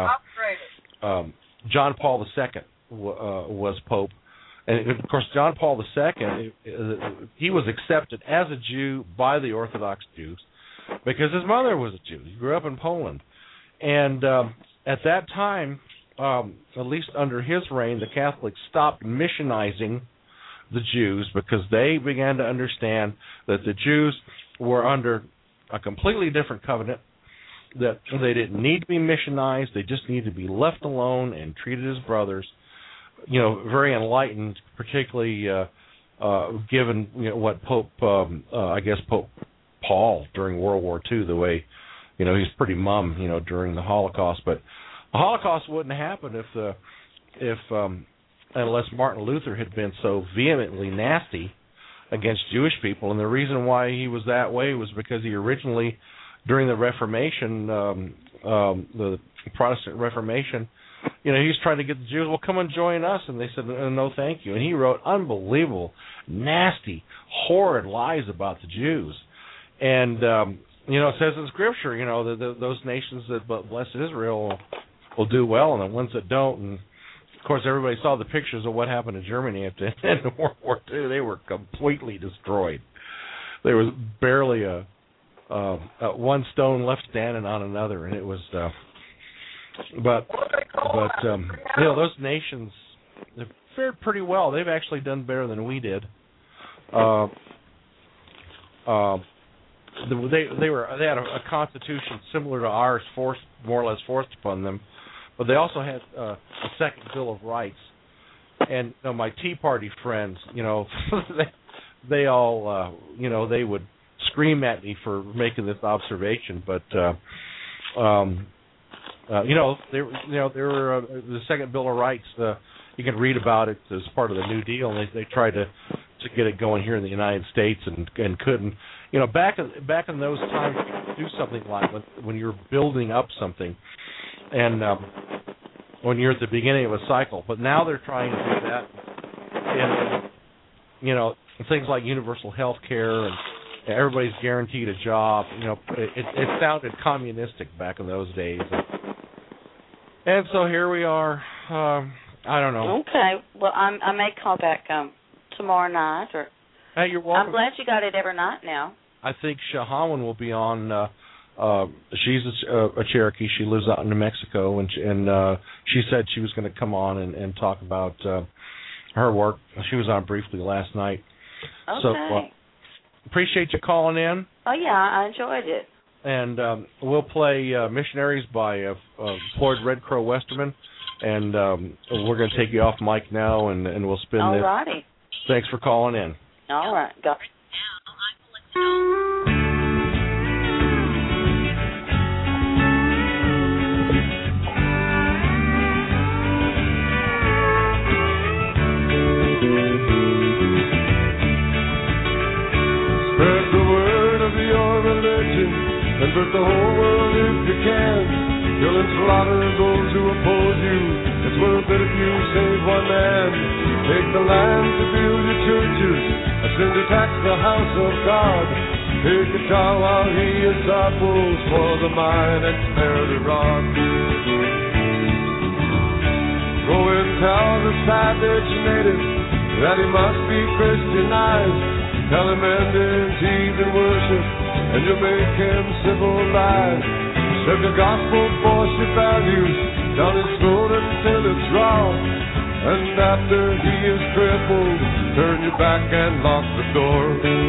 um, John Paul the Second w- uh, was Pope, and of course John Paul the Second, he was accepted as a Jew by the Orthodox Jews because his mother was a Jew. He grew up in Poland, and um, at that time, um, at least under his reign, the Catholics stopped missionizing the Jews because they began to understand that the Jews were under a completely different covenant, that they didn't need to be missionized, they just needed to be left alone and treated as brothers. You know, very enlightened, particularly uh, uh, given you know, what Pope, um, uh, I guess Pope Paul during World War Two, the way, you know, he's pretty mum, you know, during the Holocaust. But the Holocaust wouldn't happen if, the, if um, unless Martin Luther had been so vehemently nasty against Jewish people, and the reason why he was that way was because he originally, during the Reformation, um, um, the Protestant Reformation, you know, he was trying to get the Jews, well, come and join us, and they said, no, thank you. And he wrote unbelievable, nasty, horrid lies about the Jews. And, um, you know, it says in Scripture, you know, the, the, those nations that bless Israel will, will do well, and the ones that don't, and of course, everybody saw the pictures of what happened in Germany at the end of World War Two. They were completely destroyed. There was barely a, uh, a one stone left standing on another, and it was. Uh, but but um, you know, those nations have fared pretty well. They've actually done better than we did. Uh, uh, they they were they had a, a constitution similar to ours, forced more or less forced upon them. But they also had uh, a second Bill of Rights, and you know, my Tea Party friends, you know, they, they all, uh, you know, they would scream at me for making this observation. But uh, um, uh, you know, they, you know, there were uh, the second Bill of Rights. Uh, you can read about it as part of the New Deal, and they, they tried to to get it going here in the United States, and and couldn't. You know, back in, back in those times, you could do something like when when you're building up something. And um, when you're at the beginning of a cycle, but now they're trying to do that, and you know, things like universal health care and everybody's guaranteed a job. You know, it, it sounded communistic back in those days, and, and so here we are. Um, I don't know. Okay, well, I'm, I may call back um, tomorrow night, or hey, you're welcome. I'm glad you got it every night now. I think Shahawan will be on. Uh, Uh, she's a, a Cherokee. She lives out in New Mexico, and and uh, she said she was going to come on and, and talk about uh, her work. She was on briefly last night. Okay. So uh, appreciate you calling in. Oh yeah, I enjoyed it. And um, we'll play uh, "Missionaries" by uh, uh, Floyd Red Crow Westerman, and um, we're going to take you off mic now, and, and we'll spin All this. righty. Thanks for calling in. All right. Go. Now I'm Then burn the whole world if you can. Kill and slaughter those who oppose you. It's worth it if you save one man. Take the land to build your churches, and send to tax the house of God. Take a tar while he disciples for the mine at Mary Rock. Go and tell the savage native that he must be Christianized. Tell him end his heathen worship, and you'll make him civilized. Serve the gospel, force your values down his throat until it's raw. And after he is crippled, turn your back and lock the door.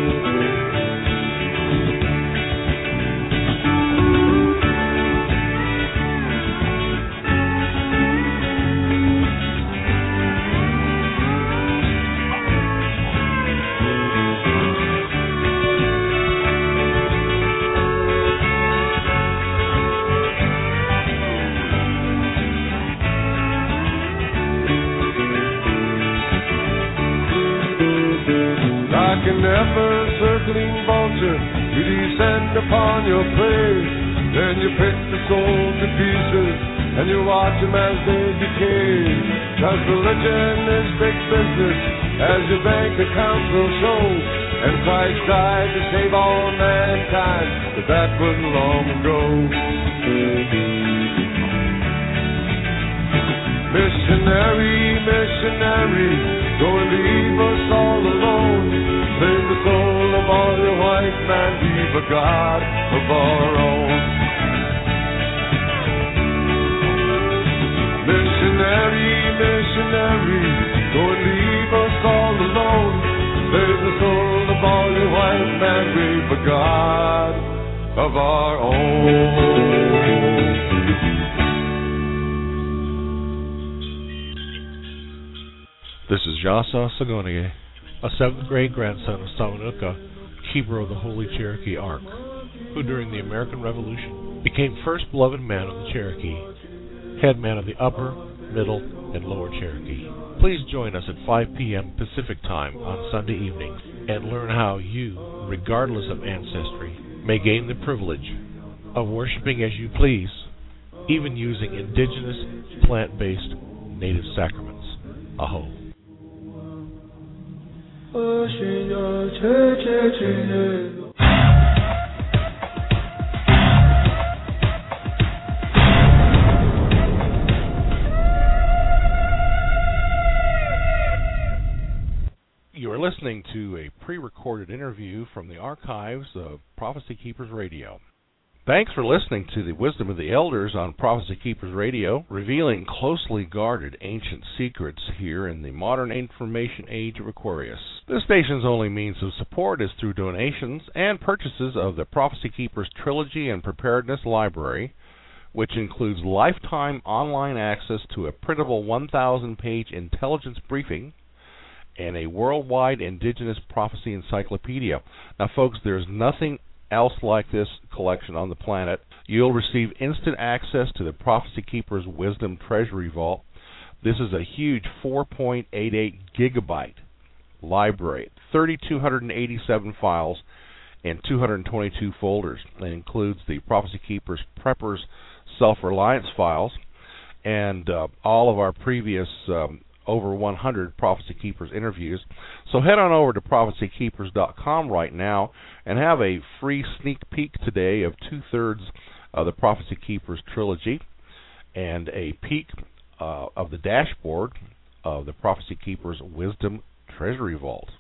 Like an ever-circling vulture, you descend upon your prey. Then you pick the soul to pieces, and you watch them as they decay. Cause religion is big business, as your bank accounts will show. And Christ died to save all mankind, but that was long ago. Missionary, missionary, go and leave us all alone. Save the soul of all your white man, leave a God of our own. Missionary, missionary, go and leave us all alone. Save the soul of all your white man, leave a God of our own. This is Jasa Sagonie, a seventh grade grandson of Samanuka, keeper of the Holy Cherokee Ark, who during the American Revolution became first beloved man of the Cherokee, head man of the Upper, Middle, and Lower Cherokee. Please join us at five p.m. Pacific Time on Sunday evenings and learn how you, regardless of ancestry, may gain the privilege of worshiping as you please, even using indigenous, plant-based, native sacraments. Aho. You are listening to a pre-recorded interview from the archives of Prophecy Keepers Radio. Thanks for listening to the Wisdom of the Elders on Prophecy Keepers Radio, revealing closely guarded ancient secrets here in the modern information age of Aquarius. This station's only means of support is through donations and purchases of the Prophecy Keepers Trilogy and Preparedness Library, which includes lifetime online access to a printable one thousand page intelligence briefing and a worldwide indigenous prophecy encyclopedia. Now, folks, there's nothing else like this collection on the planet. You'll receive instant access to the Prophecy Keepers Wisdom Treasury Vault. This is a huge four point eight eight gigabyte library, three thousand two hundred eighty-seven files and two hundred twenty-two folders. It includes the Prophecy Keepers Preppers Self-Reliance files and uh, all of our previous um, over one hundred Prophecy Keepers interviews. So head on over to prophecy keepers dot com right now and have a free sneak peek today of two-thirds of the Prophecy Keepers trilogy and a peek uh, of the dashboard of the Prophecy Keepers Wisdom Treasury Vault.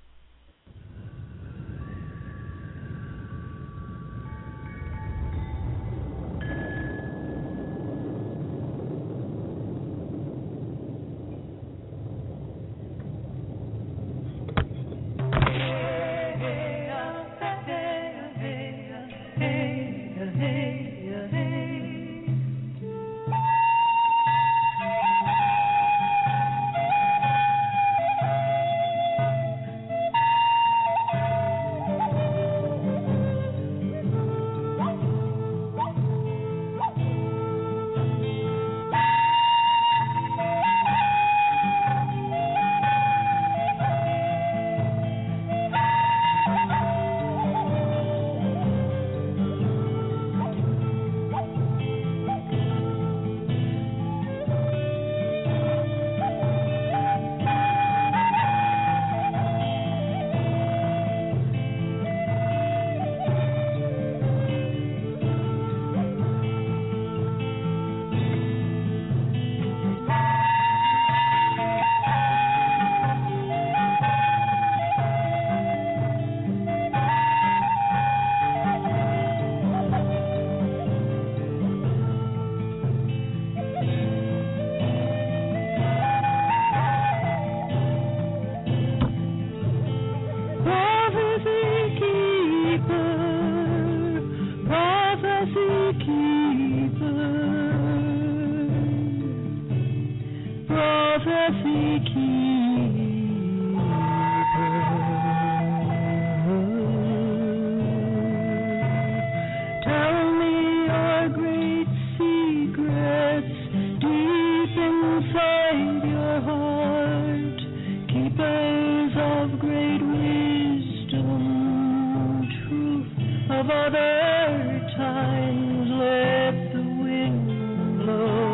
of other times, let the wind blow.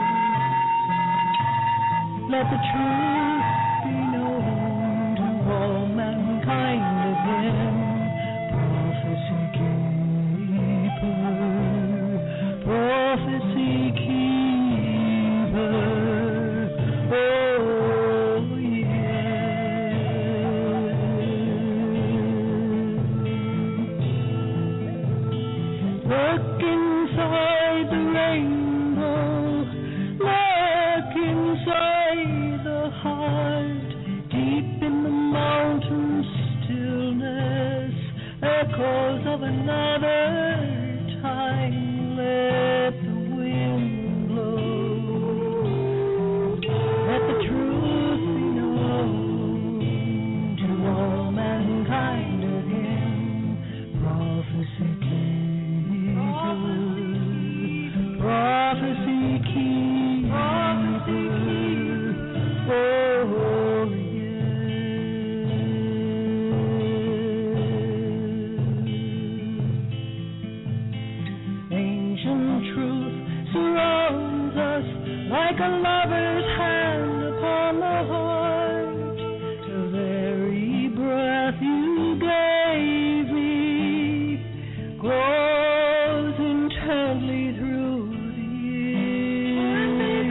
Let the truth be known to all mankind again. Prophecy keeper, prophecy keeper. Oh, look inside the rainbow, look inside the heart, deep in the mountain stillness, echoes of another time, let the wind blow, let the truth be known to all mankind again, prophecy prophecy keeper, oh yeah. Ancient truth surrounds us like a lover's hand upon the heart. The very breath you gave me grows intently through the years.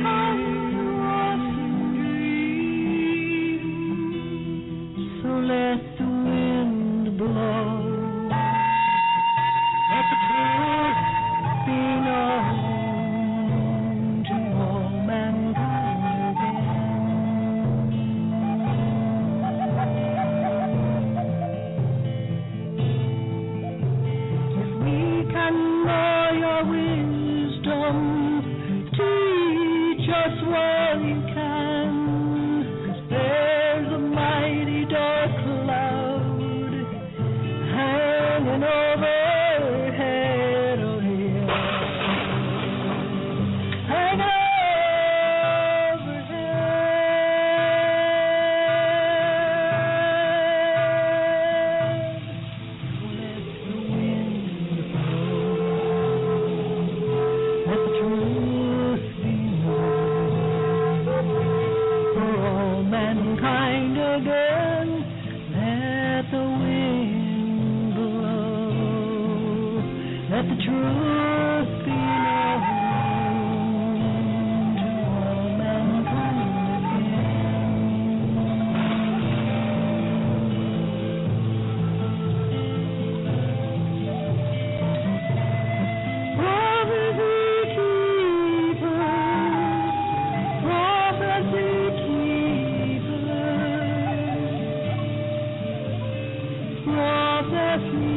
So let the wind blow. Let the truth be known to all mankind again. If we can know your wisdom, teach us what you can, 'cause there's a mighty dark cloud hanging overhead, oh yeah, hanging mankind again, let the wind blow, let the truth be known to all mankind again. Prophecy keeper, prophecy keeper, prophecy